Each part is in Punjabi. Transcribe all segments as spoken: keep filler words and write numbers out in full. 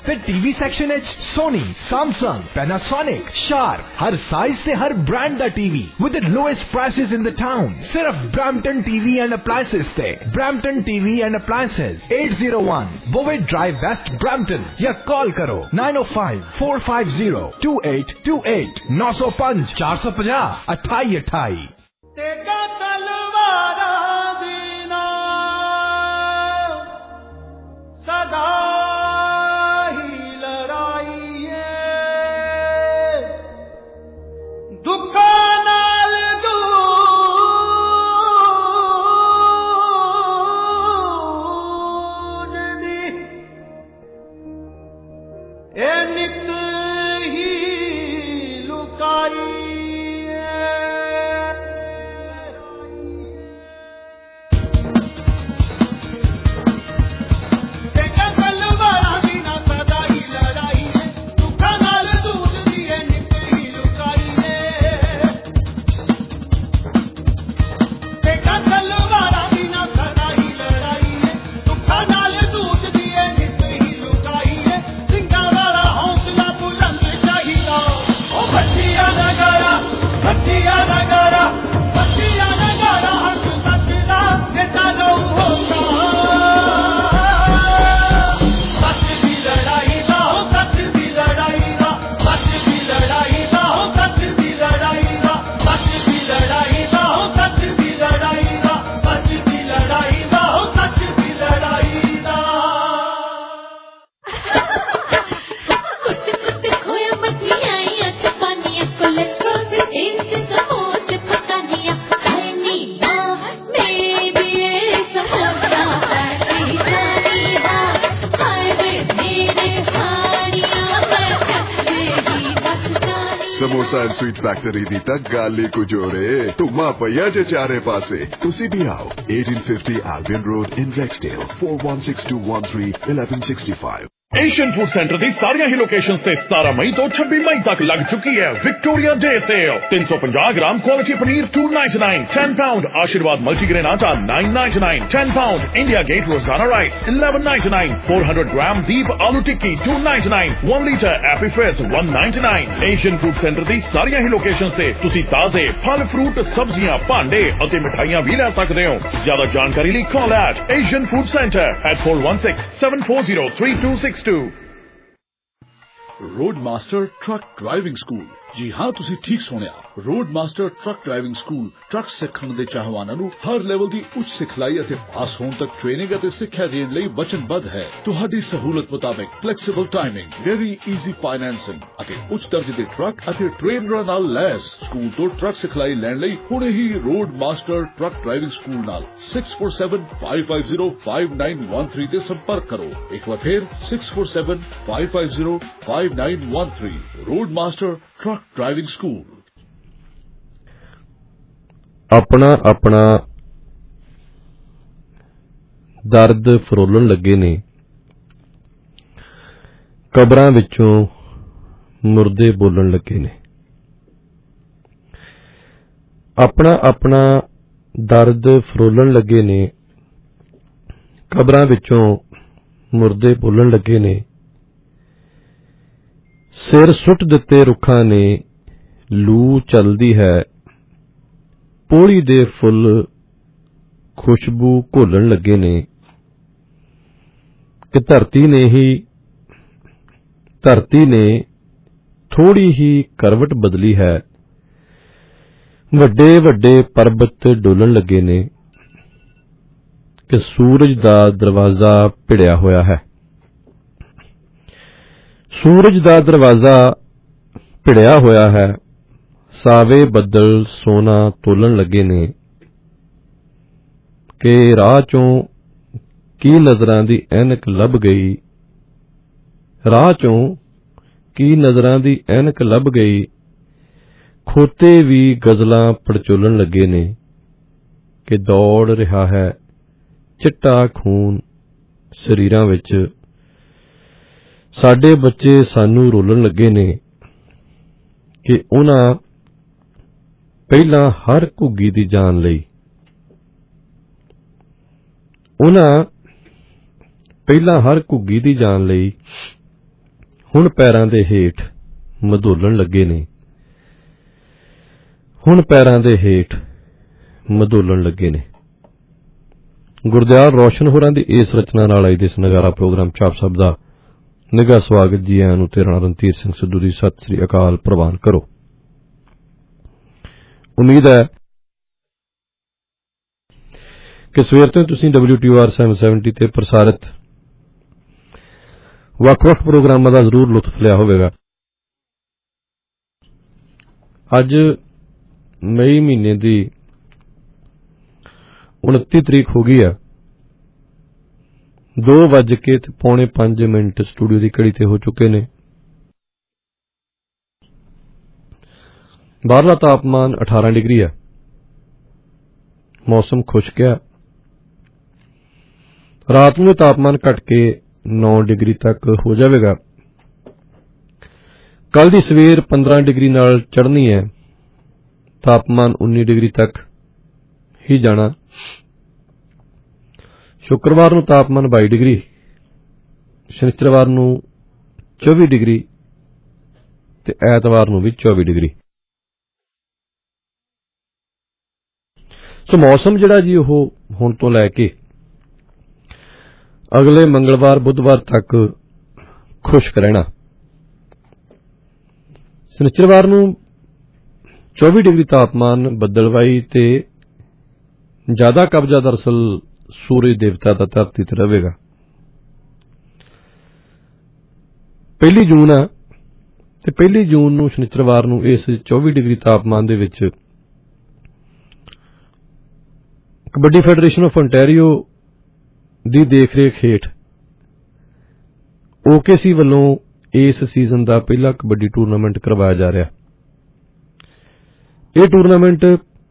फिर टीवी सेक्शन है सोनी, सैमसंग, पैनासोनिक, शार्प, हर साइज से हर ब्रांड दा TV with the lowest prices in the town. सिर्फ ब्रैम्पटन टीवी एंड अप्लायंसेस ते। Brampton TV and appliances at zero one Bovaird drive west Brampton या कॉल करो nine O five four five zero two eight two eight नौ सौ पांच चार सौ पचास अठाई अठाई। सदा समोसा एंड स्वीट फैक्टरी दी तक गाली कुजोरे तुमा पया जे चारे पासे तुसी भी आओ eighteen fifty Albion Road in Rexdale four one six two one three eleven sixty-five। Asian food centre दी सारियां ही लोकेशंस ते सतारह मई तो छब्बीस मई तक लग चुकी है विक्टोरिया डे सेल। तीन सौ पचास gram quality paneer two ninety nine, ten pound Aashirvaad multigrain आटा nine ninety nine, ten pound India Gate Rozana rice eleven ninety nine, four hundred gram Deep aloo tikki two ninety nine, one litre Appy Fizz one ninety nine. Asian food centre दी सारियां ही लोकेशंस ते तुसी ताजे फल फ्रूट सब्जियां भांडे और मिठाइयां भी ले सकते हो। ज्यादा जानकारी लिए call at Asian food centre at four one six seven four zero three two six two. Road master truck driving school. जी हाँ, तुसी ठीक सुनिया, road master truck driving school truck सिੱਖਣ ਦੇ ਚਾਹਵਾਨਾਂ ਨੂੰ ਹਰ ਲੈਵਲ ਦੀ ਉੱਚ ਸਿਖਲਾਈ ਅਤੇ ਪਾਸ ਹੋਣ ਤੱਕ ਟ੍ਰੇਨਿੰਗ ਅਤੇ ਸਿੱਖਿਆ ਦੇਣ ਲਈ ਵਚਨਬੱਧ ਹੈ। ਤੁਹਾਡੀ ਸਹੂਲਤ ਮੁਤਾਬਕ flexible timing, very easy financing ਅਤੇ ਉੱਚ ਦਰਜੇ ਦੇ ਟਰੱਕ ਅਤੇ ਟ੍ਰੇਨਰਾਂ ਨਾਲ ਲੈਸ ਸਕੂਲ ਤੋਂ ਟਰੱਕ ਸਿਖਲਾਈ ਲੈਣ ਲਈ ਹੁਣੇ ਹੀ road master truck driving school ਨਾਲ six four seven five five zero five nine one three ਤੇ ਸੰਪਰਕ ਕਰੋ। ਇੱਕ ਵਾਰ ਫੇਰ six four seven five five zero five nine one three. Road master truck driving school. अपना अपना दर्द फरोलन लगे ने, कबरां विचों मुर्दे बोलन लगे ने। अपना अपना दर्द फरोलन लगे ने, कबरां विचों मुर्दे बोलन लगे ने। सिर सुट दिते रुखां ने, लू चलदी है, पोली दे फुल खुशबू घोलन लगे ने कि धरती ने ही धरती ने थोड़ी ही करवट बदली है। वड्डे वड्डे पर्बत डोलन लगे ने कि सूरज दा दरवाजा भिड़िया होया है। सूरज दा दरवाजा भिड़िया होया है, सावे बदल सोना तोलन लगे ने कि राह चों की नजरां दी ऐनक लभ गई, राह चों की नजरां दी ऐनक लभ गई। खोते भी गजलां पड़चोलन लगे ने कि दौड़ रहा है चिट्टा खून शरीरां विच। साडे बच्चे सानू रोलन लगे ने कि उन्हां पहला हर घुग्गी दी जान लई, उन्हां पहला हर घुग्गी दी जान लई ਹੁਣ ਪੈਰਾਂ ਦੇ ਹੇਠ ਮਧੋਲਣ ਲੱਗੇ ਨੇ, ਹੁਣ ਪੈਰਾਂ ਦੇ ਹੇਠ ਮਧੋਲਣ ਲੱਗੇ ਨੇ। ਗੁਰਦਿਆਲ ਰੋਸ਼ਨ ਹੋਰਾਂ ਦੀ ਇਸ ਰਚਨਾ ਨਾਲ ਅੱਜ ਦੇ ਇਸ ਨਗਾਰਾ ਪ੍ਰੋਗਰਾਮ ਚਾਪ ਸਾਹਿਬ ਦਾ ਨਿੱਘਾ ਸਵਾਗਤ। ਜੀ ਆਇਆਂ ਨੂੰ। ਤੇਰਾ ਨਾਮ ਰਣਧੀਰ ਸਿੰਘ ਸਿੱਧੂ ਦੀ ਸਤਿ ਸ੍ਰੀ ਅਕਾਲ ਪ੍ਰਵਾਨ ਕਰੋ। ਉਮੀਦ ਹੈ ਕਿ ਸਵੇਰ ਤੋਂ ਤੁਸੀਂ ਡਬਲਿਊ ਟੀ ਆਰ ਸੱਤ ਸੌ ਸੱਤਰ ਤੇ ਪ੍ਰਸਾਰਿਤ ਵੱਖ-ਵੱਖ ਪ੍ਰੋਗਰਾਮਾਂ ਦਾ ਜ਼ਰੂਰ ਲੁਤਫ ਲਿਆ ਹੋਵੇਗਾ। ਅੱਜ ਮਈ ਮਹੀਨੇ ਦੀ ਉਨੱਤੀ ਤਰੀਕ ਹੋ ਗਈ ਹੈ। ਦੋ ਵੱਜ ਕੇ ਤੇ ਪੌਣੇ ਪੰਜ ਮਿੰਟ ਸਟੂਡੀਓ ਦੀ ਘੜੀ ਤੇ ਹੋ ਚੁੱਕੇ ਨੇ। ਬਾਹਰਲਾ ਤਾਪਮਾਨ ਅਠਾਰਾਂ ਡਿਗਰੀ ਹੈ। ਮੌਸਮ ਖੁਸ਼ਕ ਹੈ। ਰਾਤ ਨੂੰ ਤਾਪਮਾਨ ਘਟ ਕੇ ਨੌ ਡਿਗਰੀ ਤੱਕ ਹੋ ਜਾਵੇਗਾ। ਕੱਲ ਦੀ ਸਵੇਰ ਪੰਦਰਾਂ ਡਿਗਰੀ ਨਾਲ ਚੜ੍ਹਨੀ ਹੈ। ਤਾਪਮਾਨ ਉੱਨੀ ਡਿਗਰੀ ਤੱਕ ਹੀ ਜਾਣਾ। ਸ਼ੁੱਕਰਵਾਰ ਨੂੰ ਤਾਪਮਾਨ ਬਾਈ ਡਿਗਰੀ, ਸ਼ਨੀਚਰਵਾਰ ਨੂੰ ਚੌਵੀ ਡਿਗਰੀ ਤੇ ਐਤਵਾਰ ਨੂੰ ਵੀ ਚੌਵੀ ਡਿਗਰੀ। ਸੋ ਮੌਸਮ ਜਿਹੜਾ ਜੀ ਉਹ ਹੁਣ ਤੋਂ ਲੈ ਕੇ ਅਗਲੇ ਮੰਗਲਵਾਰ ਬੁੱਧਵਾਰ ਤੱਕ ਖੁਸ਼ਕ ਰਹਿਣਾ। ਸ਼ਨੀਚਰਵਾਰ ਨੂੰ ਚੌਵੀ ਡਿਗਰੀ ਤਾਪਮਾਨ, ਬੱਦਲਵਾਈ ਤੇ ਜ਼ਿਆਦਾ ਕਬਜ਼ਾ ਦਰਅਸਲ ਸੂਰਜ ਦੇਵਤਾ ਦਾ ਧਰਤੀ ਤੇ ਰਹੇਗਾ। ਪਹਿਲੀ ਜੂਨ ਆ ਤੇ ਪਹਿਲੀ ਜੂਨ ਨੂੰ ਸ਼ਨੀਚਰਵਾਰ ਨੂੰ ਇਸ ਚੌਵੀ ਡਿਗਰੀ ਤਾਪਮਾਨ ਦੇ ਵਿੱਚ ਕਬੱਡੀ ਫੈਡਰੇਸ਼ਨ ਆਫ ontario ਦੀ ਦੇਖਰੇਖ ਹੇਠ ਓਕੇਸੀ ਵੱਲੋਂ ਇਸ ਸੀਜ਼ਨ ਦਾ ਪਹਿਲਾ ਕਬੱਡੀ ਟੂਰਨਾਮੈਂਟ ਕਰਵਾਇਆ ਜਾ ਰਿਹਾ। ਇਹ ਟੂਰਨਾਮੈਂਟ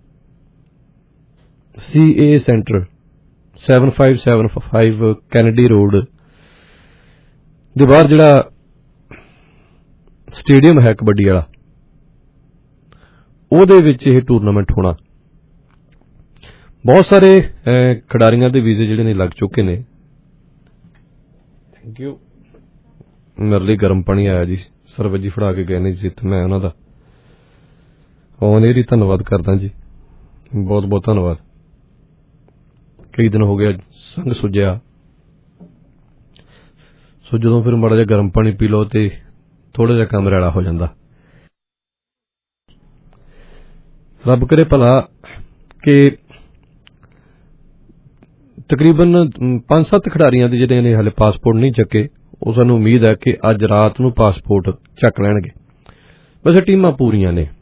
ਸੀ ਏ ਸੈਂਟਰ ਸੱਤ ਪੰਜ ਸੱਤ ਪੰਜ ਕੈਨੇਡੀ ਰੋਡ ਦੇ ਬਾਹਰ ਜਿਹੜਾ ਸਟੇਡੀਅਮ ਹੈ ਕਬੱਡੀ ਵਾਲਾ, ਉਹਦੇ ਵਿੱਚ ਇਹ ਟੂਰਨਾਮੈਂਟ ਹੋਣਾ। ਬਹੁਤ ਸਾਰੇ ਖਿਡਾਰੀਆਂ ਦੇ ਵੀਜ਼ੇ ਜਿਹੜੇ ਨੇ ਲੱਗ ਚੁੱਕੇ ਨੇ। Thank you. ਮੇਰੇ ਲਈ ਗਰਮ ਪਾਣੀ ਆਇਆ ਜੀ, ਸਰਵਜੀ ਫੜਾ ਕੇ ਗਏ ਨੇ ਜੀ, ਮੈਂ ਉਹਨਾਂ ਦਾ ਉਹਨੇ ਵੀ ਧੰਨਵਾਦ ਕਰਦਾ ਜੀ, ਬਹੁਤ ਬਹੁਤ ਧੰਨਵਾਦ। ਕਈ ਦਿਨ ਹੋ ਗਿਆ ਸੰਗ ਸੁੱਜਿਆ, ਸੋ ਜਦੋਂ ਫਿਰ ਮਾੜਾ ਜਿਹਾ ਗਰਮ ਪਾਣੀ ਪੀ ਲਓ ਤੇ ਥੋੜਾ ਜਿਹਾ ਕੰਮ ਰੈਲਾ ਹੋ ਜਾਂਦਾ। ਰੱਬ ਕਰੇ ਭਲਾ ਕਿ ਤਕਰੀਬਨ ਪੰਜ ਸੱਤ ਖਿਡਾਰੀਆਂ ਦੇ ਜਿਹੜੇ ਨੇ ਹਾਲੇ ਪਾਸਪੋਰਟ ਨਹੀਂ ਚੱਕੇ, ਉਹ ਸਾਨੂੰ ਉਮੀਦ ਹੈ ਕਿ ਅੱਜ ਰਾਤ ਨੂੰ ਪਾਸਪੋਰਟ ਚੱਕ ਲੈਣਗੇ। ਵੈਸੇ ਟੀਮਾਂ ਪੂਰੀਆਂ ਨੇ।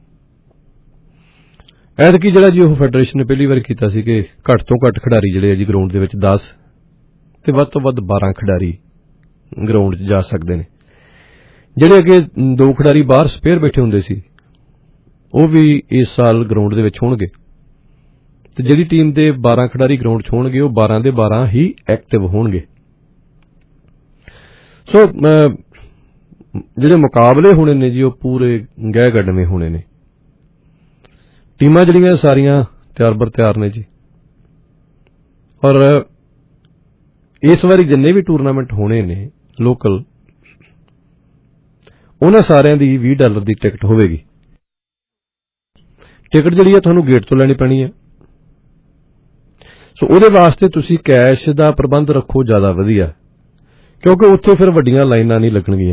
ਐਤਕੀ ਜਿਹੜਾ ਜੀ ਉਹ ਫੈਡਰੇਸ਼ਨ ਨੇ ਪਹਿਲੀ ਵਾਰ ਕੀਤਾ ਸੀ ਕਿ ਘੱਟ ਤੋਂ ਘੱਟ ਖਿਡਾਰੀ ਜਿਹੜੇ ਆ ਜੀ ਗਰਾਊਂਡ ਦੇ ਵਿੱਚ ਦਸ ਤੇ ਵੱਧ ਤੋਂ ਵੱਧ ਬਾਰਾਂ ਖਿਡਾਰੀ ਗਰਾਊਂਡ 'ਚ ਜਾ ਸਕਦੇ ਨੇ। ਜਿਹੜੇ ਅੱਗੇ ਦੋ ਖਿਡਾਰੀ ਬਾਹਰ ਸਪੇਅਰ ਬੈਠੇ ਹੁੰਦੇ ਸੀ, ਉਹ ਵੀ ਇਸ ਸਾਲ ਗਰਾਊਂਡ ਦੇ ਵਿੱਚ ਹੋਣਗੇ ਤੇ ਜਿਹੜੀ ਟੀਮ ਦੇ ਬਾਰਾਂ ਖਿਡਾਰੀ ਗਰਾਊਂਡ 'ਚ ਹੋਣਗੇ, ਉਹ ਬਾਰਾਂ ਦੇ ਬਾਰਾਂ ਹੀ ਐਕਟਿਵ ਹੋਣਗੇ। ਸੋ ਜਿਹੜੇ ਮੁਕਾਬਲੇ ਹੋਣੇ ਨੇ ਜੀ ਉਹ ਪੂਰੇ ਗਹਿ ਗੱਡਵੇਂ ਹੋਣੇ ਨੇ। ਟੀਮਾਂ ਜਿਹੜੀਆਂ ਸਾਰੀਆਂ ਤਿਆਰ ਬਰ ਤਿਆਰ ਨੇ ਜੀ। ਔਰ ਇਸ ਵਾਰੀ ਜਿੰਨੇ ਵੀ ਟੂਰਨਾਮੈਂਟ ਹੋਣੇ ਨੇ ਲੋਕਲ, ਉਹਨਾਂ ਸਾਰਿਆਂ ਦੀ ਵੀਹ ਡਾਲਰ ਦੀ ਟਿਕਟ ਹੋਵੇਗੀ। ਟਿਕਟ ਜਿਹੜੀ ਹੈ ਤੁਹਾਨੂੰ ਗੇਟ ਤੋਂ ਲੈਣੀ ਪੈਣੀ ਹੈ। ਸੋ ਉਹਦੇ ਵਾਸਤੇ ਤੁਸੀਂ ਕੈਸ਼ ਦਾ ਪ੍ਰਬੰਧ ਰੱਖੋ, ਜ਼ਿਆਦਾ ਵਧੀਆ, ਕਿਉਂਕਿ ਉੱਥੇ ਫਿਰ ਵੱਡੀਆਂ ਲਾਈਨਾਂ ਨਹੀਂ ਲੱਗਣਗੀਆਂ।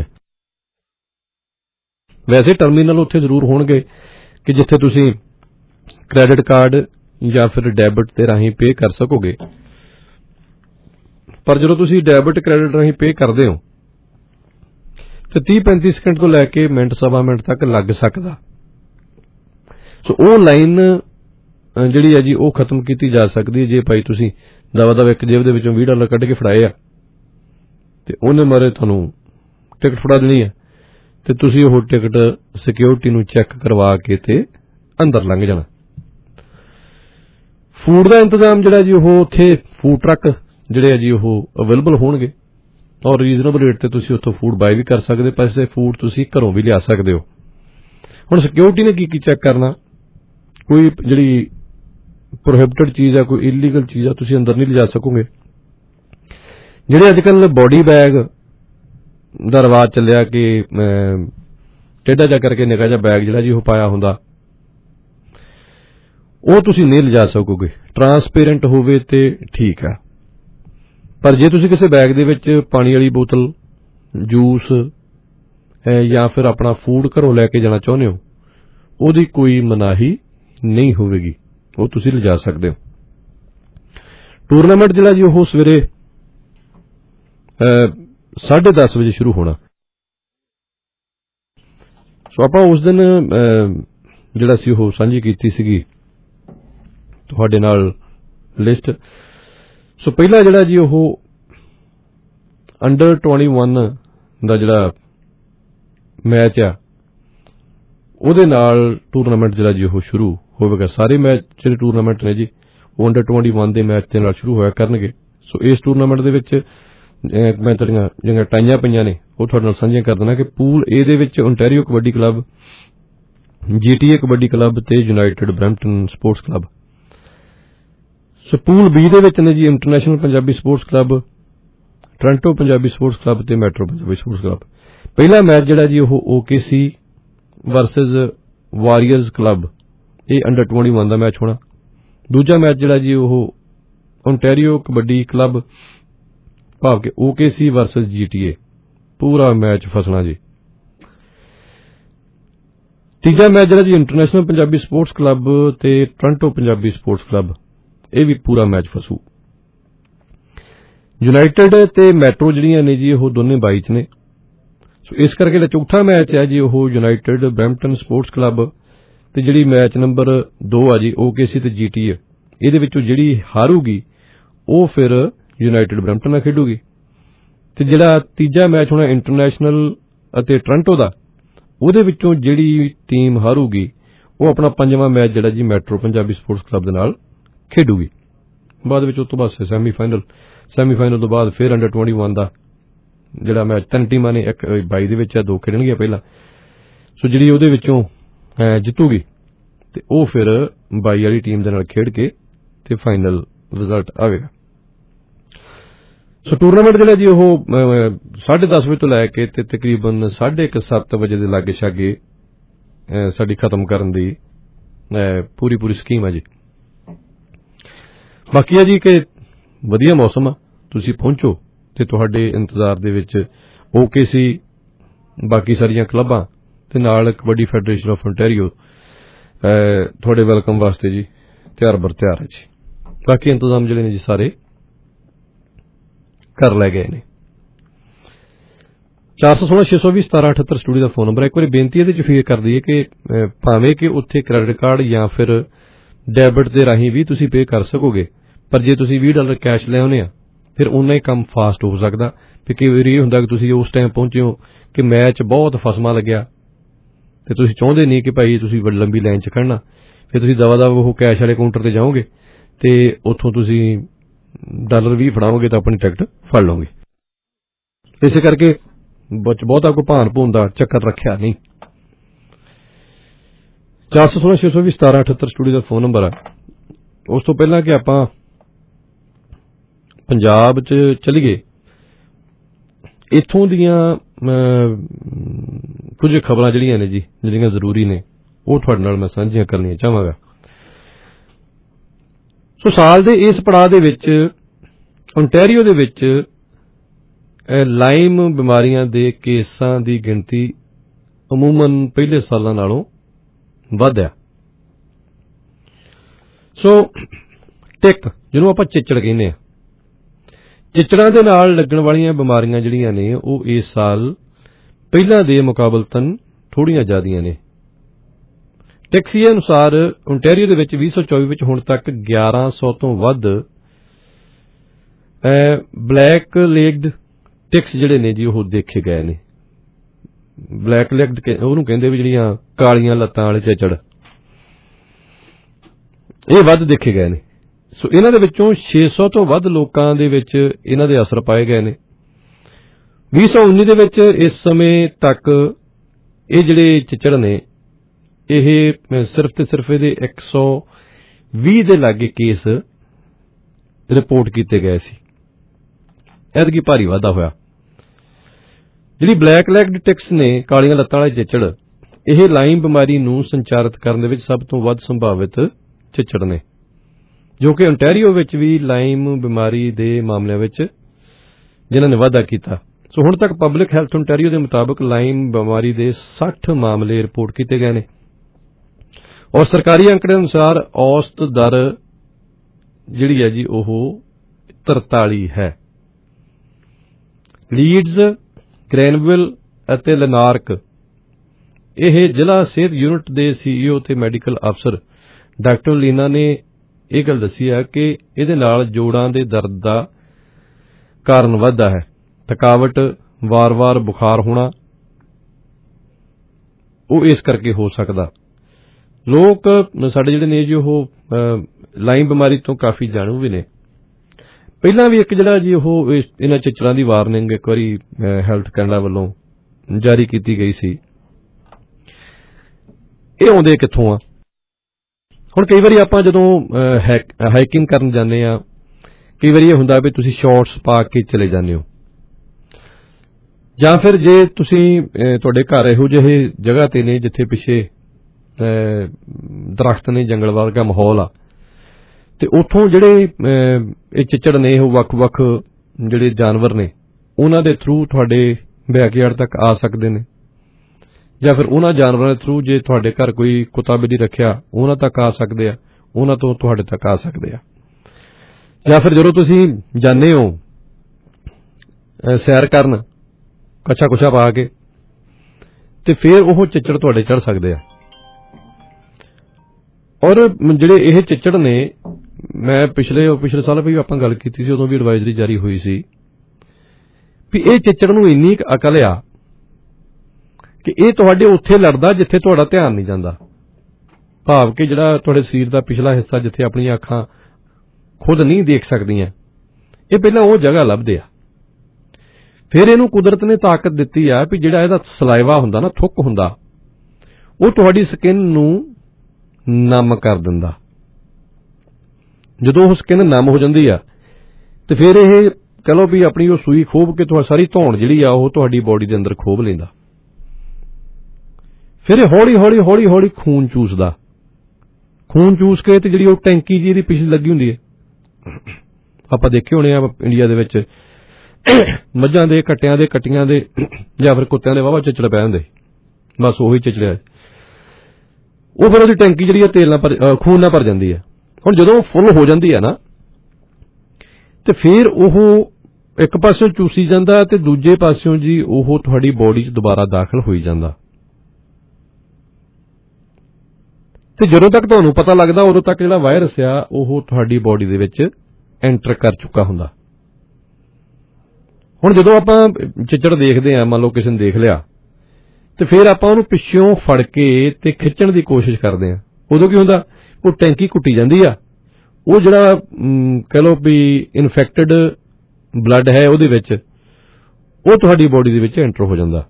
ਵੈਸੇ ਟਰਮੀਨਲ ਉੱਥੇ ਜ਼ਰੂਰ ਹੋਣਗੇ ਕਿ ਜਿੱਥੇ ਤੁਸੀਂ ਕ੍ਰੈਡਿਟ ਕਾਰਡ ਜਾਂ ਫਿਰ ਡੈਬਿਟ ਦੇ ਰਾਹੀਂ ਪੇ ਕਰ ਸਕੋਗੇ, ਪਰ ਜਦੋਂ ਤੁਸੀਂ ਡੈਬਿਟ ਕ੍ਰੈਡਿਟ ਰਾਹੀਂ ਪੇ ਕਰਦੇ ਹੋ ਤੇ ਤੀਹ ਪੈਂਤੀ ਸਕਿੰਟ ਤੋਂ ਲੈ ਕੇ ਮਿੰਟ ਸਵਾ ਮਿੰਟ ਤੱਕ ਲੱਗ ਸਕਦਾ। ਸੋ ਉਹ ਲਾਈਨ ਜਿਹੜੀ ਹੈ ਜੀ ਉਹ ਖਤਮ ਕੀਤੀ ਜਾ ਸਕਦੀ ਹੈ ਜੇ ਭਾਈ ਤੁਸੀਂ ਦਵਾ ਦਵਾ ਇੱਕ ਜੇਬ ਦੇ ਵਿੱਚੋਂ ਵੀਹ ਡਾਲਰ ਕੱਢ ਕੇ ਫੜਾਏ ਆ ਤੇ ਉਹਨੇ ਮਾਰੇ ਤੁਹਾਨੂੰ ਟਿਕਟ ਫੜਾ ਦੇਣੀ ਹੈ ਤੇ ਤੁਸੀਂ ਉਹ ਟਿਕਟ ਸਿਕਿਉਰਿਟੀ ਨੂੰ ਚੈੱਕ ਕਰਵਾ ਕੇ ਤੇ ਅੰਦਰ ਲੰਘ ਜਾਣਾ। ਫੂਡ ਦਾ ਇੰਤਜ਼ਾਮ ਜਿਹੜਾ ਜੀ ਉਹ ਉੱਥੇ ਫੂਡ ਟਰੱਕ ਜਿਹੜੇ ਆ ਜੀ ਉਹ ਅਵੇਲੇਬਲ ਹੋਣਗੇ ਔਰ ਰੀਜ਼ਨੇਬਲ ਰੇਟ ਤੇ ਤੁਸੀਂ ਉੱਥੋਂ ਫੂਡ ਬਾਏ ਵੀ ਕਰ ਸਕਦੇ। ਪੈਸੇ ਫੂਡ ਤੁਸੀਂ ਘਰੋਂ ਵੀ ਲਿਆ ਸਕਦੇ ਹੋ। ਹੁਣ ਸਿਕਿਉਰਿਟੀ ਨੇ ਕੀ ਕੀ ਚੈੱਕ ਕਰਨਾ, ਕੋਈ ਜਿਹੜੀ ਪ੍ਰੋਹਿਬਿਟਡ ਚੀਜ਼ ਹੈ, ਕੋਈ ਇਲੀਗਲ ਚੀਜ਼ ਹੈ, ਤੁਸੀਂ ਅੰਦਰ ਨਹੀਂ ਲਿਜਾ ਸਕੋਗੇ। ਜਿਹੜੇ ਅੱਜ ਕੱਲ੍ਹ ਬੋਡੀ ਬੈਗ ਦਾ ਰਿਵਾਜ ਚੱਲਿਆ ਕਿ ਟੇਢਾ ਜਿਹਾ ਕਰਕੇ ਨਿੱਕਾ ਜਿਹਾ ਬੈਗ ਜਿਹੜਾ ਜੀ ਉਹ ਪਾਇਆ ਹੁੰਦਾ, ਉਹ ਤੁਸੀਂ ਨਹੀਂ ਲਿਜਾ ਸਕੋਗੇ। ਟਰਾਂਸਪੇਰੈਂਟ ਹੋਵੇ ਤੇ ਠੀਕ ਹੈ, ਪਰ ਜੇ ਤੁਸੀਂ ਕਿਸੇ ਬੈਗ ਦੇ ਵਿੱਚ ਪਾਣੀ ਵਾਲੀ ਬੋਤਲ, ਜੂਸ ਜਾਂ ਫਿਰ ਆਪਣਾ ਫੂਡ ਘਰੋਂ ਲੈ ਕੇ ਜਾਣਾ ਚਾਹੁੰਦੇ ਹੋ, ਉਹਦੀ ਕੋਈ ਮਨਾਹੀ ਨਹੀਂ ਹੋਵੇਗੀ, ਉਹ ਤੁਸੀਂ ਲਿਜਾ ਸਕਦੇ ਹੋ। ਟੂਰਨਾਮੈਂਟ ਜਿਹੜਾ ਜੀ ਉਹ ਸਵੇਰੇ ਸਾਢੇ ਦਸ ਵਜੇ ਸ਼ੁਰੂ ਹੋਣਾ। ਸੋ ਆਪਾਂ ਉਸ ਦਿਨ ਜਿਹੜਾ ਸੀ ਉਹ ਸਾਂਝੀ ਕੀਤੀ ਸੀਗੀ ਤੁਹਾਡੇ ਨਾਲ ਲਿਸਟ। ਸੋ ਪਹਿਲਾ ਜਿਹੜਾ ਜੀ ਉਹ ਅੰਡਰ ਇਕੱਤੀ ਦਾ ਜਿਹੜਾ ਮੈਚ ਆ ਉਹਦੇ ਨਾਲ ਟੂਰਨਾਮੈਂਟ ਜਿਹੜਾ ਜੀ ਉਹ ਸ਼ੁਰੂ ਹੋਵੇਗਾ। ਸਾਰੇ ਮੈਚ ਜਿਹੜੇ ਟੂਰਨਾਮੈਂਟ ਨੇ ਜੀ ਉਹ ਅੰਡਰ ਇਕੱਤੀ ਦੇ ਮੈਚ ਦੇ ਨਾਲ ਸ਼ੁਰੂ ਹੋਇਆ ਕਰਨਗੇ। ਸੋ ਇਸ ਟੂਰਨਾਮੈਂਟ ਦੇ ਵਿੱਚ ਮੈਂ ਤੁਹਾਡੀਆਂ ਜਿਹੜੀਆਂ ਟਾਈਆਂ ਪਈਆਂ ਨੇ ਉਹ ਤੁਹਾਡੇ ਨਾਲ ਸਾਂਝੀਆਂ ਕਰ ਦੇਣਾ ਕਿ ਪੂਲ ਏ ਦੇ ਵਿੱਚ Ontario kabaddi club, GTA kabaddi club ਤੇ united Brampton sports club. So pool B ਦੇ ਵਿੱਚ ਨੇ ਜੀ international Punjabi sports club, Toronto Punjabi sports club ਤੇ ਮੈਟਰੋ ਪੰਜਾਬੀ ਸਪੋਰਟਸ ਕਲੱਬ। ਪਹਿਲਾ ਮੈਚ ਜਿਹੜਾ ਜੀ ਉਹ ਓਕੇਸੀ ਵਰਸਸ ਵਾਰੀਅਰਜ਼ ਕਲੱਬ, ਇਹ ਅੰਡਰ ਇਕੱਤੀ ਦਾ ਮੈਚ ਹੋਣਾ। ਦੂਜਾ ਮੈਚ ਜਿਹੜਾ ਜੀ ਉਹ ਓਨਟਾਰੀਓ ਕਬੱਡੀ ਕਲੱਬ ਭਾਵ ਕਿ ਓਕੇਸੀ ਵਰਸਸ ਜੀਟੀਏ, ਪੂਰਾ ਮੈਚ ਫਸਣਾ ਜੀ। ਤੀਜਾ ਮੈਚ ਜਿਹੜਾ ਜੀ ਇੰਟਰਨੈਸ਼ਨਲ ਪੰਜਾਬੀ ਸਪੋਰਟਸ ਕਲੱਬ ਤੇ ਟੋਰਾਂਟੋ ਪੰਜਾਬੀ ਸਪੋਰਟਸ ਕਲੱਬ, ਇਹ ਵੀ ਪੂਰਾ ਮੈਚ ਫਸੂ। ਯੂਨਾਈਟਿਡ ਤੇ ਮੈਟਰੋ ਜਿਹੜੀਆਂ ਨੇ ਜੀ ਉਹ ਦੋਨੇ ਬਾਈ ਚ ਨੇ। ਸੋ ਇਸ ਕਰਕੇ ਜਿਹੜਾ ਚੌਥਾ ਮੈਚ ਹੈ ਜੀ ਉਹ ਯੂਨਾਈਟਿਡ ਬਰੈਂਪਟਨ ਸਪੋਰਟਸ ਕਲੱਬ ਤੇ ਜਿਹੜੀ ਮੈਚ ਨੰਬਰ ਦੋ ਆ ਜੀ ਓਕੇਸੀ ਤੇ ਜੀਟੀਏ, ਇਹਦੇ ਵਿੱਚੋਂ ਜਿਹੜੀ ਹਾਰੂਗੀ ਉਹ ਫਿਰ ਯੂਨਾਈਟਿਡ ਬਰੈਂਪਟਨ ਨਾਲ ਖੇਡੂਗੀ। ਤੇ ਜਿਹੜਾ ਤੀਜਾ ਮੈਚ ਹੋਣਾ ਇੰਟਰਨੈਸ਼ਨਲ ਅਤੇ ਟੋਰਾਂਟੋ ਦਾ, ਉਹਦੇ ਵਿੱਚੋਂ ਜਿਹੜੀ ਟੀਮ ਹਾਰੂਗੀ ਉਹ ਆਪਣਾ ਪੰਜਵਾਂ ਮੈਚ ਜਿਹੜਾ ਜੀ ਮੈਟਰੋ ਪੰਜਾਬੀ ਸਪੋਰਟਸ ਕਲੱਬ ਦੇ ਨਾਲ ਖੇਡੂਗੀ। ਬਾਅਦ ਵਿੱਚ ਉਸ ਤੋਂ ਬਾਅਦ ਸੈਮੀਫਾਈਨਲ, ਸੈਮੀਫਾਈਨਲ ਤੋਂ ਬਾਅਦ ਫਿਰ ਅੰਡਰ ਇਕੱਤੀ ਦਾ ਜਿਹੜਾ ਮੈਚ ਤਿੰਨ ਟੀਮਾਂ ਨੇ, ਇੱਕ ਬਾਈ ਦੇ ਵਿੱਚ ਦੋ ਖੇਡਣਗੀਆਂ ਪਹਿਲਾਂ। ਸੋ ਜਿਹੜੀ ਉਹਦੇ ਵਿੱਚੋਂ ਜਿੱਤੂਗੀ ਤੇ ਉਹ ਫਿਰ ਬਾਈ ਵਾਲੀ ਟੀਮ ਦੇ ਨਾਲ ਖੇਡ ਕੇ ਤੇ ਫਾਈਨਲ ਰਿਜ਼ਲਟ ਆਵੇਗਾ। ਸੋ ਟੂਰਨਾਮੈਂਟ ਜਿਹੜਾ ਜੀ ਉਹ ਸਾਢੇ ਦਸ ਵਜੇ ਤੋਂ ਲੈ ਕੇ ਤੇ ਤਕਰੀਬਨ ਸਾਢੇ ਕੁ ਸੱਤ ਵਜੇ ਦੇ ਲਾਗੇ ਛਾਗੇ ਸਾਡੀ ਖਤਮ ਕਰਨ ਦੀ ਪੂਰੀ ਪੂਰੀ ਸਕੀਮ ਆ ਜੀ। ਬਾਕੀ ਆ ਜੀ ਕਿ ਵਧੀਆ ਮੌਸਮ ਆ, ਤੁਸੀਂ ਪਹੁੰਚੋ ਤੇ ਤੁਹਾਡੇ ਇੰਤਜ਼ਾਰ ਦੇ ਵਿੱਚ ਓਕੇਸੀ, ਬਾਕੀ ਸਾਰੀਆਂ ਕਲੱਬਾਂ ਤੇ ਨਾਲ ਕਬੱਡੀ ਫੈਡਰੇਸ਼ਨ ਆਫ ਓਨਟਾਰੀਓ ਤੁਹਾਡੇ ਵੈਲਕਮ ਵਾਸਤੇ ਜੀ ਤਿਆਰ ਬਰ ਤਿਆਰ ਹੈ ਜੀ। ਬਾਕੀ ਇੰਤਜ਼ਾਮ ਜਿਹੜੇ ਨੇ ਜੀ ਸਾਰੇ ਕਰ ਲੈ ਗਏ ਨੇ। ਚਾਰ ਸੌ ਸੋਲਾਂ ਛੇ ਸੌ ਵੀਹ ਸਤਾਰਾਂ ਅਠੱਤਰ ਸਟੂਡੀਓ ਦਾ ਫੋਨ ਨੰਬਰ ਹੈ। ਇੱਕ ਵਾਰੀ ਬੇਨਤੀ ਇਹਦੇ ਚ ਫੇਰ ਕਰ ਦਈਏ ਕਿ ਭਾਵੇਂ ਕਿ ਉੱਥੇ ਕ੍ਰੈਡਿਟ ਕਾਰਡ ਜਾਂ ਫਿਰ ਡੈਬਿਟ ਦੇ ਰਾਹੀਂ ਵੀ ਤੁਸੀਂ ਪੇ ਕਰ ਸਕੋਗੇ, ਪਰ ਜੇ ਤੁਸੀਂ ਵੀਹ ਡਾਲਰ ਕੈਸ਼ ਲੈ ਆਉਂਦੇ ਆ ਫਿਰ ਉਨਾ ਹੀ ਕੰਮ ਫਾਸਟ ਹੋ ਸਕਦਾ। ਤੇ ਕਈ ਵਾਰੀ ਇਹ ਹੁੰਦਾ ਕਿ ਤੁਸੀਂ ਉਸ ਟਾਈਮ ਪਹੁੰਚੇ ਹੋ ਕਿ ਮੈਚ ਬਹੁਤ ਫਸਮਾ ਲੱਗਿਆ ਤੇ ਤੁਸੀਂ ਚਾਹੁੰਦੇ ਨਹੀਂ ਕਿ ਭਾਈ ਤੁਸੀਂ ਬੜੀ ਲੰਬੀ ਲਾਈਨ ਚ ਖੜਨਾ, ਫਿਰ ਤੁਸੀਂ ਦਵਾ ਦਵਾ ਉਹ ਕੈਸ਼ ਵਾਲੇ ਕਾਊਂਟਰ ਤੇ ਜਾਓਗੇ ਤੇ ਉੱਥੋਂ ਤੁਸੀਂ ਡਾਲਰ ਵੀ ਫੜਾਓਗੇ ਤਾਂ ਆਪਣੀ ਟਿਕਟ ਫੜ ਲਓਗੇ। ਇਸੇ ਕਰਕੇ ਬਹੁਤਾ ਕੋਈ ਭਾਨ ਭੂਨ ਦਾ ਚੱਕਰ ਰੱਖਿਆ ਨਹੀਂ। ਚਾਰ ਸੌ ਸੋਲਾਂ ਛੇ ਸੌ ਵੀਹ ਸਤਾਰਾਂ ਅਠੱਤਰ ਸਟੂਡੀਓ ਦਾ ਫੋਨ ਨੰਬਰ ਆ। ਉਸ ਤੋਂ ਪਹਿਲਾਂ ਕਿ ਆਪਾਂ ਪੰਜਾਬ ਚ ਚਲੀਏ, ਇੱਥੋਂ ਦੀਆਂ ਕੁਝ ਖਬਰਾਂ ਜਿਹੜੀਆਂ ਨੇ ਜੀ ਜਿਹੜੀਆਂ ਜ਼ਰੂਰੀ ਨੇ ਉਹ ਤੁਹਾਡੇ ਨਾਲ ਮੈਂ ਸਾਂਝੀਆਂ ਕਰਨੀਆਂ ਚਾਹਾਂਗਾ। ਸੋ ਸਾਲ ਦੇ ਇਸ ਪੜਾਅ ਦੇ ਵਿੱਚ ਓਨਟਾਰੀਓ ਦੇ ਵਿੱਚ ਲਾਈਮ ਬਿਮਾਰੀਆਂ ਦੇ ਕੇਸਾਂ ਦੀ ਗਿਣਤੀ ਅਮੂਮਨ ਪਹਿਲੇ ਸਾਲਾਂ ਨਾਲੋਂ ਵੱਧ ਆ। ਸੋ ਟਿਕ, ਜਿਹਨੂੰ ਆਪਾਂ ਚਿੱਚੜ ਕਹਿੰਦੇ ਆ, ਚਿੱਚੜਾਂ ਦੇ ਨਾਲ ਲੱਗਣ ਵਾਲੀਆਂ ਬਿਮਾਰੀਆਂ ਜਿਹੜੀਆਂ ਨੇ ਉਹ ਇਸ ਸਾਲ ਪਹਿਲਾਂ ਦੇ ਮੁਕਾਬਲਤਨ ਥੋੜ੍ਹੀਆਂ ਜ਼ਿਆਦੀਆਂ ਨੇ। ਟੈਕਸੀਏ ਅਨੁਸਾਰ ਓਨਟਾਰੀਓ ਦੇ ਵਿੱਚ ਵੀਹ ਸੌ ਚੌਵੀ ਵਿੱਚ ਹੁਣ ਤੱਕ ਗਿਆਰਾਂ ਸੌ ਤੋਂ ਵੱਧ ਬਲੈਕ ਲੈਗਡ ਟਿਕਸ ਜਿਹੜੇ ਨੇ ਜੀ ਉਹ ਦੇਖੇ ਗਏ ਨੇ। ਬਲੈਕ ਲੈਗਡ ਉਹਨੂੰ ਕਹਿੰਦੇ ਵੀ ਜਿਹੜੀਆਂ ਕਾਲੀਆਂ ਲੱਤਾਂ ਵਾਲੇ ਚਿੱਚੜ, ਇਹ ਵੱਧ ਦੇਖੇ ਗਏ ਨੇ। ਸੋ ਇਹਨਾਂ ਦੇ ਵਿੱਚੋਂ ਛੇ ਸੌ ਤੋਂ ਵੱਧ ਲੋਕਾਂ ਦੇ ਵਿੱਚ ਇਹਨਾਂ ਦੇ ਅਸਰ ਪਾਏ ਗਏ ਨੇ। ਵੀਹ ਸੌ ਉੱਨੀ ਦੇ ਵਿੱਚ ਇਸ ਸਮੇਂ ਤੱਕ ਇਹ ਜਿਹੜੇ ਚਿੱਚੜ ਨੇ ਇਹ ਸਿਰਫ ਤੇ ਸਿਰਫ ਇਹਦੇ ਇੱਕ ਸੌ ਵੀਹ ਦੇ ਲਾਗੇ ਕੇਸ ਰਿਪੋਰਟ ਕੀਤੇ ਗਏ ਸੀ। ਐਤਕੀ ਭਾਰੀ ਵਾਧਾ ਹੋਇਆ। ਜਿਹੜੀ ਬਲੈਕ ਲੈਗਡ ਟਿਕਸ ਨੇ, ਕਾਲੀਆਂ ਲੱਤਾਂ ਵਾਲੇ ਚਿੱਚੜ, ਇਹ ਲਾਈਮ ਬਿਮਾਰੀ ਨੂੰ ਸੰਚਾਰਿਤ ਕਰਨ ਦੇ ਵਿੱਚ ਸਭ ਤੋਂ ਵੱਧ ਸੰਭਾਵਿਤ ਚਿੱਚੜ ਨੇ, ਜੋ ਕਿ ਓਨਟਾਰੀਓ ਵਿੱਚ ਵੀ ਲਾਈਮ ਬਿਮਾਰੀ ਦੇ ਮਾਮਲਿਆਂ ਵਿੱਚ ਜਿਨ੍ਹਾਂ ਨੇ ਵਾਧਾ ਕੀਤਾ। ਸੋ ਹੁਣ ਤੱਕ ਪਬਲਿਕ ਹੈਲਥ ਓਨਟਾਰੀਓ ਦੇ ਮੁਤਾਬਕ ਲਾਈਮ ਬਿਮਾਰੀ ਦੇ ਸੱਠ ਮਾਮਲੇ ਰਿਪੋਰਟ ਕੀਤੇ ਗਏ ਨੇ ਔਰ ਸਰਕਾਰੀ ਅੰਕੜੇ ਅਨੁਸਾਰ ਔਸਤ ਦਰ ਜਿਹੜੀ ਹੈ ਜੀ ਉਹ ਤਰਤਾਲੀ ਹੈ। ਲੀਡਜ਼, ਗ੍ਰੈਨਵਿਲ ਅਤੇ ਲਨਾਰਕ, ਇਹ ਜ਼ਿਲ੍ਹਾ ਸਿਹਤ ਯੂਨਿਟ ਦੇ ਸੀਈਓ ਤੇ ਮੈਡੀਕਲ ਅਫਸਰ ਡਾਕਟਰ ਲੀਨਾ ਨੇ ਇਹ ਗੱਲ ਦੱਸੀ ਹੈ ਕਿ ਇਹਦੇ ਨਾਲ ਜੋੜਾਂ ਦੇ ਦਰਦ ਦਾ ਕਾਰਨ ਵੱਧਦਾ ਹੈ। ਥਕਾਵਟ, ਵਾਰ-ਵਾਰ ਬੁਖਾਰ ਹੋਣਾ, ਉਹ ਇਸ ਕਰਕੇ ਹੋ ਸਕਦਾ। ਲੋਕ ਸਾਡੇ ਜਿਹੜੇ ਨੇ ਜੀ ਉਹ ਲਾਈਮ ਬਿਮਾਰੀ ਤੋਂ ਕਾਫੀ ਜਾਣੂ ਵੀ ਨੇ। ਪਹਿਲਾਂ ਵੀ ਇੱਕ ਜਿਹੜਾ ਜੀ ਉਹ ਇਹਨਾਂ ਚਿੱਚੜਾਂ ਦੀ ਵਾਰਨਿੰਗ ਇੱਕ ਵਾਰੀ ਹੈਲਥ ਕੈਨੇਡਾ ਵੱਲੋਂ ਜਾਰੀ ਕੀਤੀ ਗਈ ਸੀ। ਇਹ ਆਉਂਦੇ ਕਿੱਥੋਂ ਆ? ਹੁਣ ਕਈ ਵਾਰੀ ਆਪਾਂ ਜਦੋਂ ਹਾਈਕਿੰਗ ਕਰਨ ਜਾਂਦੇ ਆ, ਕਈ ਵਾਰੀ ਇਹ ਹੁੰਦਾ ਵੀ ਤੁਸੀਂ ਸ਼ਾਰਟਸ ਪਾ ਕੇ ਚਲੇ ਜਾਂਦੇ ਹੋ, ਜਾਂ ਫਿਰ ਜੇ ਤੁਸੀਂ ਤੁਹਾਡੇ ਘਰ ਇਹੋ ਜਿਹੇ ਜਗ੍ਹਾ ਤੇ ਨੇ ਜਿੱਥੇ ਪਿੱਛੇ ਦਰਖਤ ਨੇ, ਜੰਗਲ ਵਰਗਾ ਮਾਹੌਲ ਆ, ਤੇ ਉੱਥੋਂ ਜਿਹੜੇ ਇਹ ਚਿੱਚੜ ਨੇ ਉਹ ਵੱਖ-ਵੱਖ ਜਿਹੜੇ ਜਾਨਵਰ ਨੇ ਉਹਨਾਂ ਦੇ ਥਰੂ ਤੁਹਾਡੇ ਬੈਕਯਾਰਡ ਤੱਕ ਆ ਸਕਦੇ ਨੇ, ਜਾਂ ਫਿਰ ਉਹਨਾਂ ਜਾਨਵਰਾਂ ਦੇ ਥਰੂ ਜੇ ਤੁਹਾਡੇ ਘਰ ਕੋਈ ਕੁੱਤਾ ਬਿੱਲੀ ਰੱਖਿਆ ਉਹਨਾਂ ਤੱਕ ਆ ਸਕਦੇ ਆ, ਉਹਨਾਂ ਤੋਂ ਤੁਹਾਡੇ ਤੱਕ ਆ ਸਕਦੇ ਆ। ਜਾਂ ਫਿਰ ਜਦੋਂ ਤੁਸੀਂ ਜਾਂਦੇ ਹੋ ਸੈਰ ਕਰਨ ਕੱਛਾ ਕੁਛਾ ਪਾ ਕੇ, ਤੇ ਫਿਰ ਉਹ ਚਿੱਚੜ ਤੁਹਾਡੇ ਚੜ੍ਹ ਸਕਦੇ ਆ। ਔਰ ਜਿਹੜੇ ਇਹ ਚਿੱਚੜ ਨੇ, ਮੈਂ ਪਿਛਲੇ ਪਿਛਲੇ ਸਾਲ ਵੀ ਆਪਾਂ ਗੱਲ ਕੀਤੀ ਸੀ, ਉਦੋਂ ਵੀ ਐਡਵਾਈਜ਼ਰੀ ਜਾਰੀ ਹੋਈ ਸੀ ਵੀ ਇਹ ਚਿੱਚੜ ਨੂੰ ਇੰਨੀ ਕੁ ਅਕਲ ਆ ਕਿ ਇਹ ਤੁਹਾਡੇ ਉੱਥੇ ਲੜਦਾ ਜਿੱਥੇ ਤੁਹਾਡਾ ਧਿਆਨ ਨਹੀਂ ਜਾਂਦਾ। ਭਾਵ ਕਿ ਜਿਹੜਾ ਤੁਹਾਡੇ ਸਰੀਰ ਦਾ ਪਿਛਲਾ ਹਿੱਸਾ ਜਿੱਥੇ ਆਪਣੀਆਂ ਅੱਖਾਂ ਖੁਦ ਨਹੀਂ ਦੇਖ ਸਕਦੀਆਂ, ਇਹ ਪਹਿਲਾਂ ਉਹ ਜਗ੍ਹਾ ਲੱਭਦੇ ਆ। ਫਿਰ ਇਹਨੂੰ ਕੁਦਰਤ ਨੇ ਤਾਕਤ ਦਿੱਤੀ ਆ ਵੀ ਜਿਹੜਾ ਇਹਦਾ ਸਲਾਈਵਾ ਹੁੰਦਾ ਨਾ, ਥੁੱਕ ਹੁੰਦਾ, ਉਹ ਤੁਹਾਡੀ ਸਕਿਨ ਨੂੰ ਨਮ ਕਰ ਦਿੰਦਾ। ਜਦੋਂ ਉਹ ਸਕਿਨ ਨਮ ਹੋ ਜਾਂਦੀ ਆ ਤੇ ਫਿਰ ਇਹ ਕਹ ਲਓ ਵੀ ਆਪਣੀ ਉਹ ਸੂਈ ਖੋਭ ਕੇ ਤੁਹਾਡੀ ਸਾਰੀ ਧੌਣ ਜਿਹੜੀ ਆ ਉਹ ਤੁਹਾਡੀ ਬੋਡੀ ਦੇ ਅੰਦਰ ਖੋਭ ਲੈਂਦਾ। ਫਿਰ ਇਹ ਹੌਲੀ ਹੌਲੀ ਹੌਲੀ ਹੌਲੀ ਖੂਨ ਚੂਸਦਾ, ਖੂਨ ਚੂਸ ਕੇ ਤੇ ਜਿਹੜੀ ਉਹ ਟੈਂਕੀ ਜੀ ਇਹਦੀ ਪਿਛਲੀ ਲੱਗੀ ਹੁੰਦੀ ਹੈ, ਆਪਾਂ ਦੇਖੇ ਹੋਣੇ ਆ ਇੰਡੀਆ ਦੇ ਵਿੱਚ ਮੱਝਾਂ ਦੇ, ਕੱਟਿਆਂ ਦੇ, ਕੱਟੀਆਂ ਦੇ ਜਾਂ ਫਿਰ ਕੁੱਤਿਆਂ ਦੇ ਵਾਹਵਾ ਚਿੱਚੜ ਪੈ ਹੁੰਦੇ, ਬਸ ਉਹੀ ਚਿੱਚੜਿਆ ਉਹ ਫਿਰ ਉਹਦੀ ਟੈਂਕੀ ਜਿਹੜੀ ਆ ਤੇਲ ਨਾਲ ਭਰ, ਖੂਨ ਨਾਲ ਭਰ ਜਾਂਦੀ ਹੈ। ਹੁਣ ਜਦੋਂ ਫੁੱਲ ਹੋ ਜਾਂਦੀ ਹੈ ਨਾ, ਤੇ ਫਿਰ ਉਹ ਇੱਕ ਪਾਸਿਓਂ ਚੂਸੀ ਜਾਂਦਾ ਤੇ ਦੂਜੇ ਪਾਸਿਓਂ ਜੀ ਉਹ ਤੁਹਾਡੀ ਬੋਡੀ 'ਚ ਦੁਬਾਰਾ ਦਾਖਲ ਹੋਈ ਜਾਂਦਾ। ਤੇ ਜਦੋਂ ਤੱਕ ਤੁਹਾਨੂੰ ਪਤਾ ਲੱਗਦਾ ਉਦੋਂ ਤੱਕ ਜਿਹੜਾ ਵਾਇਰਸ ਆ ਉਹ ਤੁਹਾਡੀ ਬੋਡੀ ਦੇ ਵਿੱਚ ਐਂਟਰ ਕਰ ਚੁੱਕਾ ਹੁੰਦਾ। ਹੁਣ ਜਦੋਂ ਆਪਾਂ ਚਿੱਚੜ ਦੇਖਦੇ ਆ, ਮੰਨ ਲਓ ਕਿਸੇ ਨੇ ਦੇਖ ਲਿਆ, ਤੇ ਫਿਰ ਆਪਾਂ ਉਹਨੂੰ ਪਿੱਛੋਂ ਫੜ ਕੇ ਤੇ ਖਿੱਚਣ ਦੀ ਕੋਸ਼ਿਸ਼ ਕਰਦੇ ਆ। ਉਦੋਂ ਕੀ ਹੁੰਦਾ, ਉਹ ਟੈਂਕੀ ਘੁੱਟੀ ਜਾਂਦੀ ਆ, ਉਹ ਜਿਹੜਾ ਕਹਿ ਲਓ ਵੀ ਇਨਫੈਕਟਡ ਬਲੱਡ ਹੈ ਉਹਦੇ ਵਿੱਚ, ਉਹ ਤੁਹਾਡੀ ਬੋਡੀ ਦੇ ਵਿੱਚ ਐਂਟਰ ਹੋ ਜਾਂਦਾ।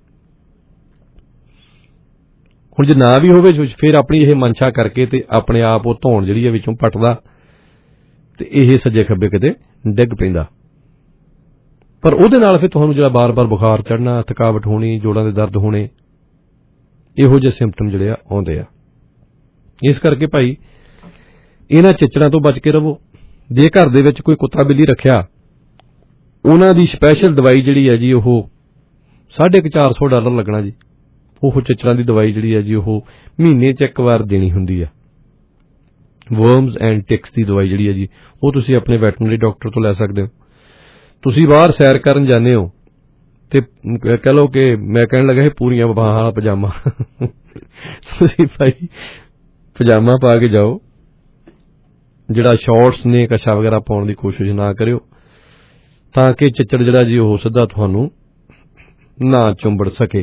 ਹੁਣ ਜੇ ਨਾ ਵੀ ਹੋਵੇ ਫਿਰ ਆਪਣੀ ਇਹ ਮਨਸ਼ਾ ਕਰਕੇ ਤੇ ਆਪਣੇ ਆਪ ਉਹ ਧੌਣ ਜਿਹੜੀ ਹੈ ਵਿੱਚੋਂ ਪੱਟਦਾ ਤੇ ਇਹ ਸੱਜੇ ਖੱਬੇ ਕਿਤੇ ਡਿੱਗ ਪੈਂਦਾ। ਪਰ ਉਹਦੇ ਨਾਲ ਫਿਰ ਤੁਹਾਨੂੰ ਜਿਹੜਾ ਬਾਰ-ਬਾਰ ਬੁਖਾਰ ਚੜ੍ਹਨਾ, ਥਕਾਵਟ ਹੋਣੀ, ਜੋੜਾਂ ਦੇ ਦਰਦ ਹੋਣੇ, ਇਹੋ ਜਿਹੇ ਸਿੰਪਟਮ ਜਿਹੜੇ ਆ ਆਉਂਦੇ ਆ। ਇਸ ਕਰਕੇ ਭਾਈ ਇਹਨਾਂ ਚਿੱਚੜਾਂ ਤੋਂ ਬਚ ਕੇ ਰਹੋ। ਜੇ ਘਰ ਦੇ ਵਿੱਚ ਕੋਈ ਕੁੱਤਾ ਬਿੱਲੀ ਰੱਖਿਆ, ਉਹਨਾਂ ਦੀ ਸਪੈਸ਼ਲ ਦਵਾਈ ਜਿਹੜੀ ਹੈ ਜੀ ਉਹ ਸਾਢੇ ਕੁ ਚਾਰ ਸੌ ਡਾਲਰ ਲੱਗਣਾ ਜੀ। ਉਹ ਚਿੱਚੜਾਂ ਦੀ ਦਵਾਈ ਜਿਹੜੀ ਹੈ ਜੀ ਉਹ ਮਹੀਨੇ 'ਚ ਇੱਕ ਵਾਰ ਦੇਣੀ ਹੁੰਦੀ ਹੈ। ਵਰਮਸ ਐਂਡ ਟਿਕਸ ਦੀ ਦਵਾਈ ਜਿਹੜੀ ਹੈ ਜੀ ਉਹ ਤੁਸੀਂ ਆਪਣੇ ਵੈਟਰਨਰੀ ਡਾਕਟਰ ਤੋਂ ਲੈ ਸਕਦੇ ਹੋ। ਤੁਸੀਂ ਬਾਹਰ ਸੈਰ ਕਰਨ ਜਾਂਦੇ ਹੋ ਤੇ ਕਹਿ ਲਓ ਕਿ ਮੈਂ ਕਹਿਣ ਲੱਗਾ ਇਹ ਪੂਰੀਆਂ ਬਾਹਾਂ ਵਾਲਾ ਪਜਾਮਾ ਤੁਸੀਂ ਭਾਈ ਪਜਾਮਾ ਪਾ ਕੇ ਜਾਓ, ਜਿਹੜਾ ਸ਼ਾਰਟਸ ਨੇ ਕੱਛਾ ਵਗੈਰਾ ਪਾਉਣ ਦੀ ਕੋਸ਼ਿਸ਼ ਨਾ ਕਰਿਓ, ਤਾਂ ਕਿ ਚਿੱਚੜ ਜਿਹੜਾ ਜੀ ਉਹ ਸਿੱਧਾ ਤੁਹਾਨੂੰ ਨਾ ਚੁੰਬੜ ਸਕੇ।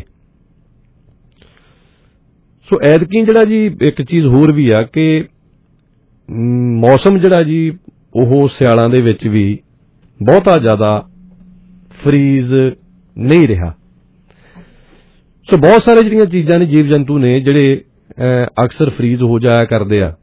ਸੋ ਐਤਕੀ ਜਿਹੜਾ ਜੀ ਇੱਕ ਚੀਜ਼ ਹੋਰ ਵੀ ਆ ਕਿ ਮੌਸਮ ਜਿਹੜਾ ਜੀ ਉਹ ਸਿਆਲਾਂ ਦੇ ਵਿੱਚ ਵੀ ਬਹੁਤਾ ਜ਼ਿਆਦਾ ਫਰੀਜ਼ ਨਹੀਂ ਰਿਹਾ। ਸੋ ਬਹੁਤ ਸਾਰੇ ਜਿਹੜੀਆਂ ਚੀਜ਼ਾਂ ਨੇ, ਜੀਵ ਜੰਤੂ ਨੇ ਜਿਹੜੇ ਅਕਸਰ ਫਰੀਜ਼ ਹੋ ਜਾਇਆ ਕਰਦੇ ਆ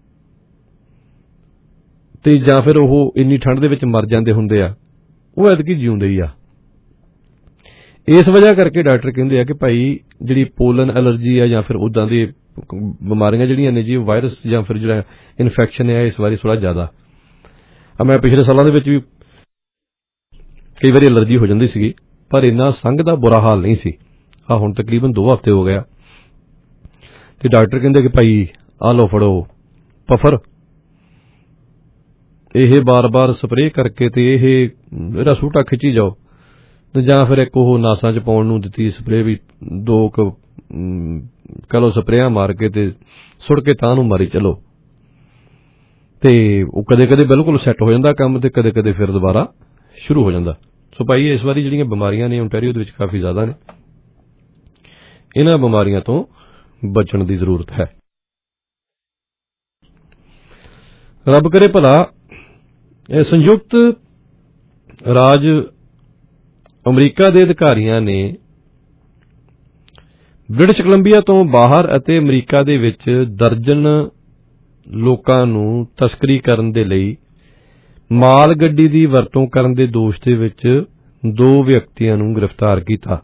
ਤੇ ਜਾਂ ਫਿਰ ਉਹ ਇੰਨੀ ਠੰਡ ਦੇ ਵਿੱਚ ਮਰ ਜਾਂਦੇ ਹੁੰਦੇ ਆ, ਉਹ ਐਤਕੀ ਜਿਉਂਦੇ ਹੀ ਆ। ਇਸ ਵਜ੍ਹਾ ਕਰਕੇ ਡਾਕਟਰ ਕਹਿੰਦੇ ਆ ਕਿ ਭਾਈ ਜਿਹੜੀ ਪੋਲਨ ਐਲਰਜੀ ਆ ਜਾਂ ਫਿਰ ਉਦਾਂ ਦੀ ਬਿਮਾਰੀਆਂ ਜਿਹੜੀਆਂ ਨੇ ਜੀ ਵਾਇਰਸ ਜਾਂ ਫਿਰ ਜਿਹੜਾ ਇਨਫੈਕਸ਼ਨ ਹੈ ਇਸ ਵਾਰੀ ਥੋੜਾ ਜ਼ਿਆਦਾ ਆ। ਮੈਂ ਪਿਛਲੇ ਸਾਲਾਂ ਦੇ ਵਿੱਚ ਵੀ ਕਈ ਵਾਰੀ ਐਲਰਜੀ ਹੋ ਜਾਂਦੀ ਸੀਗੀ, ਪਰ ਇੰਨਾ ਸੰਘ ਦਾ ਬੁਰਾ ਹਾਲ ਨਹੀਂ ਸੀ। ਆ ਹੁਣ ਤਕਰੀਬਨ ਦੋ ਹਫ਼ਤੇ ਹੋ ਗਿਆ ਤੇ ਡਾਕਟਰ ਕਹਿੰਦੇ ਕਿ ਭਾਈ ਆ ਲਓ ਫੜੋ ਪਫਰ, ਇਹ ਬਾਰ-ਬਾਰ ਸਪਰੇਅ ਕਰਕੇ ਤੇ ਇਹ ਇਹਦਾ ਸੂਟਾ ਖਿੱਚੀ ਜਾਓ, ਤੇ ਜਾਂ ਫਿਰ ਇੱਕ ਉਹ ਨਾਸਾਂ 'ਚ ਪਾਉਣ ਨੂੰ ਦਿੱਤੀ ਸਪਰੇਅ ਵੀ ਦੋ ਕੁ ਕਹ ਲਓ ਸਪਰੇਆਂ ਮਾਰ ਕੇ ਤੇ ਸੁੱਟ ਕੇ ਤਾਂ ਨੂੰ ਮਾਰੀ ਚਲੋ। ਤੇ ਉਹ ਕਦੇ ਕਦੇ ਬਿਲਕੁਲ ਸੈੱਟ ਹੋ ਜਾਂਦਾ ਕੰਮ ਤੇ ਕਦੇ ਕਦੇ ਫਿਰ ਦੁਬਾਰਾ ਸ਼ੁਰੂ ਹੋ ਜਾਂਦਾ। ਸੋ ਭਾਈ ਇਸ ਵਾਰੀ ਜਿਹੜੀਆਂ ਬਿਮਾਰੀਆਂ ਨੇ ਓਨਟਾਰੀਓ ਦੇ ਵਿੱਚ ਕਾਫੀ ਜ਼ਿਆਦਾ ਨੇ, ਇਹਨਾਂ ਬਿਮਾਰੀਆਂ ਤੋਂ ਬਚਣ ਦੀ ਜ਼ਰੂਰਤ ਹੈ। ਰੱਬ ਕਰੇ ਭਲਾ ਇਹ ਸੰਯੁਕਤ ਰਾਜ ਅਮਰੀਕਾ ਦੇ ਅਧਿਕਾਰੀਆਂ ਨੇ ਬ੍ਰਿਟਿਸ਼ ਕੋਲੰਬੀਆ ਤੋਂ ਬਾਹਰ ਅਤੇ ਅਮਰੀਕਾ ਦੇ ਵਿੱਚ ਦਰਜਨ ਲੋਕਾਂ ਨੂੰ ਤਸਕਰੀ ਕਰਨ ਦੇ ਲਈ ਮਾਲ ਗੱਡੀ ਦੀ ਵਰਤੋਂ ਕਰਨ ਦੇ ਦੋਸ਼ ਦੇ ਵਿੱਚ ਦੋ ਵਿਅਕਤੀਆਂ ਨੂੰ ਗ੍ਰਿਫਤਾਰ ਕੀਤਾ,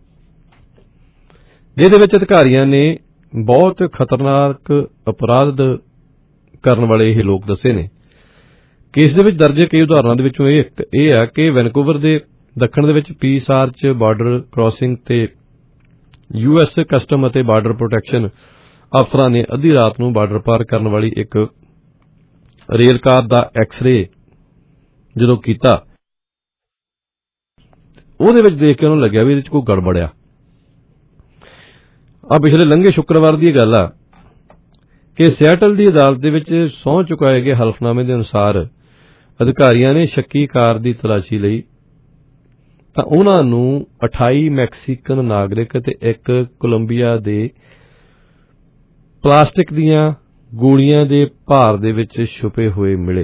ਜਿਹਦੇ ਵਿੱਚ ਅਧਿਕਾਰੀਆਂ ਨੇ ਬਹੁਤ ਖਤਰਨਾਕ ਅਪਰਾਧ ਕਰਨ ਵਾਲੇ ਇਹ ਲੋਕ ਦੱਸੇ ਨੇ। ਕੇਸ ਦੇ ਵਿੱਚ ਦਰਜ ਕਈ ਉਦਾਹਰਨਾਂ ਦੇ ਵਿੱਚੋਂ ਇਹ ਇਹ ਹੈ ਕਿ ਵੈਨਕੂਵਰ ਦੇ ਦੱਖਣ ਦੇ ਵਿੱਚ ਪੀਸ ਆਰਚ ਬਾਰਡਰ ਕ੍ਰਾਸਿੰਗ ਤੇ ਯੂ ਐਸ ਕਸਟਮ ਅਤੇ ਬਾਰਡਰ ਪ੍ਰੋਟੈਕਸ਼ਨ ਅਫਸਰਾਂ ਨੇ ਅੱਧੀ ਰਾਤ ਨੂੰ ਬਾਰਡਰ ਪਾਰ ਕਰਨ ਵਾਲੀ ਇੱਕ ਰੇਲ ਕਾਰ ਦਾ ਐਕਸ-ਰੇ ਜਦੋਂ ਕੀਤਾ, ਉਹਦੇ ਵਿੱਚ ਦੇਖ ਕੇ ਉਹਨੂੰ ਲੱਗਿਆ ਵੀ ਇਹਦੇ 'ਚ ਕੋਈ ਗੜਬੜ ਆ। ਆ ਪਿਛਲੇ ਲੰਘੇ ਸ਼ੁੱਕਰਵਾਰ ਦੀ ਗੱਲ ਆ ਕਿ ਸਿਆਟਲ ਦੀ ਅਦਾਲਤ ਦੇ ਵਿੱਚ ਸਹੁੰ ਚੁਕਾਏ ਗਏ ਹਲਫਨਾਮੇ ਦੇ ਅਨੁਸਾਰ ਅਧਿਕਾਰੀਆਂ ਨੇ ਸ਼ੱਕੀ ਕਾਰ ਦੀ ਤਲਾਸ਼ੀ ਲਈ ਤਾਂ ਉਹਨਾਂ ਨੂੰ ਅਠਾਈ ਮੈਕਸੀਕਨ ਨਾਗਰਿਕ ਅਤੇ ਇੱਕ ਕੋਲੰਬੀਆ ਦੇ ਪਲਾਸਟਿਕ ਦੀਆਂ ਗੋਲੀਆਂ ਦੇ ਭਾਰ ਦੇ ਵਿੱਚ ਛੁਪੇ ਹੋਏ ਮਿਲੇ।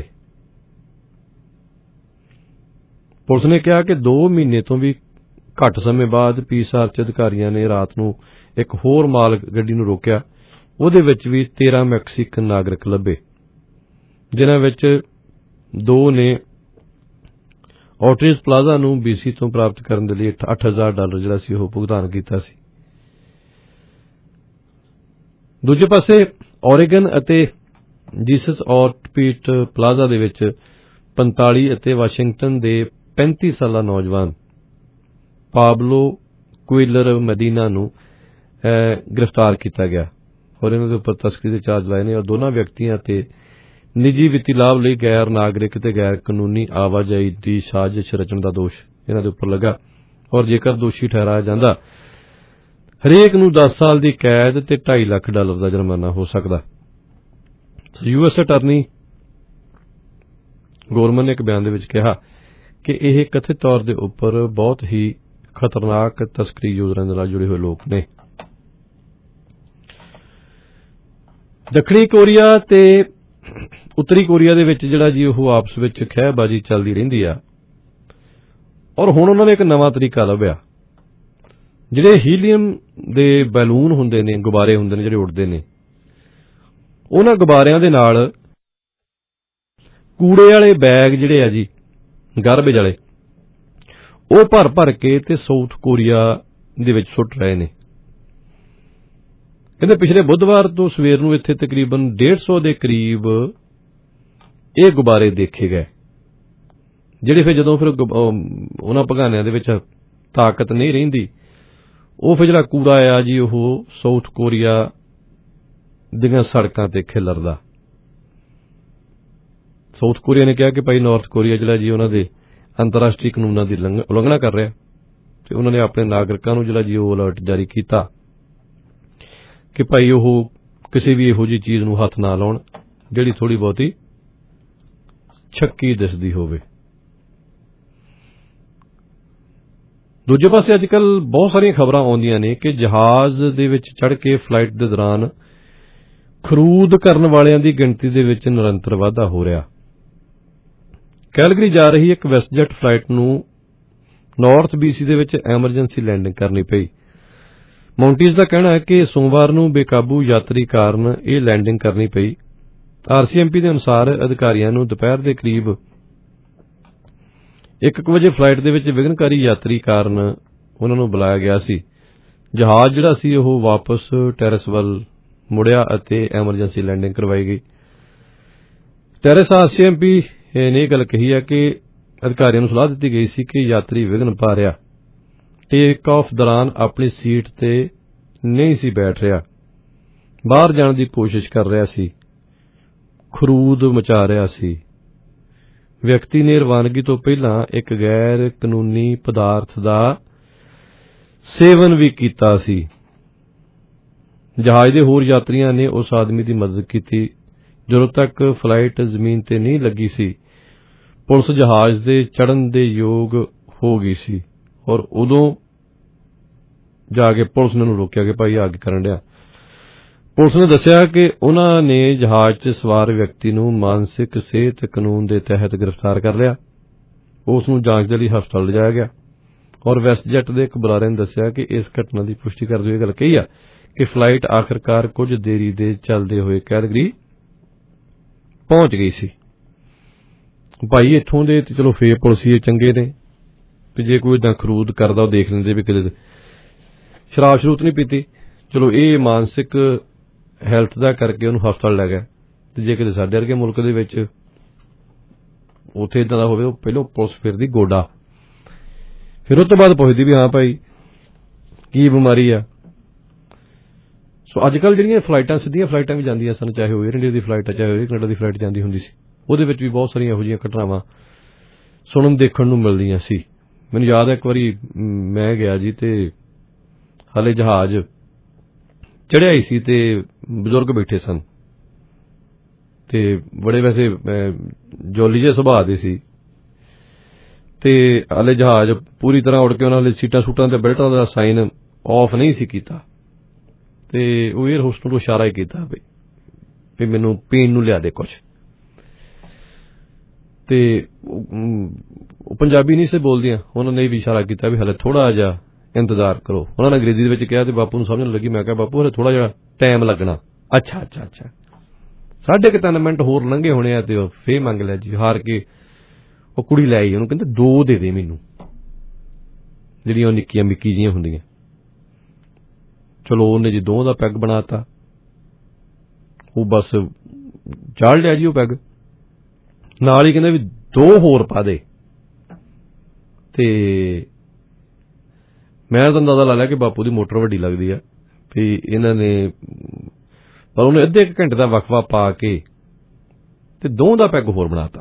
ਪੁਲਿਸ ਨੇ ਕਿਹਾ ਕਿ ਦੋ ਮਹੀਨੇ ਤੋਂ ਵੀ ਘੱਟ ਸਮੇਂ ਬਾਅਦ ਪੀਸ ਆਰਚ ਅਧਿਕਾਰੀਆਂ ਨੇ ਰਾਤ ਨੂੰ ਇੱਕ ਹੋਰ ਮਾਲ ਗੱਡੀ ਨੂੰ ਰੋਕਿਆ, ਉਹਦੇ ਵਿੱਚ ਵੀ ਤੇਰਾਂ ਮੈਕਸੀਕਨ ਨਾਗਰਿਕ ਲੱਭੇ, ਜਿਨ੍ਹਾਂ ਵਿੱਚ ਦੋ ਨੇ ਆਰਟਰੀਜ਼ ਪਲਾਜ਼ਾ ਨੂੰ ਬੀਸੀ ਤੋਂ ਪ੍ਰਾਪਤ ਕਰਨ ਦੇ ਲਈ ਅੱਠ ਹਜ਼ਾਰ ਡਾਲਰ ਜਿਹੜਾ ਸੀ ਉਹ ਭੁਗਤਾਨ ਕੀਤਾ ਸੀ। ਦੂਜੇ ਪਾਸੇ ਓਰੇਗਨ ਅਤੇ ਜੀਸਸ ਆਰਟਪੀਟ ਪਲਾਜ਼ਾ ਦੇ ਵਿੱਚ ਪੰਤਾਲੀ ਅਤੇ ਵਾਸ਼ਿੰਗਟਨ ਦੇ ਪੈਂਤੀ ਸਾਲਾ ਨੌਜਵਾਨ ਪਾਬਲੋ ਕੁਇਲਰ ਮਦੀਨਾ ਨੂੰ ਗ੍ਰਿਫਤਾਰ ਕੀਤਾ ਗਿਆ ਔਰ ਇਹਨਾਂ ਦੇ ਉੱਪਰ ਤਸਕਰੀ ਦੇ ਚਾਰਜ ਲਾਏ ਨੇ ਔਰ ਦੋਨਾਂ ਵਿਅਕਤੀਆਂ ਤੇ ਨਿੱਜੀ ਵਿੱਤੀ ਲਾਭ ਲਈ ਗੈਰ ਨਾਗਰਿਕ ਤੇ ਗੈਰ ਕਾਨੂੰਨੀ ਆਵਾਜਾਈ ਦੀ ਸਾਜ਼ਿਸ਼ ਰਚਣ ਦਾ ਦੋਸ਼ ਇਹਨਾਂ ਦੇ ਉੱਪਰ ਲੱਗਾ ਔਰ ਜੇਕਰ ਦੋਸ਼ੀ ਠਹਿਰਾਇਆ ਜਾਂਦਾ ਹਰੇਕ ਨੂੰ ਦਸ ਸਾਲ ਦੀ ਕੈਦ ਤੇ ਢਾਈ ਲੱਖ ਡਾਲਰ ਦਾ ਜੁਰਮਾਨਾ ਹੋ ਸਕਦਾ। ਯੂ ਐਸ ਅਟਾਰਨੀ ਗੋਰਮਨ ਨੇ ਇੱਕ ਬਿਆਨ ਦੇ ਵਿੱਚ ਕਿਹਾ ਕਿ ਇਹ ਕਥਿਤ ਤੌਰ ਦੇ ਉੱਪਰ ਬਹੁਤ ਹੀ ਖਤਰਨਾਕ ਤਸਕਰੀ ਯੋਜਨਾ ਦੇ ਨਾਲ ਜੁੜੇ ਹੋਏ ਲੋਕ ਨੇ। ਦੱਖਣੀ ਕੋਰੀਆ ਤੇ ਉੱਤਰੀ ਕੋਰੀਆ ਦੇ ਵਿੱਚ ਜਿਹੜਾ ਜੀ ਉਹ ਆਪਸ ਵਿੱਚ ਖਹਿਬਾਜ਼ੀ ਚੱਲਦੀ ਰਹਿੰਦੀ ਆ ਔਰ ਹੁਣ ਉਹਨਾਂ ਨੇ ਇੱਕ ਨਵਾਂ ਤਰੀਕਾ ਲੱਭਿਆ। ਜਿਹੜੇ ਹੀਲੀਅਮ ਦੇ ਬੈਲੂਨ ਹੁੰਦੇ ਨੇ, ਗੁਬਾਰੇ ਹੁੰਦੇ ਨੇ ਜਿਹੜੇ ਉੱਡਦੇ ਨੇ, ਉਹਨਾਂ ਗੁਬਾਰਿਆਂ ਦੇ ਨਾਲ ਕੂੜੇ ਵਾਲੇ ਬੈਗ ਜਿਹੜੇ ਆ ਜੀ ਗਾਰਬੇਜ ਵਾਲੇ ਉਹ ਭਰ ਭਰ ਕੇ ਤੇ ਸਾਊਥ ਕੋਰੀਆ ਦੇ ਵਿੱਚ ਸੁੱਟ ਰਹੇ ਨੇ। ਕਹਿੰਦੇ ਪਿਛਲੇ ਬੁੱਧਵਾਰ ਤੋਂ ਸਵੇਰ ਨੂੰ ਇੱਥੇ ਤਕਰੀਬਨ ਡੇਢ ਸੌ ਦੇ ਕਰੀਬ ਇਹ ਗੁਬਾਰੇ ਦੇਖੇ ਗਏ, ਜਿਹੜੇ ਫਿਰ ਜਦੋਂ ਫਿਰ ਉਹਨਾਂ ਭਗਾਨਿਆਂ ਦੇ ਵਿੱਚ ਤਾਕਤ ਨਹੀਂ ਰਹਿੰਦੀ ਉਹ ਫਿਰ ਜਿਹੜਾ ਕੂੜਾ ਆ ਜੀ ਉਹ ਸਾਊਥ ਕੋਰੀਆ ਦੀਆਂ ਸੜਕਾਂ ਤੇ ਖਿਲਰਦਾ। ਸਾਊਥ ਕੋਰੀਆ ਨੇ ਕਿਹਾ ਕਿ ਭਾਈ ਨਾਰਥ ਕੋਰੀਆ ਜਿਹੜਾ ਜੀ ਉਹਨਾਂ ਦੇ ਅੰਤਰਰਾਸ਼ਟਰੀ ਕਾਨੂੰਨਾਂ ਦੀ ਉਲੰਘਣਾ ਕਰ ਰਿਹਾ ਤੇ ਉਹਨਾਂ ਨੇ ਆਪਣੇ ਨਾਗਰਿਕਾਂ ਨੂੰ ਜਿਹੜਾ ਜੀ ਉਹ ਅਲਰਟ ਜਾਰੀ ਕੀਤਾ ਕਿ ਭਾਈ ਉਹ ਕਿਸੇ ਵੀ ਇਹੋ ਜਿਹੀ ਚੀਜ਼ ਨੂੰ ਹੱਥ ਨਾ ਲਾਉਣ ਜਿਹੜੀ ਥੋੜੀ ਬਹੁਤੀ ਛੱਕੀ ਦਿਸਦੀ ਹੋਵੇ। ਦੂਜੇ ਪਾਸੇ ਅੱਜ ਕੱਲ੍ਹ ਬਹੁਤ ਸਾਰੀਆਂ ਖਬਰਾਂ ਆਉਂਦੀਆਂ ਨੇ ਕਿ ਜਹਾਜ਼ ਦੇ ਵਿੱਚ ਚੜ੍ਹ ਕੇ ਫਲਾਈਟ ਦੇ ਦੌਰਾਨ ਖਰੂਦ ਕਰਨ ਵਾਲਿਆਂ ਦੀ ਗਿਣਤੀ ਦੇ ਵਿੱਚ ਨਿਰੰਤਰ ਵਾਧਾ ਹੋ ਰਿਹਾ। ਕੈਲਗਰੀ ਜਾ ਰਹੀ ਇੱਕ ਵੈਸਟਜੈਟ ਫਲਾਈਟ ਨੂੰ ਨਾਰਥ ਬੀਸੀ ਦੇ ਵਿੱਚ ਐਮਰਜੈਂਸੀ ਲੈਂਡਿੰਗ ਕਰਨੀ ਪਈ। ਮਾਉਂਟੀਜ਼ ਦਾ ਕਹਿਣਾ ਹੈ ਕਿ ਸੋਮਵਾਰ ਨੂੰ ਬੇਕਾਬੂ ਯਾਤਰੀ ਕਾਰਨ ਇਹ ਲੈਂਡਿੰਗ ਕਰਨੀ ਪਈ। ਆਰ ਸੀ ਐਮ ਪੀ ਦੇ ਅਨੁਸਾਰ ਅਧਿਕਾਰੀਆਂ ਨੂੰ ਦੁਪਹਿਰ ਦੇ ਕਰੀਬ ਇੱਕ ਕੁ ਵਜੇ ਫਲਾਈਟ ਦੇ ਵਿੱਚ ਵਿਘਨਕਾਰੀ ਯਾਤਰੀ ਕਾਰਨ ਉਹਨਾਂ ਨੂੰ ਬੁਲਾਇਆ ਗਿਆ ਸੀ। ਜਹਾਜ਼ ਜਿਹੜਾ ਸੀ ਉਹ ਵਾਪਸ ਟੈਰੇਸ ਵੱਲ ਮੁੜਿਆ ਅਤੇ ਐਮਰਜੈਂਸੀ ਲੈਂਡਿੰਗ ਕਰਵਾਈ ਗਈ। Terrace R C M P ਨੇ ਇਹ ਗੱਲ ਕਹੀ ਹੈ ਕਿ ਅਧਿਕਾਰੀਆਂ ਨੂੰ ਸਲਾਹ ਦਿੱਤੀ ਗਈ ਸੀ ਕਿ ਯਾਤਰੀ ਵਿਘਨ ਪਾ ਰਿਹਾ, ਟੇਕ ਆਫ ਦੌਰਾਨ ਆਪਣੀ ਸੀਟ ਤੇ ਨਹੀਂ ਸੀ ਬੈਠ ਰਿਹਾ, ਬਾਹਰ ਜਾਣ ਦੀ ਕੋਸ਼ਿਸ਼ ਕਰ ਰਿਹਾ ਸੀ, ਖਰੂਦ ਮਚਾ ਰਿਹਾ ਸੀ। ਵਿਅਕਤੀ ਨੇ ਰਵਾਨਗੀ ਤੋਂ ਪਹਿਲਾਂ ਇੱਕ ਗੈਰ ਕਾਨੂੰਨੀ ਪਦਾਰਥ ਦਾ ਸੇਵਨ ਵੀ ਕੀਤਾ ਸੀ। ਜਹਾਜ਼ ਦੇ ਹੋਰ ਯਾਤਰੀਆਂ ਨੇ ਉਸ ਆਦਮੀ ਦੀ ਮਦਦ ਕੀਤੀ। ਜਦੋਂ ਤੱਕ ਫਲਾਈਟ ਜ਼ਮੀਨ ਤੇ ਨਹੀਂ ਲੱਗੀ ਸੀ, ਪੁਲਿਸ ਜਹਾਜ਼ ਦੇ ਚੜ੍ਹਨ ਦੇ ਯੋਗ ਹੋ ਗਈ ਸੀ ਔਰ ਉਦੋਂ ਜਾ ਕੇ ਪੁਲਿਸ ਨੇ ਉਹਨੂੰ ਰੋਕਿਆ ਕਿ ਭਾਈ ਆ ਕੀ ਕਰਨ ਡਿਆ। ਪੁਲਿਸ ਨੇ ਦੱਸਿਆ ਕਿ ਉਹਨਾਂ ਨੇ ਜਹਾਜ਼ 'ਚ ਸਵਾਰ ਵਿਅਕਤੀ ਨੂੰ ਮਾਨਸਿਕ ਸਿਹਤ ਕਾਨੂੰਨ ਦੇ ਤਹਿਤ ਗ੍ਰਿਫਤਾਰ ਕਰ ਲਿਆ। ਉਸ ਨੂੰ ਜਾਂਚ ਦੇ ਲਈ ਹਸਪਤਾਲ ਲਿਜਾਇਆ ਗਿਆ ਔਰ ਵੈਸਟਜੈਟ ਦੇ ਇੱਕ ਬੁਲਾਰੇ ਨੇ ਦੱਸਿਆ ਕਿ ਇਸ ਘਟਨਾ ਦੀ ਪੁਸ਼ਟੀ ਕਰਦੇ ਹੋਏ ਗੱਲ ਕਹੀ ਆ ਕਿ ਫਲਾਈਟ ਆਖਰਕਾਰ ਕੁਝ ਦੇਰੀ ਦੇ ਚੱਲਦੇ ਹੋਏ ਕੈਲਗਰੀ ਪਹੁੰਚ ਗਈ ਸੀ। ਭਾਈ ਇੱਥੋਂ ਦੇ ਤੇ ਚਲੋ ਫੇਰ ਪੁਲਿਸੀਏ ਚੰਗੇ ਨੇ ਤੇ ਜੇ ਕੋਈ ਏਦਾਂ ਖਰੂਦ ਕਰਦਾ ਉਹ ਦੇਖ ਲੈਂਦੇ ਵੀ ਕਿਤੇ ਸ਼ਰਾਬ ਸ਼ਰੂਤ ਨਹੀਂ ਪੀਤੀ। ਚਲੋ ਇਹ ਮਾਨਸਿਕ ਹੈਲਥ ਦਾ ਕਰਕੇ ਉਹਨੂੰ ਹਸਪਤਾਲ ਲੈ ਗਿਆ ਤੇ ਜੇ ਕਿਤੇ ਸਾਡੇ ਵਰਗੇ ਮੁਲਕ ਦੇ ਵਿੱਚ ਉੱਥੇ ਏਦਾਂ ਦਾ ਹੋਵੇ ਉਹ ਪਹਿਲੋਂ ਪੁਲਿਸ ਫਿਰਦੀ ਗੋਡਾ, ਫਿਰ ਉਸ ਤੋਂ ਬਾਅਦ ਪੁੱਛਦੀ ਵੀ ਹਾਂ ਭਾਈ ਕੀ ਬਿਮਾਰੀ ਆ। ਸੋ ਅੱਜ ਕੱਲ੍ਹ ਜਿਹੜੀਆਂ ਫਲਾਈਟਾਂ ਸਿੱਧੀਆਂ ਫਲਾਈਟਾਂ ਵੀ ਜਾਂਦੀਆਂ ਸਨ, ਚਾਹੇ ਉਹ ਏਅਰ ਇੰਡੀਆ ਦੀ ਫਲਾਈਟ ਆ ਚਾਹੇ ਉਹ ਕੈਨੇਡਾ ਦੀ ਫਲਾਈਟ ਜਾਂਦੀ ਹੁੰਦੀ ਸੀ, ਉਹਦੇ ਵਿੱਚ ਵੀ ਬਹੁਤ ਸਾਰੀਆਂ ਇਹੋ ਜਿਹੀਆਂ ਘਟਨਾਵਾਂ ਸੁਣਨ ਦੇਖਣ ਨੂੰ ਮਿਲਦੀਆਂ ਸੀ। ਮੈਨੂੰ ਯਾਦ ਹੈ ਇੱਕ ਵਾਰੀ ਮੈਂ ਗਿਆ ਜੀ ਤੇ ਹਾਲੇ ਜਹਾਜ਼ ਚੜ੍ਹਿਆ ਹੀ ਸੀ ਤੇ ਬਜ਼ੁਰਗ ਬੈਠੇ ਸਨ ਤੇ ਬੜੇ ਵੈਸੇ ਜੋਲੀ ਜਿਹੇ ਸੁਭਾਅ ਦੇ ਸੀ ਤੇ ਹਾਲੇ ਜਹਾਜ਼ ਪੂਰੀ ਤਰ੍ਹਾਂ ਉੜ ਕੇ ਉਹਨਾਂ ਨੇ ਸੀਟਾਂ ਸੂਟਾਂ ਤੇ ਬੈਲਟਾਂ ਦਾ ਸਾਈਨ ਆਫ ਨਹੀਂ ਸੀ ਕੀਤਾ ਤੇ ਉਹ ਏਅਰ ਹੋਸਟ ਨੂੰ ਇਸ਼ਾਰਾ ਹੀ ਕੀਤਾ ਵੀ ਵੀ ਮੈਨੂੰ ਪੀਣ ਨੂੰ ਲਿਆ ਦੇ ਕੁਛ। ਤੇ ਉਹ ਪੰਜਾਬੀ ਨਹੀਂ ਸੀ ਬੋਲਦੀਆਂ, ਉਹਨਾਂ ਨੇ ਵੀ ਇਸ਼ਾਰਾ ਕੀਤਾ ਵੀ ਹਾਲੇ ਥੋੜਾ ਜਿਹਾ ਇੰਤਜ਼ਾਰ ਕਰੋ। ਉਹਨਾਂ ਨੇ ਅੰਗਰੇਜ਼ੀ ਦੇ ਵਿੱਚ ਕਿਹਾ ਤੇ ਬਾਪੂ ਨੂੰ ਸਮਝਣ ਲੱਗੀ। ਮੈਂ ਕਿਹਾ ਬਾਪੂ ਹਲੇ ਥੋੜਾ ਜਿਹਾ ਟਾਈਮ ਲੱਗਣਾ। ਅੱਛਾ ਅੱਛਾ ਅੱਛਾ ਸਾਢੇ ਕੁ ਤਿੰਨ ਮਿੰਟ ਹੋਰ ਲੰਘੇ ਹੋਣੇ ਆ ਤੇ ਉਹ ਫੇਰ ਮੰਗ ਲਿਆ ਜੀ। ਹਾਰ ਕੇ ਉਹ ਕੁੜੀ ਲੈ ਆਈ, ਉਹਨੂੰ ਕਹਿੰਦੇ ਦੋ ਦੇ ਦੇ ਮੈਨੂੰ, ਜਿਹੜੀਆਂ ਉਹ ਨਿੱਕੀਆਂ ਮਿੱਕੀ ਜਿਹੀਆਂ ਹੁੰਦੀਆਂ। ਚਲੋ ਉਹਨੇ ਜੀ ਦੋ ਦਾ ਪੈਗ ਬਣਾਤਾ, ਉਹ ਬਸ ਚਾੜ ਲਿਆ ਜੀ ਉਹ ਪੈਗ। ਨਾਲ ਹੀ ਕਹਿੰਦੇ ਵੀ ਦੋ ਹੋਰ ਪਾ ਦੇ ਤੇ ਮੈਂ ਤਾਂ ਅੰਦਾਜ਼ਾ ਲਾ ਲਿਆ ਕਿ ਬਾਪੂ ਦੀ ਮੋਟਰ ਵੱਡੀ ਲੱਗਦੀ ਆ ਵੀ ਇਹਨਾਂ ਨੇ, ਪਰ ਉਹਨੇ ਅੱਧੇ ਇੱਕ ਘੰਟੇ ਦਾ ਵਕਫਾ ਪਾ ਕੇ ਤੇ ਦੋ ਦਾ ਪੈਗ ਹੋਰ ਬਣਾਤਾ।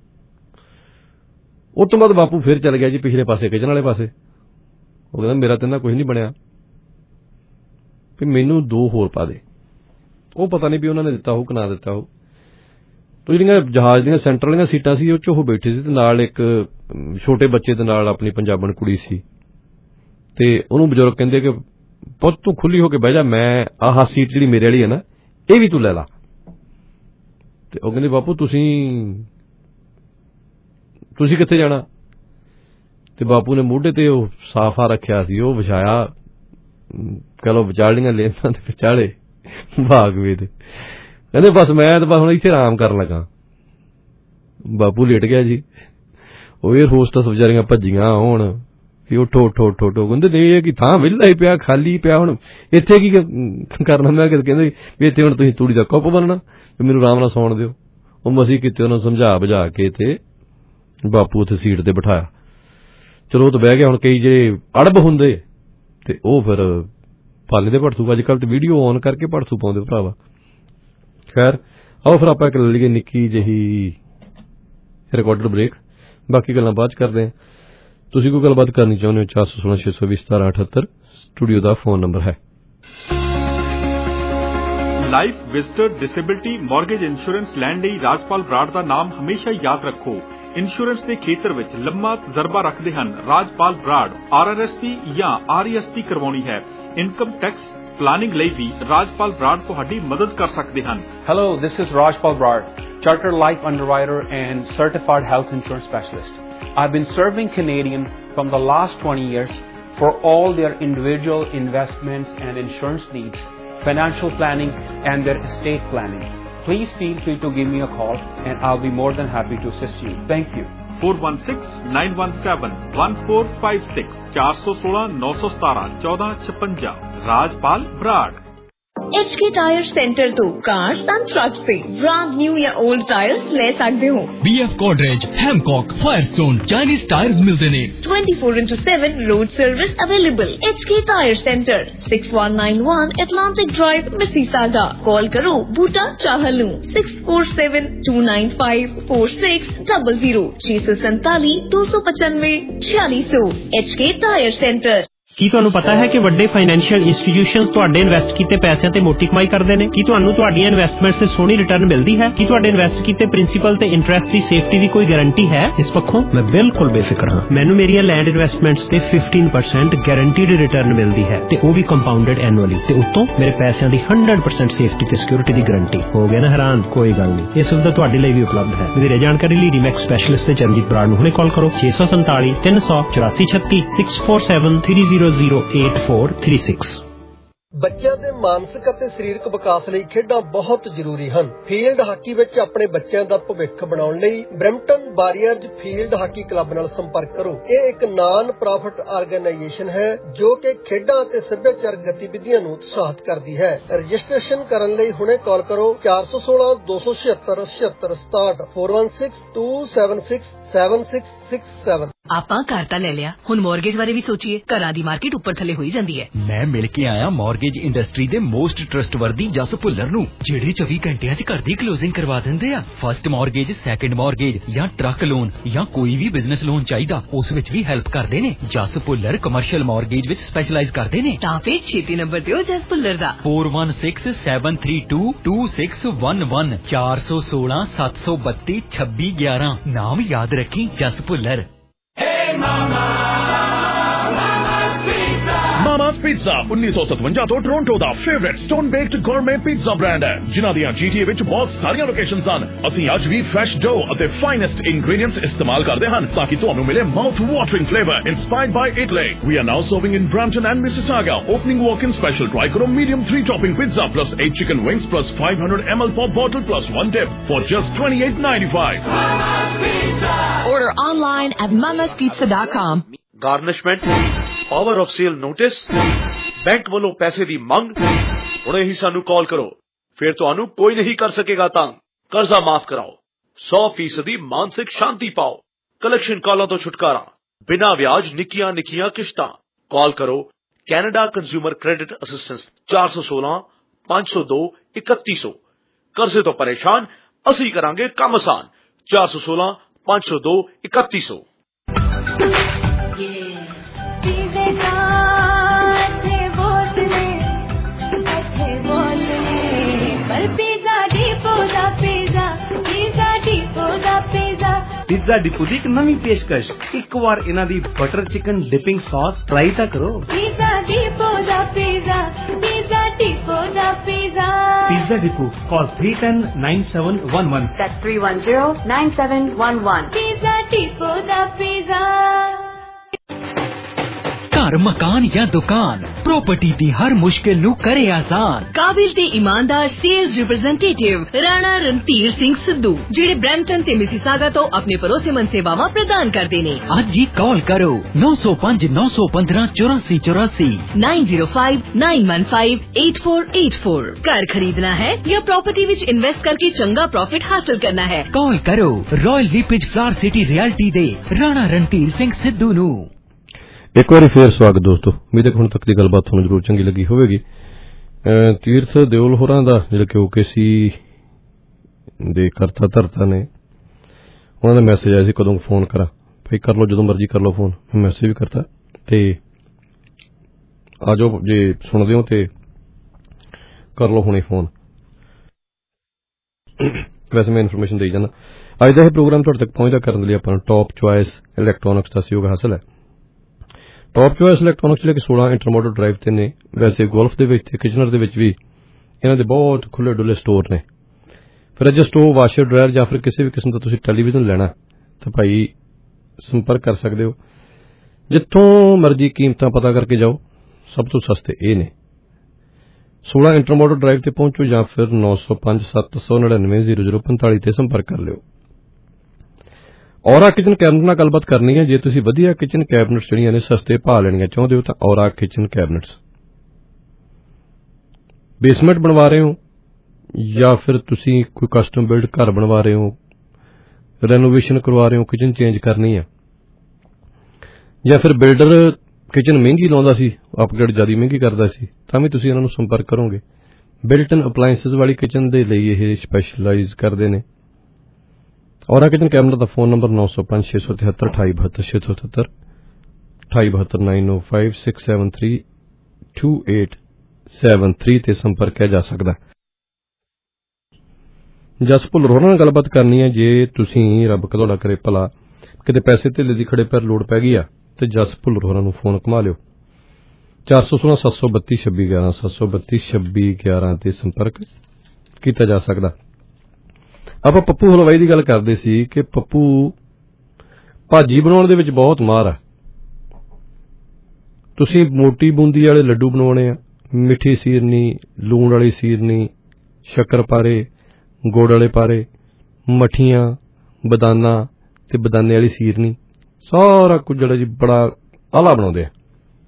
ਉਸ ਤੋਂ ਬਾਅਦ ਬਾਪੂ ਫਿਰ ਚੱਲ ਗਿਆ ਜੀ ਪਿਛਲੇ ਪਾਸੇ, ਕਿਚਨ ਵਾਲੇ ਪਾਸੇ। ਉਹ ਕਹਿੰਦਾ ਮੇਰਾ ਤਾਂ ਨਾ ਕੁਝ ਨਹੀਂ ਬਣਿਆ ਵੀ ਮੈਨੂੰ ਦੋ ਹੋਰ ਪਾ ਦੇ। ਉਹ ਪਤਾ ਨਹੀਂ ਵੀ ਉਹਨਾਂ ਨੇ ਦਿੱਤਾ ਹੋ ਕਿ ਨਾ ਦਿੱਤਾ ਹੋ। ਤੋ ਜਿਹੜੀਆਂ ਜਹਾਜ਼ ਦੀਆਂ ਸੈਂਟਰ ਵਾਲੀਆਂ ਸੀਟਾਂ ਸੀ ਉਹ 'ਚ ਉਹ ਬੈਠੇ ਸੀ ਤੇ ਨਾਲ ਇੱਕ ਛੋਟੇ ਬੱਚੇ ਦੇ ਨਾਲ ਆਪਣੀ ਪੰਜਾਬਣ ਕੁੜੀ ਸੀ ਤੇ ਉਹਨੂੰ ਬਜ਼ੁਰਗ ਕਹਿੰਦੇ ਕਿ ਪੁੱਤ ਤੂੰ ਖੁੱਲੀ ਹੋ ਕੇ ਬਹਿ ਜਾ, ਮੈਂ ਆਹ ਸੀਟ ਜਿਹੜੀ ਮੇਰੇ ਵਾਲੀ ਹੈ ਨਾ ਇਹ ਵੀ ਤੂੰ ਲੈ ਲਾ। ਤੇ ਉਹ ਕਹਿੰਦੇ ਬਾਪੂ ਤੁਸੀਂ ਤੁਸੀਂ ਕਿੱਥੇ ਜਾਣਾ? ਤੇ ਬਾਪੂ ਨੇ ਮੋਢੇ ਤੇ ਉਹ ਸਾਫਾ ਰੱਖਿਆ ਸੀ ਉਹ ਵਿਛਾਇਆ, ਕਹ ਲੋ ਵਿਚਾਲੀਆਂ ਲੇਨਾਂ ਦੇ ਵਿਚਾਲੇ ਬਾਗਵੇ ਦੇ। ਕਹਿੰਦੇ ਬਸ ਮੈਂ ਤਾਂ ਬਸ ਹੁਣ ਇੱਥੇ ਆਰਾਮ ਕਰਨ ਲੱਗਾ। ਬਾਪੂ ਲੇਟ ਗਿਆ ਜੀ। ਉਹ ਏਅਰ ਹੋਸਟਸ ਵਿਚਾਰੀਆਂ ਭੱਜੀਆਂ ਹੁਣ ਵੀ ਉੱਠੋ ਉੱਠੋ ਉੱਠੋ ਉੱਠੋ। ਕਹਿੰਦੇ ਨਹੀਂ ਇਹ ਕਿ ਥਾਂ ਵਿਹਲਾ ਹੀ ਪਿਆ, ਖਾਲੀ ਪਿਆ, ਹੁਣ ਇੱਥੇ ਕੀ ਕਰਨਾ? ਮੈਂ ਕਹਿੰਦੇ ਵੀ ਇੱਥੇ ਹੁਣ ਤੁਸੀਂ ਤੂੜੀ ਦਾ ਕੁੱਪ ਬਣਨਾ ਵੀ ਮੈਨੂੰ ਆਰਾਮ ਨਾਲ ਸੌਣ ਦਿਓ। ਉਹ ਮਸੀਂ ਕਿਤੇ ਉਹਨੂੰ ਸਮਝਾ ਬੁਝਾ ਕੇ ਤੇ ਬਾਪੂ ਉੱਥੇ ਸੀਟ ਤੇ ਬਿਠਾਇਆ। ਚਲੋ ਉਹ ਤਾਂ ਬਹਿ ਗਿਆ। ਹੁਣ ਕਈ ਜਿਹੜੇ ਅੜਬ ਹੁੰਦੇ ਤੇ ਉਹ ਫਿਰ ਪਾਲੇ ਦੇ ਭੜਥੂ, ਅੱਜ ਕੱਲ੍ਹ ਤੇ ਵੀਡੀਓ ਔਨ ਕਰਕੇ ਭੜਥੂ ਪਾਉਂਦੇ ਭਰਾਵਾ। ਖੈਰ ਆਓ ਫਿਰ ਆਪਾਂ ਇੱਕ ਲੈ ਲਈਏ ਨਿੱਕੀ ਜਿਹੀ ਰਿਕਾਰਡਡ ਬ੍ਰੇਕ, ਬਾਕੀ ਗੱਲਾਂ ਬਾਅਦ ਚ ਕਰਦੇ ਹਾਂ। ਤੁਸੀਂ ਕੋਈ ਗੱਲਬਾਤ ਕਰਨੀ ਚਾਹੁੰਦੇ ਹੋ ਚਾਰ ਸੌ ਸੋਲਾਂ ਛੇ ਸੌ ਵੀਹ ਸਤਾਰਾਂ ਅਠੱਤਰ ਸਟੂਡੀਓ ਦਾ ਫੋਨ ਨੰਬਰ ਹੈ। Life, visitor, disability, mortgage insurance ਲੈਣ ਲਈ ਰਾਜਪਾਲ ਬਰਾੜ ਦਾ ਨਾਮ ਹਮੇਸ਼ਾ ਯਾਦ ਰੱਖੋ। ਇੰਸ਼ੋਰੈਂਸ ਦੇ ਖੇਤਰ ਵਿੱਚ ਲੰਮਾ ਤਜਰਬਾ ਰੱਖਦੇ ਹਨ Rajpal Brar. R R S P ਜਾਂ ਆਰ ਈ ਐਸ ਪੀ ਕਰਵਾਉਣੀ ਹੈ, ਇਨਕਮ ਟੈਕਸ ਪਲਾਨਿੰਗ ਲਈ ਵੀ ਰਾਜਪਾਲ ਬਰਾੜ ਤੁਹਾਡੀ ਮਦਦ ਕਰ ਸਕਦੇ ਹਨ। Hello, this is Rajpal Brad, Chartered Life Underwriter and Certified Health Insurance Specialist. I've been serving Canadians from the last twenty years for all their individual investments and insurance needs, financial planning and their estate planning. Please feel free to give me a call and I'll be more than happy to assist you. Thank you. Four one six nine one seven one four five six चार सौ सोलह नौ सौ सतारह चौदह छप्पंजा Rajpal Brar. H K tyre centre तो कार्स एंड ट्रक्स से ब्रांड न्यू या ओल्ड टायर ले सकते हो। B F Goodrich, Hankook, Firestone, Chinese tyres मिलते ने। Twenty four into seven road service available. H K tyre centre six one nine one Atlantic drive Mississauga. Call करो बूटा चाहलू six four seven two nine five four six double zero छह सौ सैतालीस दो सौ पचानवे छियालीस सौ। H K tyre centre. ਕੀ ਤੁਹਾਨੂੰ ਪਤਾ ਹੈ ਕਿ ਵੱਡੇ ਫਾਈਨੈਂਸ਼ੀਅਲ ਇੰਸਟੀਟਿਊਸ਼ਨਸ ਤੁਹਾਡੇ ਇਨਵੈਸਟ ਕੀਤੇ ਪੈਸਿਆਂ ਤੇ ਮੋਟੀ ਕਮਾਈ ਕਰਦੇ ਨੇ? ਕੀ ਤੁਹਾਨੂੰ ਤੁਹਾਡੀਆਂ ਇਨਵੈਸਟਮੈਂਟਸ ਤੇ ਸੋਹਣੀ ਰਿਟਰਨ ਮਿਲਦੀ ਹੈ? ਕੀ ਤੁਹਾਡੇ ਇਨਵੈਸਟ ਕੀਤੇ ਪ੍ਰਿੰਸੀਪਲ ਤੇ ਇੰਟਰਸਟ ਦੀ ਸੇਫਟੀ ਦੀ ਕੋਈ ਗਾਰੰਟੀ ਹੈ? ਇਸ ਪੱਖੋਂ ਮੈਂ ਬਿਲਕੁਲ ਬੇਫਿਕਰ ਹਾਂ। ਮੈਨੂੰ ਮੇਰੀਆਂ ਲੈਂਡ ਇਨਵੈਸਟਮੈਂਟਸ ਤੇ ਫਿਫਟੀਨ ਪਰਸੈਂਟ ਗਾਰੰਟੀਡ ਰਿਟਰਨ ਮਿਲਦੀ ਹੈ ਤੇ ਉਹ ਵੀ ਕੰਪਾਊਂਡਡ ਐਨੂਅਲੀ, ਤੇ ਉੱਤੋਂ ਮੇਰੇ ਪੈਸਿਆਂ ਦੀ ਹੰਡਰਡ ਪਰਸੈਂਟ ਸੇਫਟੀ ਤੇ ਸਿਕਿਉਰਿਟੀ ਦੀ ਗਾਰੰਟੀ। ਹੋ ਗਿਆ ਨਾ ਹੈਰਾਨ? ਕੋਈ ਗੱਲ ਨਹੀਂ, ਇਹ ਸੁਵਿਧਾ ਤੁਹਾਡੇ ਲਈ ਵੀ ਉਪਲਬਧ ਹੈ। ਵਧੇਰੇ ਜਾਣਕਾਰੀ ਲਈ ਰੀਮੈਕਸ ਸਪੈਸ਼ਲਿਸਟ ਤੇ ਚਰਨਜੀਤ ਬਰਾੜ ਨੂੰ ਹੁਣੇ ਕਾਲ ਕਰੋ ਛੇ ਸੌ ਸੰਤਾਲੀ ਤਿੰਨ ਸੌ ਚੁਰਾਸੀ ਛੱਤੀ six four seven three zero zero eight four three six। ਬੱਚਿਆਂ ਦੇ ਮਾਨਸਿਕ ਅਤੇ ਸਰੀਰਕ ਵਿਕਾਸ ਲਈ ਖੇਡਾਂ ਬਹੁਤ ਜ਼ਰੂਰੀ ਹਨ। ਫੀਲਡ ਹਾਕੀ ਵਿੱਚ ਆਪਣੇ ਬੱਚਿਆਂ ਦਾ ਭਵਿੱਖ ਬਣਾਉਣ ਲਈ Brampton warriors field hockey club ਨਾਲ ਸੰਪਰਕ ਕਰੋ। ਇਹ ਇੱਕ ਨਾਨ ਪ੍ਰੋਫਿਟ ਆਰਗੇਨਾਈਜੇਸ਼ਨ ਹੈ ਜੋ ਕਿ ਖੇਡਾਂ ਅਤੇ ਸੱਭਿਆਚਾਰਕ ਗਤੀਵਿਧੀਆਂ ਨੂੰ ਉਤਸ਼ਾਹਿਤ ਕਰਦੀ ਹੈ। ਰਜਿਸਟ੍ਰੇਸ਼ਨ ਕਰਨ ਲਈ ਹੁਣੇ ਕਾਲ ਕਰੋ ਚਾਰ ਸੌ ਸੋਲਾਂ ਦੋ ਸੌ ਛਿਅੱਤਰ ਛਿਅੱਤਰ ਸਤਾਹਠ four one six two seven six seven six six seven. ਆਪਾਂ ਘਰ ਤਾਂ ਲੈ ਲਿਆ, ਹੁਣ ਮੌਰਗੇਜ ਬਾਰੇ ਵੀ ਸੋਚੀਏ। ਘਰਾਂ ਦੀ ਮਾਰਕੀਟ ਉੱਪਰ ਥੱਲੇ ਹੋਈ ਜਾਂਦੀ ਹੈ। ਮੈਂ ਮਿਲ ਕੇ ਆਇਆ ਮੌਰਗੇਜ ਇੰਡਸਟਰੀ ਦੇ ਮੋਸਟ ਟਰਸਟਵਰਦੀ ਜਸ ਭੁੱਲਰ ਨੂੰ, ਜਿਹੜੇ ਚੌਵੀ ਘੰਟਿਆਂ 'ਚ ਘਰ ਦੀ ਕਲੋਜ਼ਿੰਗ ਕਰਵਾ ਦਿੰਦੇ ਆ। ਫਸਟ ਮੌਰਗੇਜ, ਸੈਕੰਡ ਮੌਰਗੇਜ ਜਾਂ ਟਰੱਕ ਲੋਨ ਜਾਂ ਕੋਈ ਵੀ ਬਿਜ਼ਨਸ ਲੋਨ ਚਾਹੀਦਾ, ਉਸ ਵਿੱਚ ਵੀ ਹੈਲਪ ਕਰਦੇ ਨੇ। ਜਸ ਭੁੱਲਰ ਕਮਰਸ਼ੀਅਲ ਮੌਰਗੇਜ ਵਿੱਚ ਸਪੈਸ਼ਲਾਈਜ਼ ਕਰਦੇ ਨੇ। ਤਾਂ ਫਿਰ ਛੇਤੀ ਨੰਬਰ ਦਿਓ ਜਸ ਭੁੱਲਰ ਦਾ four one six seven three two two six one one ਚਾਰ ਸੌ ਸੋਲਾਂ ਸੱਤ ਸੌ ਬੱਤੀ ਛੱਬੀ ਗਿਆਰਾਂ। ਨਾਮ ਯਾਦ ਰੱਖੀ, ਜਸ ਭੁੱਲਰ। ਮਾਮਾਸ ਪੀਜ਼ਾ ਉੱਨੀ ਸੌ ਸਤਵੰਜਾ ਤੋਂ ਟੋਰਾਂਟੋ ਦਾ favourite stone baked gourmet pizza brand ਹੈ, ਜਿਨ੍ਹਾਂ ਦੀਆਂ ਜੀਟੀਏ ਵਿੱਚ ਬਹੁਤ ਸਾਰੀਆਂ ਲੋਕੇਸ਼ਨਸ ਹਨ। ਅਸੀਂ ਅੱਜ ਵੀ ਫਰੈਸ਼ ਡੋ ਅਤੇ ਫਾਈਨੈਸਟ ਇੰਗਰੀਡੀਐਂਟਸ ਇਸਤੇਮਾਲ ਕਰਦੇ ਹਨ ਤਾਂ ਕਿ ਤੁਹਾਨੂੰ ਮਿਲੇ mouth watering flavour inspired by Italy. We are now serving in Brampton and Mississauga. Opening walk-in special try ਕਰੋ medium three topping pizza plus eight chicken wings plus five hundred milliliters pop bottle plus one tip for just twenty-eight ninety-five. Order online at mamas pizza dot com. Garnishment, power of sale notice, bank ਵੱਲੋਂ ਪੈਸੇ ਦੀ ਮੰਗ। ਹੁਣੇ ਹੀ ਸਾਨੂੰ ਕਾਲ ਕਰੋ, ਫਿਰ ਤੁਹਾਨੂੰ ਕੋਈ ਨਹੀਂ ਕਰ ਸਕੇਗਾ ਤੰਗ। ਕਰਜ਼ਾ ਮਾਫ ਕਰਾਓ, ਸੌ ਫੀਸਦੀ ਮਾਨਸਿਕ ਸ਼ਾਂਤੀ ਪਾਓ। ਕਲੈਕਸ਼ਨ ਕਾਲਾਂ ਤੋਂ ਛੁਟਕਾਰਾ, ਬਿਨਾਂ ਵਿਆਜ ਨਿੱਕੀਆਂ ਨਿੱਕੀਆਂ ਕਿਸ਼ਤਾਂ। ਕਾਲ ਕਰੋ ਕੈਨੇਡਾ ਕੰਜ਼ਿਊਮਰ ਕ੍ਰੈਡਿਟ ਅਸਿਸਟੈਂਸ ਚਾਰ ਸੌ ਸੋਲਾਂ ਪੰਜ ਸੌ ਦੋ ਇਕੱਤੀ ਸੌ। ਕਰਜ਼ੇ ਤੋਂ ਪਰੇਸ਼ਾਨ, ਅਸੀਂ ਕਰਾਂਗੇ ਕੰਮ ਆਸਾਨ। ਚਾਰ ਸੌ ਸੋਲਾਂ ਪੰਜ ਸੌ ਦੋ ਇਕੱਤੀ ਸੌ। पिज्जा डिपो ਦੀ ਇੱਕ ਨਵੀਂ ਪੇਸ਼ਕਸ਼। ਇੱਕ ਵਾਰ ਇਹਨਾਂ ਦੀ butter chicken dipping sauce try ਤਾਂ ਕਰੋ। पिज्जा डिपो ਦਾ पिज्जा, पिज्जा डिपो ਦਾ pizza. Pizza depot, call three one zero nine seven one one। That's three one zero nine seven one one। Pizza depot ਦਾ पिज्जा। ਘਰ, ਮਕਾਨ ਜਾਂ ਦੁਕਾਨ, ਪ੍ਰਾਪਰਟੀ ਦੀ ਹਰ ਮੁਸ਼ਕਿਲ ਨੂੰ ਕਰੇ ਆਸਾਨ। ਕਾਬਿਲ ਤੇ ਇਮਾਨਦਾਰ ਸੇਲਜ਼ ਰਿਪਰੈਜ਼ੈਂਟੇਟਿਵ ਰਾਣਾ ਰਣਧੀਰ ਸਿੰਘ ਸਿੱਧੂ, ਜਿਹੜੇ ਬ੍ਰੈਂਪਟਨ ਤੇ ਮਿਸੀਸਾਗਾ ਤੋਂ ਆਪਣੇ ਭਰੋਸੇਮੰਦ ਸੇਵਾਵਾਂ ਪ੍ਰਦਾਨ ਕਰਦੇ ਨੇ। ਅੱਜ ਹੀ ਕਾਲ ਕਰੋ ਨੌ ਸੌ ਪੰਜ ਨੌ ਸੌ ਪੰਦਰਾਂ ਚੌਰਾਸੀ ਚੌਰਾਸੀ nine zero five nine one five eight four eight four। ਘਰ ਖਰੀਦਣਾ ਹੈ ਜਾਂ ਪ੍ਰਾਪਰਟੀ ਵਿੱਚ ਇਨਵੈਸਟ ਕਰਕੇ ਚੰਗਾ ਪ੍ਰੋਫਿਟ ਹਾਸਲ ਕਰਨਾ ਹੈ, ਕਾਲ ਕਰੋ Royal LePage Flower City Realty ਦੇ ਰਾਣਾ ਰਣਧੀਰ ਸਿੰਘ ਸਿੱਧੂ ਨੂੰ। ਇੱਕ ਵਾਰੀ ਫੇਰ ਸਵਾਗਤ ਦੋਸਤੋ। ਉਮੀਦ ਹੈ ਹੁਣ ਤੱਕ ਦੀ ਗੱਲਬਾਤ ਤੁਹਾਨੂੰ ਜ਼ਰੂਰ ਚੰਗੀ ਲੱਗੀ ਹੋਵੇਗੀ। ਤੀਰਥ ਦਿਓਲ ਹੋਰਾਂ ਦਾ ਜਿਹੜਾ ਕਿ ਓਕੇਸੀ ਦੇ ਕਰਤਾ ਧਰਤਾ ਨੇ, ਉਹਨਾਂ ਦਾ ਮੈਸੇਜ ਆਇਆ ਸੀ ਕਦੋਂ ਫੋਨ ਕਰਾਂ। ਭਾਈ ਕਰ ਲਓ, ਜਦੋਂ ਮਰਜ਼ੀ ਕਰ ਲਓ ਫੋਨ। ਮੈਂ ਮੈਸੇਜ ਵੀ ਕਰਤਾ ਤੇ ਆ ਜਾਓ, ਜੇ ਸੁਣਦੇ ਹੋ ਤੇ ਕਰ ਲਓ ਹੁਣੇ ਫੋਨ। ਵੈਸੇ ਮੈਂ ਇਨਫੋਰਮੇਸ਼ਨ ਦੇਈ ਜਾਂਦਾ। ਅੱਜ ਦਾ ਇਹ ਪ੍ਰੋਗਰਾਮ ਤੁਹਾਡੇ ਤੱਕ ਪਹੁੰਚਦਾ ਕਰਨ ਲਈ ਆਪਾਂ ਨੂੰ ਟੌਪ ਚੁਆਇਸ ਇਲੈਕਟ੍ਰੋਨਿਕਸ ਦਾ ਸਹਿਯੋਗ ਹਾਸਲ ਹੈ। ਟੌਪ ਚੁਆਇਸ ਇਲੈਕਟ੍ਰੋਨਿਕਸ ਜਿਹੜੇ ਕਿ ਸੋਲਾਂ ਇੰਟਰਮੋਡਲ ਡਰਾਈਵ ਤੇ ਨੇ। ਵੈਸੇ ਗੋਲਫ ਦੇ ਵਿੱਚ ਤੇ ਕਿਚਨਰ ਦੇ ਵਿੱਚ ਵੀ ਇਹਨਾਂ ਦੇ ਬਹੁਤ ਖੁੱਲੇ ਡੁੱਲੇ ਸਟੋਰ ਨੇ। ਫਰਿੱਜ, ਸਟੋਵ, ਵਾਸ਼ਰ, ਡਰਾਇਰ ਜਾਂ ਫਿਰ ਕਿਸੇ ਵੀ ਕਿਸਮ ਦਾ ਤੁਸੀਂ ਟੈਲੀਵਿਜ਼ਨ ਲੈਣਾ ਤਾਂ ਭਾਈ ਸੰਪਰਕ ਕਰ ਸਕਦੇ ਹੋ। ਜਿੱਥੋਂ ਮਰਜ਼ੀ ਕੀਮਤਾਂ ਪਤਾ ਕਰਕੇ ਜਾਓ, ਸਭ ਤੋਂ ਸਸਤੇ ਇਹ ਨੇ। ਸੋਲਾਂ ਇੰਟਰਮੋਡਲ ਡਰਾਈਵ ਤੇ ਪਹੁੰਚੋ ਜਾਂ ਫਿਰ ਨੌ ਸੌ ਪੰਜ ਸੱਤ ਸੌ ਨੜਿਨਵੇਂ ਜ਼ੀਰੋ ਜ਼ੀਰੋ ਪੰਤਾਲੀ ਤੇ ਸੰਪਰਕ ਕਰ ਲਿਓ। ਔਰਾ ਕਿਚਨ ਕੈਬਨਿਟ ਨਾਲ ਗੱਲਬਾਤ ਕਰਨੀ ਹੈ। ਜੇ ਤੁਸੀਂ ਵਧੀਆ ਕਿਚਨ ਕੈਬਨਿਟਸ ਜਿਹੜੀਆਂ ਨੇ ਸਸਤੇ ਭਾਅ ਲੈਣੀਆਂ ਚਾਹੁੰਦੇ ਹੋ ਤਾਂ ਔਰਾ ਕਿਚਨ ਕੈਬਨਿਟਸ। ਬੇਸਮੈਂਟ ਬਣਵਾ ਰਹੇ ਹੋ ਜਾਂ ਫਿਰ ਤੁਸੀਂ ਕੋਈ ਕਸਟਮ ਬਿਲਡ ਘਰ ਬਣਵਾ ਰਹੇ ਹੋ, ਰੈਨੋਵੇਸ਼ਨ ਕਰਵਾ ਰਹੇ ਹੋ, ਕਿਚਨ ਚੇਂਜ ਕਰਨੀ ਹੈ, ਜਾਂ ਫਿਰ ਬਿਲਡਰ ਕਿਚਨ ਮਹਿੰਗੀ ਲਾਉਂਦਾ ਸੀ, ਅਪਗ੍ਰੇਡ ਜ਼ਿਆਦਾ ਮਹਿੰਗੀ ਕਰਦਾ ਸੀ, ਤਾਂ ਵੀ ਤੁਸੀਂ ਇਹਨਾਂ ਨੂੰ ਸੰਪਰਕ ਕਰੋਗੇ। ਬਿਲਟ-ਇਨ ਅਪਲਾਇੰਸਿਸ ਵਾਲੀ ਕਿਚਨ ਦੇ ਲਈ ਇਹ ਸਪੈਸ਼ਲਾਈਜ਼ ਕਰਦੇ ਨੇ। ਔਰਾ ਕਿਚਨ ਕੈਬਨਿਟ ਦਾ ਫੋਨ ਨੰਬਰ ਨੌ ਸੌ ਪੰਜ ਛੇ ਸੌ ਤਿਹੱਤਰ ਅਠਾਈ ਬਹੱਤਰ ਛੇ ਸੌ ਸਤੱਤਰ ਅਠਾਈ ਬਹੱਤਰ nine oh five six seven three two eight seven three ਤੇ ਸੰਪਰਕ ਕਿਹਾ ਜਾ ਸਕਦਾ। ਜਸ ਭੁੱਲਰ ਹੋਰਾਂ ਨਾਲ ਗੱਲਬਾਤ ਕਰਨੀ ਹੈ। ਜੇ ਤੁਸੀਂ ਰੱਬ ਤੁਹਾਡਾ ਕਰੇ ਭਲਾ ਕਿਤੇ ਪੈਸੇ ਧੇਲੇ ਦੀ ਖੜੇ ਪੈਰ ਲੋੜ ਪੈ ਗਈ ਆ ਤੇ ਜਸ ਭੁੱਲਰ ਹੋਰਾਂ ਨੂੰ ਫੋਨ ਘੁਮਾ ਲਿਓ। ਚਾਰ ਸੌ ਸੋਲਾਂ ਸੱਤ ਸੌ ਬੱਤੀ ਛੱਬੀ ਗਿਆਰਾਂ ਸੱਤ ਸੌ ਬੱਤੀ ਛੱਬੀ ਗਿਆਰਾਂ ਤੇ ਸੰਪਰਕ ਕੀਤਾ ਜਾ ਸਕਦਾ। ਆਪਾਂ ਪੱਪੂ ਹਲਵਾਈ ਦੀ ਗੱਲ ਕਰਦੇ ਸੀ ਕਿ ਪੱਪੂ ਭਾਜੀ ਬਣਾਉਣ ਦੇ ਵਿੱਚ ਬਹੁਤ ਮਾਹਰ ਆ। ਤੁਸੀਂ ਮੋਟੀ ਬੂੰਦੀ ਵਾਲੇ ਲੱਡੂ ਬਣਾਉਣੇ ਆ, ਮਿੱਠੀ ਸੀਰਨੀ, ਲੂਣ ਵਾਲੀ ਸੀਰਨੀ, ਸ਼ੱਕਰ ਪਾਰੇ, ਗੁੜ ਵਾਲੇ ਪਾਰੇ, ਮੱਠੀਆਂ, ਬਦਾਨਾ ਤੇ ਬਦਾਨੇ ਵਾਲੀ ਸੀਰਨੀ, ਸਾਰਾ ਕੁਝ ਜਿਹੜਾ ਜੀ ਬੜਾ ਆਲਾ ਬਣਾਉਂਦੇ ਆ।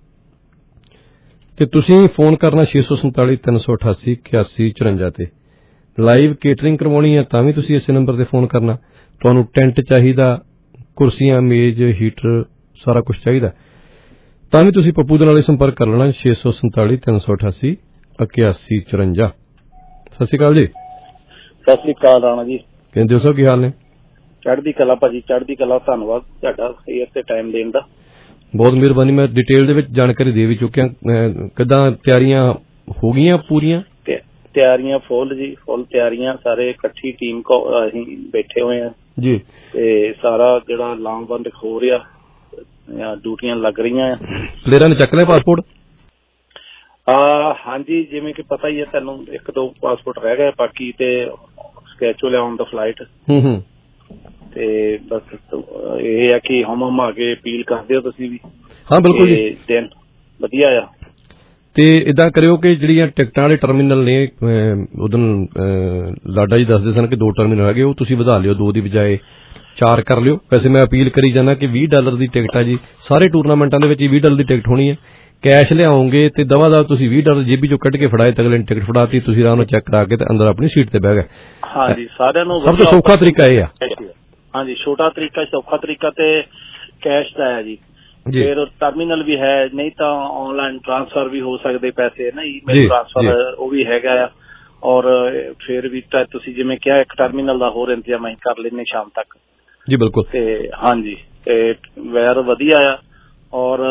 ਤੇ ਤੁਸੀਂ ਫੋਨ ਕਰਨਾ ਛੇ ਸੌ ਸੰਤਾਲੀ ਤਿੰਨ ਸੌ ਅਠਾਸੀ ਇਕਿਆਸੀ ਚੁਰੰਜਾ ਤੇ। ਲਾਈਵ ਕੇਟਰਿੰਗ ਕਰਵਾਉਣੀ ਹੈ ਤਾਂ ਵੀ ਤੁਸੀਂ ਇਸੇ ਨੰਬਰ ਤੇ ਫੋਨ ਕਰਨਾ। ਤੁਹਾਨੂੰ ਟੈਂਟ ਚਾਹੀਦਾ, ਕੁਰਸੀਆਂ, ਮੇਜ਼, ਹੀਟਰ, ਸਾਰਾ ਕੁਝ ਚਾਹੀਦਾ ਤਾਂ ਵੀ ਤੁਸੀਂ ਪੱਪੂ ਦੇ ਨਾਲ ਸੰਪਰਕ ਕਰ ਲੈਣਾ। ਛੇ ਸੌ ਸੰਤਾਲੀ ਤਿੰਨ ਸੌ ਅਠਾਸੀ ਇਕਿਆਸੀ ਚੁਰੰਜਾ। ਸਤਿ ਸ਼੍ਰੀ ਅਕਾਲ ਜੀ। ਸਤਿ ਸ਼੍ਰੀ ਅਕਾਲ ਰਾਣਾ ਜੀ। ਕਹਿੰਦੇ ਹੋ ਸੋ ਕੀ ਹਾਲ ਨੇ? ਚੜ੍ਹਦੀ ਕਲਾ ਭਾਜੀ, ਚੜ੍ਹਦੀ ਕਲਾ। ਧੰਨਵਾਦ ਤੁਹਾਡਾ ਫੇਰ ਤੇ ਟਾਈਮ ਦੇਣ ਦਾ। ਬਹੁਤ ਮਿਹਰਬਾਨੀ। ਮੈਂ ਡਿਟੇਲ ਦੇ ਵਿੱਚ ਜਾਣਕਾਰੀ ਦੇ ਵੀ ਚੁੱਕਿਆ। ਕਿੱਦਾਂ ਤਿਆਰੀਆਂ ਹੋ ਗਈਆਂ ਪੂਰੀਆਂ? ਤਿਆਰੀਆਂ ਫੁੱਲ ਜੀ, ਫੁੱਲ ਤਿਆਰੀਆਂ। ਸਾਰੇ ਇਕੱਠੀ ਟੀਮ ਕੋ ਅਸੀਂ ਬੈਠੇ ਹੋਏ ਆ ਜੀ ਤੇ ਸਾਰਾ ਜਿਹੜਾ ਲਾਮਬੰਦ ਹੋ ਰਿਹਾ, ਡਿਊਟੀਆਂ ਲੱਗ ਰਹੀਆਂ ਆ। ਪਲੇਅਰਾਂ ਨੇ ਚੱਕ ਲਿਆ ਪਾਸਪੋਰਟ? ਆ ਹਾਂਜੀ, ਜਿਵੇਂ ਕਿ ਪਤਾ ਹੀ ਹੈ ਤੁਹਾਨੂੰ, ਇੱਕ ਦੋ ਪਾਸਪੋਰਟ ਰਹਿ ਗਏ ਬਾਕੀ ਤੇ ਸਕੈਚੂਅਲ ਆਨ ਦਾ ਫਲਾਈਟ। ਹੂੰ ਹੂੰ ਤੇ ਬਸ ਇਹ ਹੈ ਕਿ ਹਮ ਹਮ ਆ ਕੇ ਅਪੀਲ ਕਰਦੇ ਹੋ ਤੁਸੀਂ ਵੀ। ਹਾਂ ਬਿਲਕੁਲ ਜੀ, ਦਿਨ ਵਧੀਆ ਆ। ਤੇ ਇਦਾਂ ਕਰਿਓ ਕਿ ਜਿਹੜੀਆਂ ਟਿਕਟਾਂ ਵਾਲੇ ਟਰਮੀਨਲ ਨੇ, ਉਦੋਂ ਲਾਡਾ ਜੀ ਦੱਸਦੇ ਸਨ ਕਿ ਦੋ ਟਰਮੀਨਲ ਹੈਗੇ, ਉਹ ਤੁਸੀਂ ਵਧਾ ਲਿਓ, ਦੋ ਦੀ ਬਜਾਏ ਚਾਰ ਕਰ ਲਿਓ। ਵੈਸੇ ਮੈਂ ਅਪੀਲ ਕਰੀ ਜਾਂਦਾ ਕਿ ਵੀਹ ਡਾਲਰ ਦੀ ਟਿਕਟ ਆ ਜੀ, ਸਾਰੇ ਟੂਰਨਾਮੈਂਟਾਂ ਦੇ ਵਿੱਚ ਵੀਹ ਡਾਲਰ ਦੀ ਟਿਕਟ ਹੋਣੀ ਹੈ। ਕੈਸ਼ ਲਿਆਓਗੇ ਤੇ ਦਵਾ ਦਾ ਤੁਸੀਂ ਵੀਹ ਡਾਲਰ ਜੇਬੀ ਚੋਂ ਕੱਢ ਕੇ ਫੜਾਏ ਤੇ ਅਗਲੇ ਨੇ ਟਿਕਟ ਫੜਾਤੀ, ਤੁਸੀਂ ਆਰਾਮ ਨਾਲ ਚੈੱਕ ਕਰਾ ਕੇ ਤੇ ਅੰਦਰ ਆਪਣੀ ਸੀਟ ਤੇ ਬਹਿ ਗਏ। ਹਾਂਜੀ, ਸਾਰਿਆਂ ਨੂੰ ਸਭ ਤੋਂ ਸੌਖਾ ਤਰੀਕਾ ਇਹ ਆ। ਹਾਂਜੀ, ਛੋਟਾ ਤਰੀਕਾ, ਸੌਖਾ ਤਰੀਕਾ ਤੇ ਕੈਸ਼ ਦਾ ਹੈ ਜੀ। ਫਿਰ ਟਰਮੀਨਲ ਵੀ ਹੈ, ਨਹੀਂ ਤਾਂ ਆਨਲਾਈਨ ਟ੍ਰਾਂਸਫਰ ਵੀ ਹੋ ਸਕਦੇ ਪੈਸੇ ਨਾ, ਈਮੇਲ ਟ੍ਰਾਂਸਫਰ ਉਹ ਵੀ ਹੈਗਾ ਆ। ਔਰ ਫਿਰ ਵੀ ਤੁਸੀਂ ਜਿਵੇਂ ਕਿਹਾ ਇੱਕ ਟਰਮੀਨਲ ਦਾ ਹੋਰ ਇੰਤਜ਼ਾਮ ਅਸੀਂ ਕਰ ਲੈਂਦੇ ਸ਼ਾਮ ਤੱਕ ਜੀ। ਬਿਲਕੁਲ। ਤੇ ਹਾਂਜੀ, ਤੇ ਵੈਰ ਵਧੀਆ ਆ। ਔਰ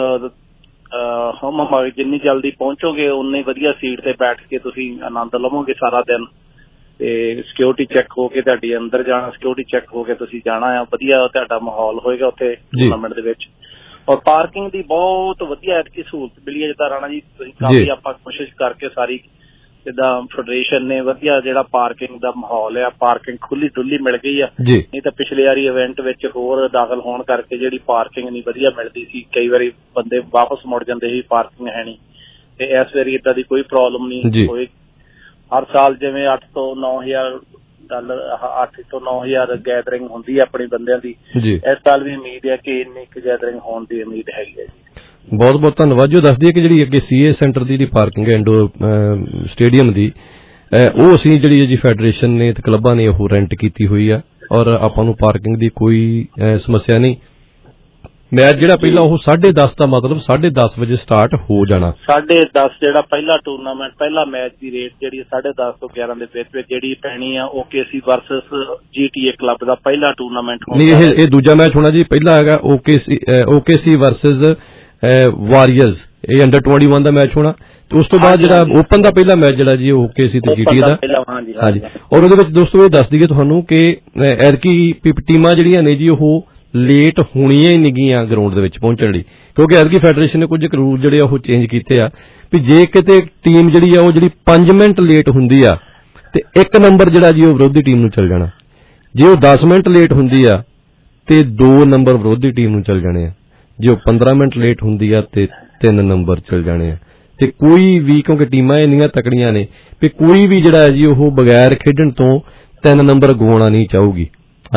ਹਮ ਹਮ ਜਿੰਨੀ ਜਲਦੀ ਪਹੁੰਚੋਗੇ ਉਨੀ ਵਧੀਆ ਸੀਟ ਤੇ ਬੈਠ ਕੇ ਤੁਸੀਂ ਆਨੰਦ ਲਵੋਗੇ ਸਾਰਾ ਦਿਨ। ਤੇ ਸਿਕਿਉਰਿਟੀ ਚੈੱਕ ਹੋ ਕੇ ਤੁਹਾਡੀ ਅੰਦਰ ਜਾਣਾ, ਸਿਕਿਉਰਿਟੀ ਚੈੱਕ ਹੋ ਕੇ ਤੁਸੀਂ ਜਾਣਾ ਆ। ਵਧੀਆ ਤੁਹਾਡਾ ਮਾਹੌਲ ਹੋਏਗਾ ਉੱਥੇ ਟੂਰਨਾਮੈਂਟ ਦੇ ਵਿੱਚ। ਔਰ ਪਾਰਕਿੰਗ ਦੀ ਬਹੁਤ ਵਧੀਆ ਐਤਕੀ ਸਹੂਲਤ ਮਿਲੀ ਹੈ। ਜਿੱਦਾਂ ਰਾਣਾ ਜੀ ਤੁਸੀਂ ਕਾਫੀ ਆਪਾਂ ਕੋਸ਼ਿਸ਼ ਕਰਕੇ ਸਾਰੀ, ਜਿੱਦਾਂ ਫੈਡਰੇਸ਼ਨ ਨੇ ਵਧੀਆ ਜਿਹੜਾ ਪਾਰਕਿੰਗ ਦਾ ਮਾਹੌਲ ਆ, ਪਾਰਕਿੰਗ ਖੁੱਲੀ ਡੁੱਲੀ ਮਿਲ ਗਈ ਆ। ਨਹੀਂ ਤਾਂ ਪਿਛਲੇ ਵਾਰੀ ਇਵੈਂਟ ਵਿੱਚ ਹੋਰ ਦਾਖਲ ਹੋਣ ਕਰਕੇ ਜਿਹੜੀ ਪਾਰਕਿੰਗ ਨਹੀਂ ਵਧੀਆ ਮਿਲਦੀ ਸੀ, ਕਈ ਵਾਰੀ ਬੰਦੇ ਵਾਪਸ ਮੁੜ ਜਾਂਦੇ ਸੀ, ਪਾਰਕਿੰਗ ਹੈ ਨਹੀਂ। ਤੇ ਇਸ ਵਾਰੀ ਏਦਾਂ ਦੀ ਕੋਈ ਪ੍ਰੋਬਲਮ ਨਹੀਂ ਹੋਈ। ਹਰ ਸਾਲ ਜਿਵੇਂ ਅੱਠ ਤੋਂ ਨੌ ਹਜ਼ਾਰ ਡਾਲਰ, ਅੱਠ ਤੋਂ ਨੌ ਹਜ਼ਾਰ ਗੈਦਰਿੰਗ ਹੁੰਦੀ ਹੈ ਆਪਣੀ ਬੰਦਿਆਂ ਦੀ। ਇਸ ਸਾਲ ਵੀ ਉਮੀਦ ਹੈ ਕਿ ਇੰਨੀ ਕੁ ਗੈਦਰਿੰਗ ਹੋਣ ਦੀ ਉਮੀਦ ਹੈਗੀ ਹੈ ਜੀ। ਬਹੁਤ ਬਹੁਤ ਧੰਨਵਾਦ। ਜੋ ਦੱਸਦੀ ਹੈ ਕਿ ਜਿਹੜੀ ਅੱਗੇ ਸੀਏ ਸੈਂਟਰ ਦੀ ਜਿਹੜੀ ਪਾਰਕਿੰਗ ਹੈ ਇੰਡੋ ਸਟੇਡੀਅਮ ਦੀ, ਉਹ ਅਸੀਂ ਜਿਹੜੀ ਜੀ ਫੈਡਰੇਸ਼ਨ ਨੇ ਤੇ ਕਲੱਬਾਂ ਨੇ ਉਹ ਰੈਂਟ ਕੀਤੀ ਹੋਈ ਆ ਔਰ ਆਪਾਂ ਨੂੰ ਪਾਰਕਿੰਗ ਦੀ ਕੋਈ ਸਮੱਸਿਆ ਨਹੀਂ। ਮੈਚ ਜਿਹੜਾ ਪਹਿਲਾਂ ਉਹ ਸਾਢੇ ਦਸ ਦਾ ਮਤਲਬ ਸਾਢੇ ਦਸ ਵਜੇ ਸਟਾਰਟ ਹੋ ਜਾਣਾ। ਸਾਢੇ ਦਸ ਜਿਹੜਾ ਪਹਿਲਾ ਟੂਰਨਾਮੈਂਟ, ਪਹਿਲਾ ਮੈਚ ਦੀ ਰੇਟ ਜਿਹੜੀ ਸਾਢੇ ਦਸ ਤੋਂ ਗਿਆਰਾਂ ਦੇ ਵਿੱਚ ਵਿੱਚ ਜਿਹੜੀ ਪੈਣੀ ਆ, ਓਕੇਸੀ ਵਰਸਸ ਜੀਟੀਏ ਕਲੱਬ ਦਾ ਪਹਿਲਾ ਟੂਰਨਾਮੈਂਟ ਹੋਣਾ। ਨਹੀਂ, ਇਹ ਇਹ ਦੂਜਾ ਮੈਚ ਹੋਣਾ ਜੀ। ਪਹਿਲਾ ਹੈਗਾ ਓਕੇਸੀ ਓਕੇਸੀ ਵਰਸਸ ਵਾਰੀਅਰਸ, ਇਹ ਅੰਡਰ ਇਕੱਤੀ ਦਾ ਮੈਚ ਹੋਣਾ। ਤੇ ਉਸ ਤੋਂ ਬਾਅਦ ਜਿਹੜਾ ਓਪਨ ਦਾ ਪਹਿਲਾ ਮੈਚ ਜਿਹੜਾ ਜੀ ਓਕੇਸੀ ਤੇ ਜੀਟੀਏ ਦਾ। ਹਾਂਜੀ, ਔਰ ਉਹਦੇ ਵਿੱਚ ਦੋਸਤੋ ਇਹ ਦੱਸ ਦਈਏ ਤੁਹਾਨੂੰ ਕਿ ਐਤਕੀ ਟੀਮਾਂ ਜਿਹੜੀਆਂ ਨੇ ਜੀ ਉਹ ਲੇਟ ਹੋਣੀਆਂ ਹੀ ਨਹੀਂ ਗੀਆਂ ਗਰਾਊਂਡ ਦੇ ਵਿੱਚ ਪਹੁੰਚਣ ਲਈ, ਕਿਉਂਕਿ ਐਤਕੀ ਫੈਡਰੇਸ਼ਨ ਨੇ ਕੁਝ ਰੂਲ ਜਿਹੜੇ ਆ ਉਹ ਚੇਂਜ ਕੀਤੇ ਆ ਵੀ ਜੇ ਕਿਤੇ ਟੀਮ ਜਿਹੜੀ ਆ ਉਹ ਜਿਹੜੀ ਪੰਜ ਮਿੰਟ ਲੇਟ ਹੁੰਦੀ ਆ ਤੇ ਇੱਕ ਨੰਬਰ ਜਿਹੜਾ ਜੀ ਉਹ ਵਿਰੋਧੀ ਟੀਮ ਨੂੰ ਚੱਲ ਜਾਣਾ। ਜੇ ਉਹ ਦਸ ਮਿੰਟ ਲੇਟ ਹੁੰਦੀ ਆ ਤੇ ਦੋ ਨੰਬਰ ਵਿਰੋਧੀ ਟੀਮ ਨੂੰ ਚੱਲ ਜਾਣੇ ਆ। ਜੇ ਉਹ ਪੰਦਰਾਂ ਮਿੰਟ ਲੇਟ ਹੁੰਦੀ ਆ ਤੇ ਤਿੰਨ ਨੰਬਰ ਚੱਲ ਜਾਣੇ ਆ। ਤੇ ਕੋਈ ਵੀ, ਕਿਉਂਕਿ ਟੀਮਾਂ ਇੰਨੀਆਂ ਤਕੜੀਆਂ ਨੇ ਵੀ ਕੋਈ ਵੀ ਜਿਹੜਾ ਜੀ ਉਹ ਬਗੈਰ ਖੇਡਣ ਤੋਂ ਤਿੰਨ ਨੰਬਰ ਗਵਾਉਣਾ ਨਹੀਂ ਚਾਹੂਗੀ। ਹਾਂਜੀ,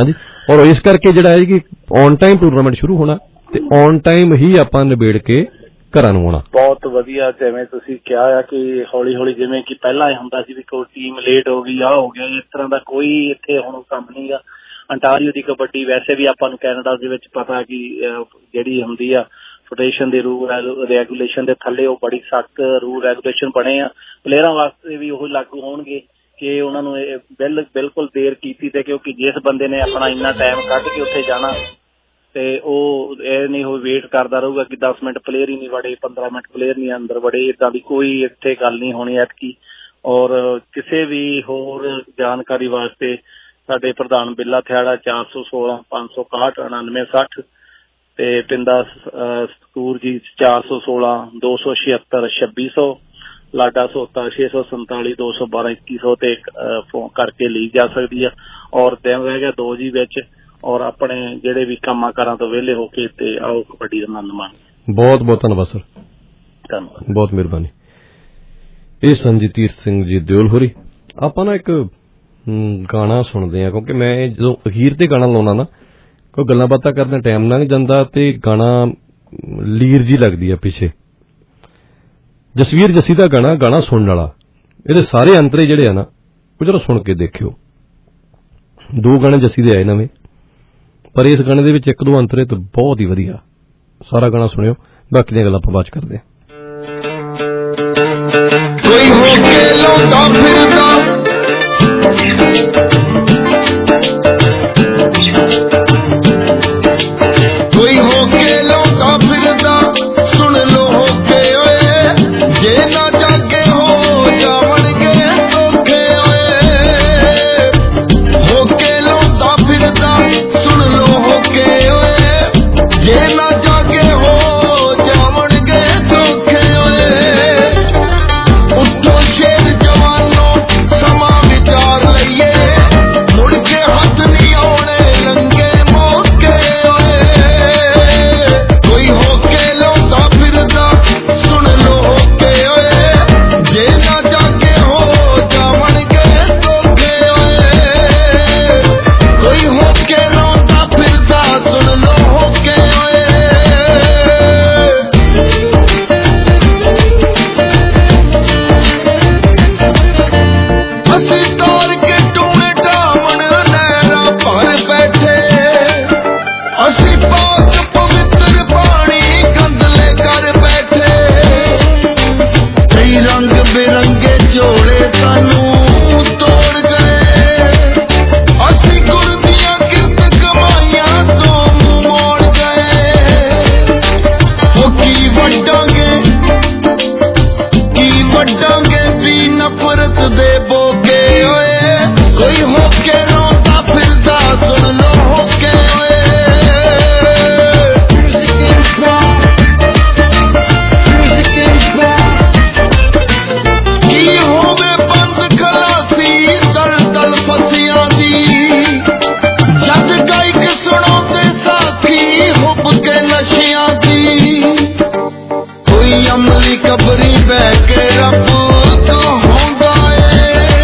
ਔਰ ਇਸ ਕਰਕੇ ਜਿਹੜਾ ਹੈ ਕਿ ਔਨ ਟਾਈਮ ਟੂਰਨਾਮੈਂਟ ਸ਼ੁਰੂ ਹੋਣਾ ਤੇ ਔਨ ਟਾਈਮ ਹੀ ਆਪਾਂ ਨਿਬੇੜ ਕੇ ਘਰਾਂ ਨੂੰ ਆਉਣਾ। ਬਹੁਤ ਵਧੀਆ। ਜਿਵੇਂ ਤੁਸੀਂ ਕਿਹਾ ਆ ਕਿ ਹੌਲੀ ਹੌਲੀ ਜਿਵੇਂ ਕਿ ਪਹਿਲਾਂ ਇਹ ਹੁੰਦਾ ਸੀ ਵੀ ਕੋਈ ਟੀਮ ਲੇਟ ਹੋ ਗਈ, ਆਹ ਹੋ ਗਿਆ, ਇਸ ਤਰ੍ਹਾਂ ਦਾ ਕੋਈ ਇੱਥੇ ਹੁਣ ਕੰਮ ਨਹੀਂ ਗਾ। ਅੰਟਾਰੀਓ ਦੀ ਕਬੱਡੀ ਵੈਸੇ ਵੀ ਆਪਾਂ ਨੂੰ ਕੈਨੇਡਾ ਦੇ ਵਿੱਚ ਪਤਾ ਕਿ ਜਿਹੜੀ ਹੁੰਦੀ ਆ ਫੈਡਰੇਸ਼ਨ ਦੇ ਰੂਲ ਰੈਗੂਲੇਸ਼ਨ ਦੇ ਥੱਲੇ ਉਹ ਬੜੀ ਸਖਤ ਰੂਲ ਰੈਗੂਲੇਸ਼ਨ ਬਣੇ ਆ। ਪਲੇਅਰਾਂ ਵਾਸਤੇ ਵੀ ਉਹ ਲਾਗੂ ਹੋਣਗੇ ਕਿ ਉਹਨਾਂ ਨੂੰ ਇਹ ਬਿਲ ਬਿਲਕੁਲ ਦੇਰ ਕੀਤੀ ਤੇ ਕਿਉਂਕਿ ਜਿਸ ਬੰਦੇ ਨੇ ਆਪਣਾ ਇੰਨਾ ਟਾਈਮ ਕੱਢ ਕੇ ਉੱਥੇ ਜਾਣਾ ਤੇ ਉਹ ਇਹ ਨਹੀਂ ਉਹ ਵੇਟ ਕਰਦਾ ਰਹੂਗਾ ਕਿ ਦਸ ਮਿੰਟ ਪਲੇਅਰ ਹੀ ਨਹੀਂ ਵੜੇ, ਪੰਦਰਾਂ ਮਿੰਟ ਪਲੇਅਰ ਨਹੀਂ ਅੰਦਰ ਵੜੇ। ਏਦਾਂ ਦੀ ਕੋਈ ਇੱਥੇ ਗੱਲ ਨਹੀਂ ਹੋਣੀ ਐਤਕੀ। ਔਰ ਕਿਸੇ ਵੀ ਹੋਰ ਜਾਣਕਾਰੀ ਵਾਸਤੇ ਸਾਡੇ ਪ੍ਰਧਾਨ ਬਿੱਲਾ ਥਿਆੜਾ ਚਾਰ ਸੌ ਸੋਲਾਂ ਪੰਜ ਸੌ ਇਕਾਹਠ ਉਣਾਨਵੇਂ ਸੱਠ ਤੇ ਪਿੰਦਾ ਸਕੂਰ ਜੀ ਚਾਰ ਸੌ ਸੋਲਾਂ ਦੋ ਸੌ ਛਿਅੱਤਰ ਛੱਬੀ ਸੌ ਲਾਡਾ ਸੋਤਾ ਛੇ ਸੌ ਸੰਤਾਲੀ ਦੋ ਸੌ ਬਾਰਾਂ ਇੱਕੀ ਸੌ ਤੇ ਫੋਨ ਕਰਕੇ ਲਈ ਜਾ ਸਕਦੀ ਆ। ਔਰ ਦਿਨ ਰਹਿ ਗਿਆ ਦੋ ਜੀ ਵਿੱਚ ਔਰ ਆਪਣੇ ਜਿਹੜੇ ਵੀ ਕੰਮਾਂ ਕਾਰਾਂ ਤੋਂ ਵਿਹਲੇ ਹੋ ਕੇ ਤੇ ਆਓ ਕਬੱਡੀ ਦਾ ਆਨੰਦ ਮਾਣ। ਬਹੁਤ ਬਹੁਤ ਧੰਨਵਾਦ ਸਰ, ਧੰਨਵਾਦ, ਬਹੁਤ ਮਿਹਰਬਾਨੀ। ਇਹ ਸੰਜੀਤ ਤੀਰਥ ਸਿੰਘ ਜੀ ਦਿਓਲ ਹੋਰੀ। ਆਪਾਂ ਨਾ ਇੱਕ ਗਾਣਾ ਸੁਣਦੇ ਆ ਕਿਉਂਕਿ ਮੈਂ ਜਦੋਂ ਅਖੀਰ ਤੇ ਗਾਣਾ ਲਾਉਣਾ ਨਾ ਕੋਈ ਗੱਲਾਂ ਬਾਤਾਂ ਕਰਨ ਦਾ ਟਾਈਮ ਲੰਘ ਜਾਂਦਾ ਤੇ ਗਾਣਾ ਲੀਰ ਜੀ ਲੱਗਦੀ ਆ ਪਿੱਛੇ। ਜਸਵੀਰ ਜੱਸੀ ਦਾ ਗਾਣਾ ਗਾਣਾ ਸੁਣਨ ਵਾਲਾ, ਇਹਦੇ ਸਾਰੇ ਅੰਤਰੇ ਜਿਹੜੇ ਆ ਨਾ ਉਹ ਜਰਾ ਸੁਣ ਕੇ ਦੇਖਿਓ। ਦੋ ਗਾਣੇ ਜੱਸੀ ਦੇ ਆਏ ਨਵੇਂ, ਪਰ ਇਸ ਗਾਣੇ ਦੇ ਵਿੱਚ ਇੱਕ ਦੋ ਅੰਤਰੇ ਤਾਂ ਬਹੁਤ ਹੀ ਵਧੀਆ। ਸਾਰਾ ਗਾਣਾ ਸੁਣਿਓ, ਬਾਕੀ ਦੀਆਂ ਗੱਲਾਂ ਆਪਾਂ ਬਾਅਦ ਚ ਕਰਦੇ ਹਾਂ। ਕੋਈ ਹੋ ਕੇ ਲਾਉਂਦਾ ਫਿਰਦਾ ਕੋਈ ਹੋ ਕੇ ਲਾਉਂਦਾ ਫਿਰਦਾ ਸੁਣ ਲੋ ਹੋ ਕੇ ਓਏ ਜੇ ਨਾ ਜਾਗੇ ਹੋ ਜਾਵਣਗੇ ਧੋਖੇ ਓਏ ਹੋ ਕੇ ਲਾਉਂਦਾ ਫਿਰਦਾ ਸੁਣ ਲੋ ਹੋ ਕੇ ਓਏ ਜੇ ਨਾ ਜਾਗੇ ਹੋ ਜਾਵਣਗੇ ਧੋਖੇ ਓਏ ਉੱਠੋ ਸ਼ੇਰ ਜਵਾਨੋ ਸਮਾਂ ਵਿਚਾਰ ਲਈਏ ਮੁੜ ਕੇ ਹੱਥ ਨਹੀਂ ਆਉਣੇ ਲੰਗੇ ਮੌਕੇ ਓਏ ਕੋਈ ਹੋ ਕੇ ਲਾਉਂਦਾ ਫਿਰਦਾ ਸੁਣ ਲੋ ਹੋ ਕੇ ਓਏ ਜੇ ਨਾ ਜਾਗੇ ਹੋ ਜਾਵਣਗੇ ਧੋਖੇ ਓਏ ਕੋਈ ਹੋ ਕੇ ਲਾਉਂਦਾ ਫਿਰਦਾ ਸੁਣ ਲੋ ਹੋ ਕੇ ਓਏ ਅਸੀਂ ਤੋਰ ਕੇ ਟੂਣੇ ਢਾਵਣ ਨਹਿਰਾਂ ਭਰ ਬੈਠੇ ਅਸੀਂ ਪਾਕ ਪਵਿੱਤਰ ਪਾਣੀ ਗੰਦਲੇ ਕਰ ਬੈਠੇ ਕਈ ਰੰਗ ਬਿਰੰਗੇ ਝੋਲੇ ਸਾਨੂੰ ਤੋੜ ਗਏ ਅਸੀਂ ਗੁਰ ਦੀਆਂ ਕਿਰਤ ਕਮਾਈਆਂ ਤੋਂ ਮੂੰਹ ਮੋੜ ਗਏ ਉਹ ਕੀ ਵੱਡਾਂਗੇ ਕੀ ਵੱਡਾਂਗੇ ਵੀ ਨਫ਼ਰਤ ਦੇ ਬੋਗੇ ਓਏ ਕੋਈ ਹੋ ਕੇ ਲਾਉਂਦਾ ਫਿਰਦਾ ਸੁਣ ਲੋ ਹੋ ਕੇ ਓਏ ਕੀ ਹੋਵੇ ਬੰਦ ਖਲਾਸੀ ਦਲ ਦਲ ਫਸੀਆਂ ਦੀ ਜਦ ਗਾਇਕ ਸੁਣਾਉਂਦੇ ਸਾਥੀ ਹੁੱਬ ਕੇ ਨਸ਼ਿਆਂ ਦੀ ਕੋਈ ਅਮਲੀ ਕਬਰੀ ਬਹਿ ਕੇ ਰੱਬ ਕਹਾਉਂਦਾ ਏ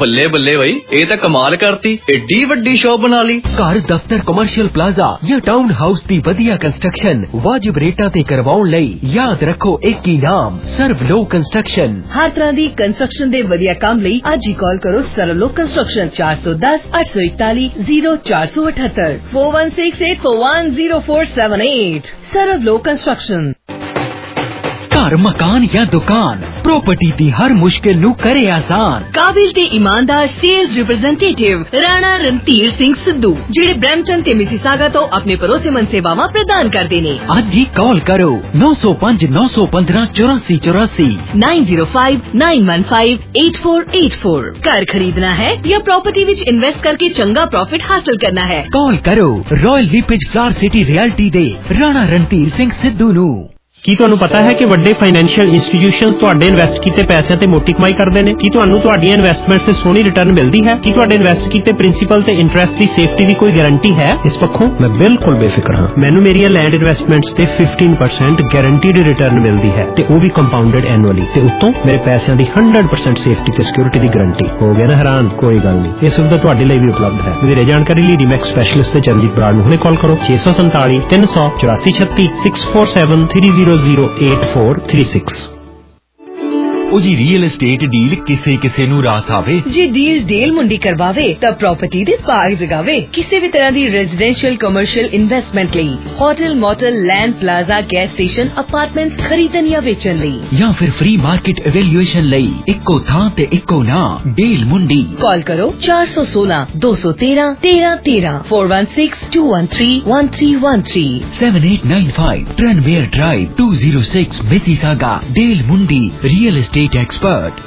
ਬੱਲੇ ਬੱਲੇ ਬਈ, ਇਹ ਤਾਂ ਕਮਾਲ ਕਰਤੀ, ਏਡੀ ਵੱਡੀ ਸ਼ੌਪ ਬਣਾ ਲਈ। ਘਰ, ਦਫ਼ਤਰ, ਕਮਰਸ਼ੀਅਲ ਪਲਾਜ਼ਾ ਜਾਂ ਟਾਊਨ ਹਾਊਸ ਦੀ ਵਧੀਆ ਕੰਸਟਰਕਸ਼ਨ ਵਾਜਿਬ ਰੇਟਾਂ ਤੇ ਕਰਵਾਉਣ ਲਈ ਯਾਦ ਰੱਖੋ ਇੱਕ ਹੀ ਨਾਮ, ਸਰਵਲੋ ਕੰਸਟਰਕਸ਼ਨ। ਹਰ ਤਰ੍ਹਾਂ ਦੀ ਕੰਸਟਰਕਸ਼ਨ ਦੇ ਵਧੀਆ ਕੰਮ ਲਈ ਅੱਜ ਹੀ ਕਾਲ ਕਰੋ ਸਰਵਲੋ ਕੰਸਟਰਕਸ਼ਨ ਚਾਰ ਸੌ ਦਸ ਅੱਠ ਸੌ ਇਕਤਾਲੀ ਜ਼ੀਰੋ ਚਾਰ ਸੌ ਅਠੱਤਰ four one six eight four one zero four seven eight। ਸਰਵਲੋ ਕੰਸਟਰਕਸ਼ਨ। ਘਰ, ਮਕਾਨ ਜਾਂ ਦੁਕਾਨ, ਪ੍ਰੋਪਰਟੀ ਦੀ ਹਰ ਮੁਸ਼ਕਿਲ ਨੂੰ ਕਰੇ ਆਸਾਨ। ਕਾਬਿਲ ਤੇ ਇਮਾਨਦਾਰ ਸੇਲਜ਼ ਰਿਪਰੈਜ਼ੈਂਟੇਟਿਵ ਰਾਣਾ ਰਣਧੀਰ ਸਿੰਘ ਸਿੱਧੂ, ਜਿਹੜੇ ਬ੍ਰੈਂਪਟਨ ਤੇ ਮਿਸੀਸਾਗਾ ਤੋਂ ਆਪਣੇ ਭਰੋਸੇਮੰਦ ਸੇਵਾਵਾਂ ਪ੍ਰਦਾਨ ਕਰਦੇ ਨੇ। ਅੱਜ ਹੀ ਕਾਲ ਕਰੋ ਨੌ ਸੌ ਪੰਜ ਨੌ ਸੌ ਪੰਦਰਾਂ ਚੁਰਾਸੀ ਚੁਰਾਸੀ nine zero five nine one five eight four eight four। ਘਰ ਖਰੀਦਣਾ ਹੈ ਜਾਂ ਪ੍ਰਾਪਰਟੀ ਵਿੱਚ ਇਨਵੈਸਟ ਕਰਕੇ ਚੰਗਾ ਪ੍ਰੋਫਿਟ ਹਾਸਲ ਕਰਨਾ ਹੈ, ਕਾਲ ਕਰੋ Royal LePage Flower City Realty ਦੇ ਰਾਣਾ ਰਣਧੀਰ ਸਿੰਘ ਸਿੱਧੂ ਨੂੰ। ਕੀ ਤੁਹਾਨੂੰ ਪਤਾ ਹੈ ਕਿ ਵੱਡੇ ਫਾਈਨੈਂਸ਼ੀਅਲ ਇੰਸਟੀਟਿਊਸ਼ਨਸ ਤੁਹਾਡੇ ਇਨਵੈਸਟ ਕੀਤੇ ਪੈਸਿਆਂ ਤੇ ਮੋਟੀ ਕਮਾਈ ਕਰਦੇ ਨੇ? ਕੀ ਤੁਹਾਨੂੰ ਤੁਹਾਡੀਆਂ ਇਨਵੈਸਟਮੈਂਟਸ ਤੇ ਸੋਹਣੀ ਰਿਟਰਨ ਮਿਲਦੀ ਹੈ? ਕੀ ਤੁਹਾਡੇ ਇਨਵੈਸਟ ਕੀਤੇ ਪ੍ਰਿੰਸੀਪਲ ਤੇ ਇੰਟਰਸਟ ਦੀ ਸੇਫਟੀ ਦੀ ਕੋਈ ਗਾਰੰਟੀ ਹੈ? ਇਸ ਪੱਖੋਂ ਮੈਂ ਬਿਲਕੁਲ ਬੇਫਿਕਰ ਹਾਂ। ਮੈਨੂੰ ਮੇਰੀਆਂ ਲੈਂਡ ਇਨਵੈਸਟਮੈਂਟਸ ਤੇ fifteen percent ਗਾਰੰਟੀਡ ਰਿਟਰਨ ਮਿਲਦੀ ਹੈ ਤੇ ਉਹ ਵੀ ਕੰਪਾਊਂਡਡ ਐਨੂਅਲੀ, ਤੇ ਉੱਤੋਂ ਮੇਰੇ ਪੈਸਿਆਂ ਦੀ one hundred percent ਸੇਫਟੀ ਤੇ ਸਿਕਿਉਰਿਟੀ ਦੀ ਗਾਰੰਟੀ। ਹੋ ਗਿਆ ਨਾ ਹੈਰਾਨ? ਕੋਈ ਗੱਲ ਨਹੀਂ, ਇਹ ਸੁਵਿਧਾ ਤੁਹਾਡੇ ਲਈ ਵੀ ਉਪਲਬਧ ਹੈ। ਵਧੇਰੇ ਜਾਣਕਾਰੀ ਲਈ ਰੀਮੈਕਸ ਸਪੈਸ਼ਲਿਸਟ ਤੇ ਚਰਨਜੀਤ ਬਰਾੜ ਨੂੰ ਹੁਣੇ ਕਾਲ ਕਰੋ ਛੇ ਸੌ ਸੰਤਾਲੀ ਤਿੰਨ ਸੌ ਚੁਰਾਸੀ ਛੱਤੀ six four seven three zero zero eight four three six। ਉਹ ਜੀ ਰੀਅਲ ਏਸਟੇਟ ਡੀਲ ਕਿਸੇ ਕਿਸੇ ਨੂੰ ਰਾਸ ਆਵੇ। ਜੇ ਡੀਲ ਡੀਲ ਮੁੰਡੀ ਕਰਵਾਵੇ ਤਾਂ ਪ੍ਰਾਪਰਟੀ ਦੇ ਭਾਗ ਜਗਾਵੇ। ਕਿਸੇ ਵੀ ਤਰ੍ਹਾਂ ਦੀ ਰੈਜ਼ੀਡੈਂਸ਼ੀਅਲ ਕਮਰਸ਼ੀਅਲ ਇਨਵੈਸਟਮੈਂਟ ਲਈ, hotel, motel, land, plaza, gas station, apartments ਖਰੀਦਣ ਜਾਂ ਵੇਚਣ ਲਈ, ਜਾਂ ਫਿਰ ਫ੍ਰੀ ਮਾਰਕੀਟ ਇਵੈਲੂਏਸ਼ਨ ਲਈ ਇੱਕੋ ਥਾਂ ਤੇ ਇੱਕੋ ਨਾਮ, ਡੀਲ ਮੁੰਡੀ। ਕਾਲ ਕਰੋ ਚਾਰ ਸੌ ਸੋਲਾਂ ਦੋ ਸੌ ਤੇਰਾਂ ਤੇਰਾਂ ਤੇਰਾਂ four one six two one three one three one three seven eight nine five Tranmere Drive two oh six Mississauga। Deal Mundi real estate expert।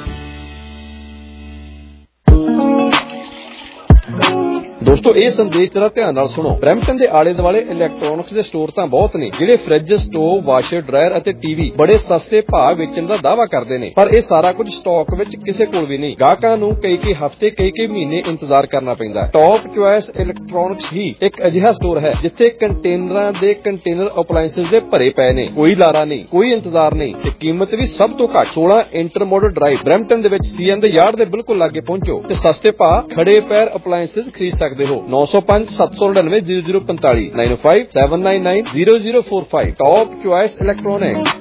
ਦੋਸਤੋ, ਇਹ ਸੰਦੇਸ਼ ਜਰਾ ਧਿਆਨ ਨਾਲ ਸੁਣੋ। ਬ੍ਰੈਂਪਟਨ ਦੇ ਆਲੇ ਦੁਆਲੇ ਇਲੈਕਟ੍ਰੋਨਿਕਸ ਦੇ ਸਟੋਰ ਤਾਂ ਬਹੁਤ ਨੇ ਜਿਹੜੇ ਫ੍ਰਿਜ, ਸਟੋਵ, ਵਾਸ਼ਰ, ਡਰਾਇਰ ਅਤੇ ਟੀਵੀ ਬੜੇ ਸਸਤੇ ਭਾਅ ਵੇਚਣ ਦਾ ਦਾਅਵਾ ਕਰਦੇ ਨੇ, ਪਰ ਇਹ ਸਾਰਾ ਕੁਝ ਸਟਾਕ ਵਿੱਚ ਕਿਸੇ ਕੋਲ ਵੀ ਨਹੀਂ। ਗਾਹਕਾਂ ਨੂੰ ਕਈ ਕਈ ਹਫ਼ਤੇ, ਕਈ ਕਈ ਮਹੀਨੇ ਇੰਤਜ਼ਾਰ ਕਰਨਾ ਪੈਂਦਾ। ਟੌਪ ਚੁਆਇਸ ਇਲੈਕਟ੍ਰੋਨਿਕਸ ਹੀ ਇੱਕ ਅਜਿਹਾ ਸਟੋਰ ਹੈ ਜਿੱਥੇ ਕੰਟੇਨਰਾਂ ਦੇ ਕੰਟੇਨਰ ਅਪਲਾਇੰਸਸ ਦੇ ਭਰੇ ਪਏ ਨੇ। ਕੋਈ ਲਾਰਾ ਨਹੀਂ, ਕੋਈ ਇੰਤਜ਼ਾਰ ਨਹੀਂ ਤੇ ਕੀਮਤ ਵੀ ਸਭ ਤੋਂ ਘੱਟ। ਸੋਲਾਂ ਇੰਟਰਮੋਡਲ ਡਰਾਈਵ ਬ੍ਰੈਂਪਟਨ ਦੇ ਵਿੱਚ ਸੀਐਨ ਦੇ ਯਾਰਡ ਦੇ ਬਿਲਕੁਲ ਲਾਗੇ ਪਹੁੰਚੋ ਤੇ ਸਸਤੇ ਭਾਅ ਖੜੇ ਪੈਰ ਅਪਲਾਇੰਸਸ ਖਰੀਦ ਸਕਦੇ ਹੋ। ਨੌ ਸੌ ਪੰਜ ਸੱਤ ਸੌ ਨੜਿਨਵੇਂ ਜ਼ੀਰੋ ਜ਼ੀਰੋ ਪੰਤਾਲੀ nine oh five seven nine nine zero zero four five। Top choice electronic.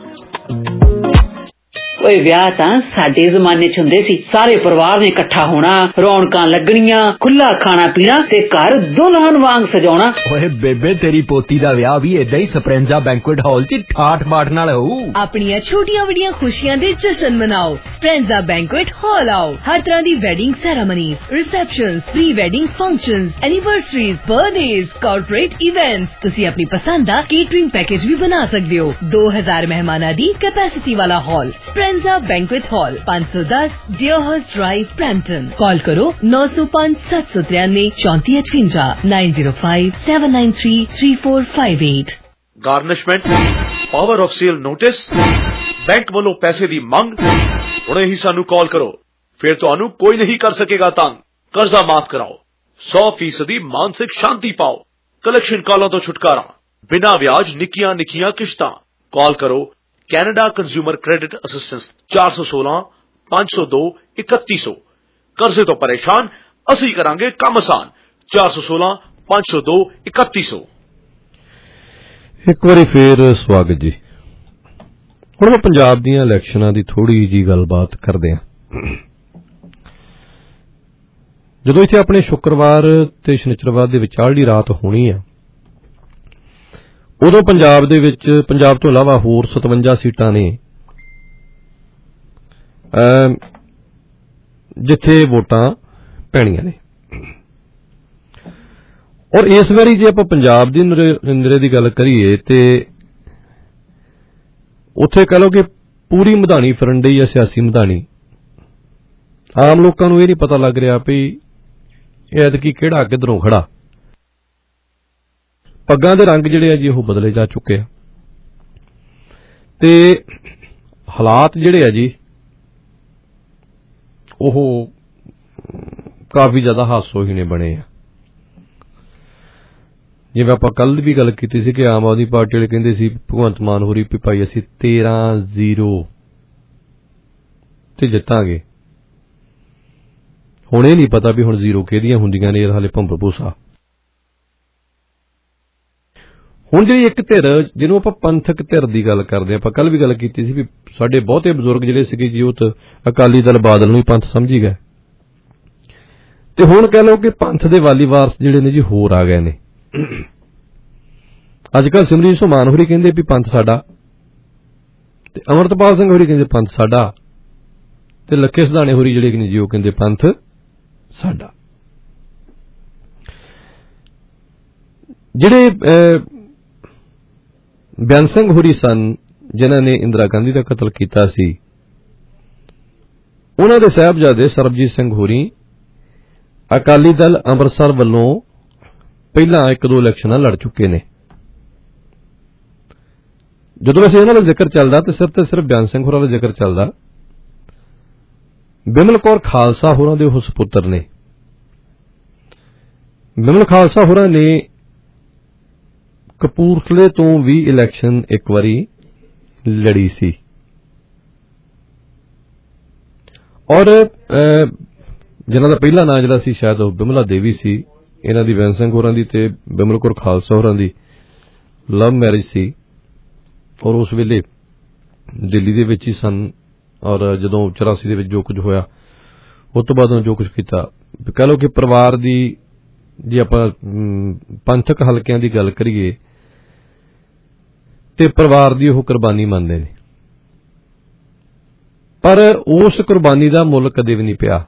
ਓਏ ਵਿਆਹ ਤਾਂ ਸਾਡੇ ਜ਼ਮਾਨੇ ਚ ਹੁੰਦੇ ਸੀ, ਸਾਰੇ ਪਰਿਵਾਰ ਨੇ ਇਕੱਠਾ ਹੋਣਾ, ਰੌਣਕਾਂ ਲੱਗਣੀਆਂ, ਖੁੱਲਾ ਖਾਣਾ ਪੀਣਾ ਤੇ ਘਰ ਦੁਲਹਨ ਵਾਂਗ ਸਜਾਉਣਾ। ਓਏ ਬੇਬੇ, ਤੇਰੀ ਪੋਤੀ ਦਾ ਵਿਆਹ ਵੀ ਏਦਾਂ ਹੀ ਸਪਰੈਂਜਾ ਬੈਂਕੁਏਟ ਹਾਲ ਚ ਠਾਠ ਬਾਠ ਨਾਲ ਹੋਊ। ਆਪਣੀਆਂ ਛੋਟੀਆਂ ਵੱਡੀਆਂ ਖੁਸ਼ੀਆਂ ਦੇ ਜਸ਼ਨ ਮਨਾਓ, ਸਪਰੈਂਜਾ ਬੈਂਕੁਏਟ ਹਾਲ ਆਓ। ਹਰ ਤਰ੍ਹਾਂ ਦੀ wedding ceremonies, receptions, pre wedding functions, anniversaries, birthdays, corporate events, ਤੁਸੀਂ ਆਪਣੀ ਪਸੰਦ ਦਾ ਕੇਟਰਿੰਗ ਪੈਕੇਜ ਵੀ ਬਣਾ ਸਕਦੇ ਹੋ। ਦੋ ਹਜ਼ਾਰ ਮਹਿਮਾਨਾਂ ਦੀ ਕੈਪੈਸਿਟੀ ਵਾਲਾ ਹਾਲ, ਸਪਰੈਂਜਾ ਬੈਂਕੁਏਟ ਹਾਲ, ਪੰਜ ਸੌ ਦਸ ਡਿਓਹਰਸ ਡਰਾਈਵ, ਬ੍ਰੈਂਪਟਨ। ਕਾਲ ਕਰੋ ਨੌ ਸੌ ਪੰਜ ਸੱਤ ਸੌ ਤਰਿਆਨਵੇਂ ਚੌਂਤੀ ਅਠਵੰਜਾ nine zero five seven nine three three four five eight। Garnishment, power of sale notice, bank ਵੱਲੋਂ ਪੈਸੇ ਦੀ ਮੰਗ। ਹੁਣੇ ਹੀ ਸਾਨੂੰ ਕਾਲ ਕਰੋ, ਫਿਰ ਤੁਹਾਨੂੰ ਕੋਈ ਨਹੀਂ ਕਰ ਸਕੇਗਾ ਤੰਗ। ਕਰਜ਼ਾ ਮਾਫ ਕਰਾਓ, ਸੌ ਫੀਸਦੀ ਮਾਨਸਿਕ ਸ਼ਾਂਤੀ ਪਾਓ, ਕਲੈਕਸ਼ਨ ਕਾਲਾਂ ਤੋਂ ਛੁਟਕਾਰਾ, ਬਿਨਾਂ ਵਿਆਜ ਨਿੱਕੀਆਂ ਨਿੱਕੀਆਂ ਕਿਸ਼ਤਾਂ। ਕਾਲ ਕਰੋ ਕੈਨੇਡਾ ਕੰਜ਼ਿਊਮਰ ਕ੍ਰੈਡਿਟ ਅਸਿਸਟੈਂਸ ਚਾਰ ਸੌ ਸੋਲਾਂ ਪੰਜ ਸੌ ਦੋ ਇਕੱਤੀ ਸੌ। ਕਰਜ਼ੇ ਤੋਂ ਪਰੇਸ਼ਾਨ, ਅਸੀਂ ਕਰਾਂਗੇ ਕੰਮ ਆਸਾਨ। ਚਾਰ ਸੌ ਸੋਲਾਂ ਪੰਜ ਸੌ ਦੋ ਇਕੱਤੀ ਸੌ। ਇੱਕ ਵਾਰੀ ਫੇਰ ਸਵਾਗਤ ਜੀ। ਹੁਣ ਮੈਂ ਪੰਜਾਬ ਦੀਆਂ ਇਲੈਕਸ਼ਨਾਂ ਦੀ ਥੋੜੀ ਜੀ ਗੱਲਬਾਤ ਕਰਦੇ ਹਾਂ। ਜਦੋਂ ਇੱਥੇ ਆਪਣੇ ਸ਼ੁੱਕਰਵਾਰ ਤੇ ਸ਼ਨੀਚਰਵਾਰ ਦੇ ਵਿਚਾਲੜੀ ਰਾਤ ਹੋਣੀ ਆ, ਉਦੋਂ ਪੰਜਾਬ ਦੇ ਵਿੱਚ ਪੰਜਾਬ ਤੋਂ ਇਲਾਵਾ ਹੋਰ ਸਤਵੰਜਾ ਸੀਟਾਂ ਨੇ ਜਿੱਥੇ ਵੋਟਾਂ ਪੈਣੀਆਂ ਨੇ। ਔਰ ਇਸ ਵਾਰੀ ਜੇ ਆਪਾਂ ਪੰਜਾਬ ਦੀ ਨਰੇ ਦੀ ਗੱਲ ਕਰੀਏ ਤੇ ਉੱਥੇ ਕਹ ਲਓ ਕਿ ਪੂਰੀ ਮਧਾਣੀ ਫਿਰਨ ਡਈ ਆ, ਸਿਆਸੀ ਮਧਾਣੀ। ਆਮ ਲੋਕਾਂ ਨੂੰ ਇਹ ਨਹੀਂ ਪਤਾ ਲੱਗ ਰਿਹਾ ਵੀ ਐਤਕੀ ਕਿਹੜਾ ਕਿੱਧਰੋਂ ਖੜਾ। ਪੱਗਾਂ ਦੇ ਰੰਗ ਜਿਹੜੇ ਆ ਜੀ ਉਹ ਬਦਲੇ ਜਾ ਚੁੱਕੇ ਆ ਤੇ ਹਾਲਾਤ ਜਿਹੜੇ ਆ ਜੀ ਉਹ ਕਾਫੀ ਜ਼ਿਆਦਾ ਹਾਸੋਹੀਣੇ ਬਣੇ ਆ। ਜਿਵੇਂ ਆਪਾਂ ਕੱਲ ਵੀ ਗੱਲ ਕੀਤੀ ਸੀ ਕਿ ਆਮ ਆਦਮੀ ਪਾਰਟੀ ਵਾਲੇ ਕਹਿੰਦੇ ਸੀ, ਭਗਵੰਤ ਮਾਨ ਹੋਰੀ ਵੀ ਭਾਈ ਅਸੀਂ ਤੇਰਾਂ ਜ਼ੀਰੋ ਤੇ ਜਿੱਤਾਂਗੇ। ਹੁਣ ਇਹ ਨਹੀਂ ਪਤਾ ਵੀ ਹੁਣ ਜ਼ੀਰੋ ਕਿਹਦੀਆਂ ਹੁੰਦੀਆਂ ਨੇ, ਹਾਲੇ ਭੰਬ ਭੂਸਾ। ਹੁਣ ਜਿਹੜੀ ਇੱਕ ਧਿਰ ਜਿਹਨੂੰ ਆਪਾਂ ਪੰਥਕ ਧਿਰ ਦੀ ਗੱਲ ਕਰਦੇ ਆਪਾਂ, ਕੱਲ ਵੀ ਗੱਲ ਕੀਤੀ ਸੀ ਵੀ ਸਾਡੇ ਬਹੁਤੇ ਬਜ਼ੁਰਗ ਜਿਹੜੇ ਸੀਗੇ ਜੀ ਉਹ ਤਾਂ ਅਕਾਲੀ ਦਲ ਬਾਦਲ ਨੂੰ ਹੀ ਪੰਥ ਸਮਝੀ ਗਏ, ਤੇ ਹੁਣ ਕਹਿ ਲਓ ਕਿ ਪੰਥ ਦੇ ਵਾਲੀ ਵਾਰਸ ਜਿਹੜੇ ਨੇ ਜੀ ਹੋਰ ਆ ਗਏ ਨੇ। ਅੱਜ ਕੱਲ੍ਹ ਸਿਮਰਜੀਤ ਸਿੰਘ ਮਾਨ ਹੋਰੀ ਕਹਿੰਦੇ ਵੀ ਪੰਥ ਸਾਡਾ, ਤੇ ਅਮਰਤਪਾਲ ਸਿੰਘ ਹੋਰੀ ਕਹਿੰਦੇ ਪੰਥ ਸਾਡਾ, ਤੇ ਲੱਖੇ ਸਿਧਾਣੇ ਹੋਰੀ ਜਿਹੜੇ ਨੇ ਜੀ ਉਹ ਕਹਿੰਦੇ ਪੰਥ ਸਾਡਾ। ਜਿਹੜੇ ਬਿਆਨ ਸਿੰਘ ਹੋਰੀ ਸਨ ਜਿਨ੍ਹਾਂ ਨੇ ਇੰਦਰਾ ਗਾਂਧੀ ਦਾ ਕਤਲ ਕੀਤਾ ਸੀ, ਉਹਨਾਂ ਦੇ ਸਾਹਿਬਜ਼ਾਦੇ ਸਰਬਜੀਤ ਸਿੰਘ ਹੋਰੀ ਅਕਾਲੀ ਦਲ ਅੰਮ੍ਰਿਤਸਰ ਵੱਲੋਂ ਪਹਿਲਾਂ ਇੱਕ ਦੋ ਇਲੈਕਸ਼ਨਾਂ ਲੜ ਚੁੱਕੇ ਨੇ। ਜਦੋਂ ਵੈਸੇ ਇਹਨਾਂ ਦਾ ਜ਼ਿਕਰ ਚੱਲਦਾ ਤੇ ਸਿਰਫ ਤੇ ਸਿਰਫ ਬਿਆਨ ਸਿੰਘ ਹੋਰਾਂ ਦਾ ਜ਼ਿਕਰ ਚੱਲਦਾ। ਬਿਮਲ ਕੌਰ ਖਾਲਸਾ ਹੋਰਾਂ ਦੇ ਉਹ ਸੁਪੁੱਤਰ ਨੇ। ਬਿਮਲ ਖਾਲਸਾ ਹੋਰਾਂ ਨੇ ਕਪੂਰਥਲੇ ਤੋਂ ਵੀ ਇਲੈਕਸ਼ਨ ਇੱਕ ਵਾਰੀ ਲੜੀ ਸੀ, ਔਰ ਜਿਨ੍ਹਾਂ ਦਾ ਪਹਿਲਾ ਨਾਂ ਜਿਹੜਾ ਸੀ ਸ਼ਾਇਦ ਉਹ ਬਿਮਲਾ ਦੇਵੀ ਸੀ। ਇਹਨਾਂ ਦੀ ਬਿਆਨ ਸਿੰਘ ਹੋਰਾਂ ਦੀ ਤੇ ਬਿਮਲ ਕੌਰ ਖਾਲਸਾ ਹੋਰਾਂ ਦੀ ਲਵ ਮੈਰਿਜ ਸੀ, ਔਰ ਉਸ ਵੇਲੇ ਦਿੱਲੀ ਦੇ ਵਿੱਚ ਹੀ ਸਨ। ਔਰ ਜਦੋਂ ਚੁਰਾਸੀ ਦੇ ਵਿੱਚ ਜੋ ਕੁਝ ਹੋਇਆ ਉਸ ਤੋਂ ਬਾਅਦ ਜੋ ਕੁਝ ਕੀਤਾ, ਕਹਿ ਲਓ ਕਿ ਪਰਿਵਾਰ ਦੀ ਜੇ ਆਪਾਂ ਪੰਥਕ ਹਲਕਿਆਂ ਦੀ ਗੱਲ ਕਰੀਏ ਤੇ ਪਰਿਵਾਰ ਦੀ ਉਹ ਕੁਰਬਾਨੀ ਮੰਨਦੇ ਨੇ, ਪਰ ਉਸ ਕੁਰਬਾਨੀ ਦਾ ਮੁੱਲ ਕਦੇ ਵੀ ਨਹੀਂ ਪਿਆ।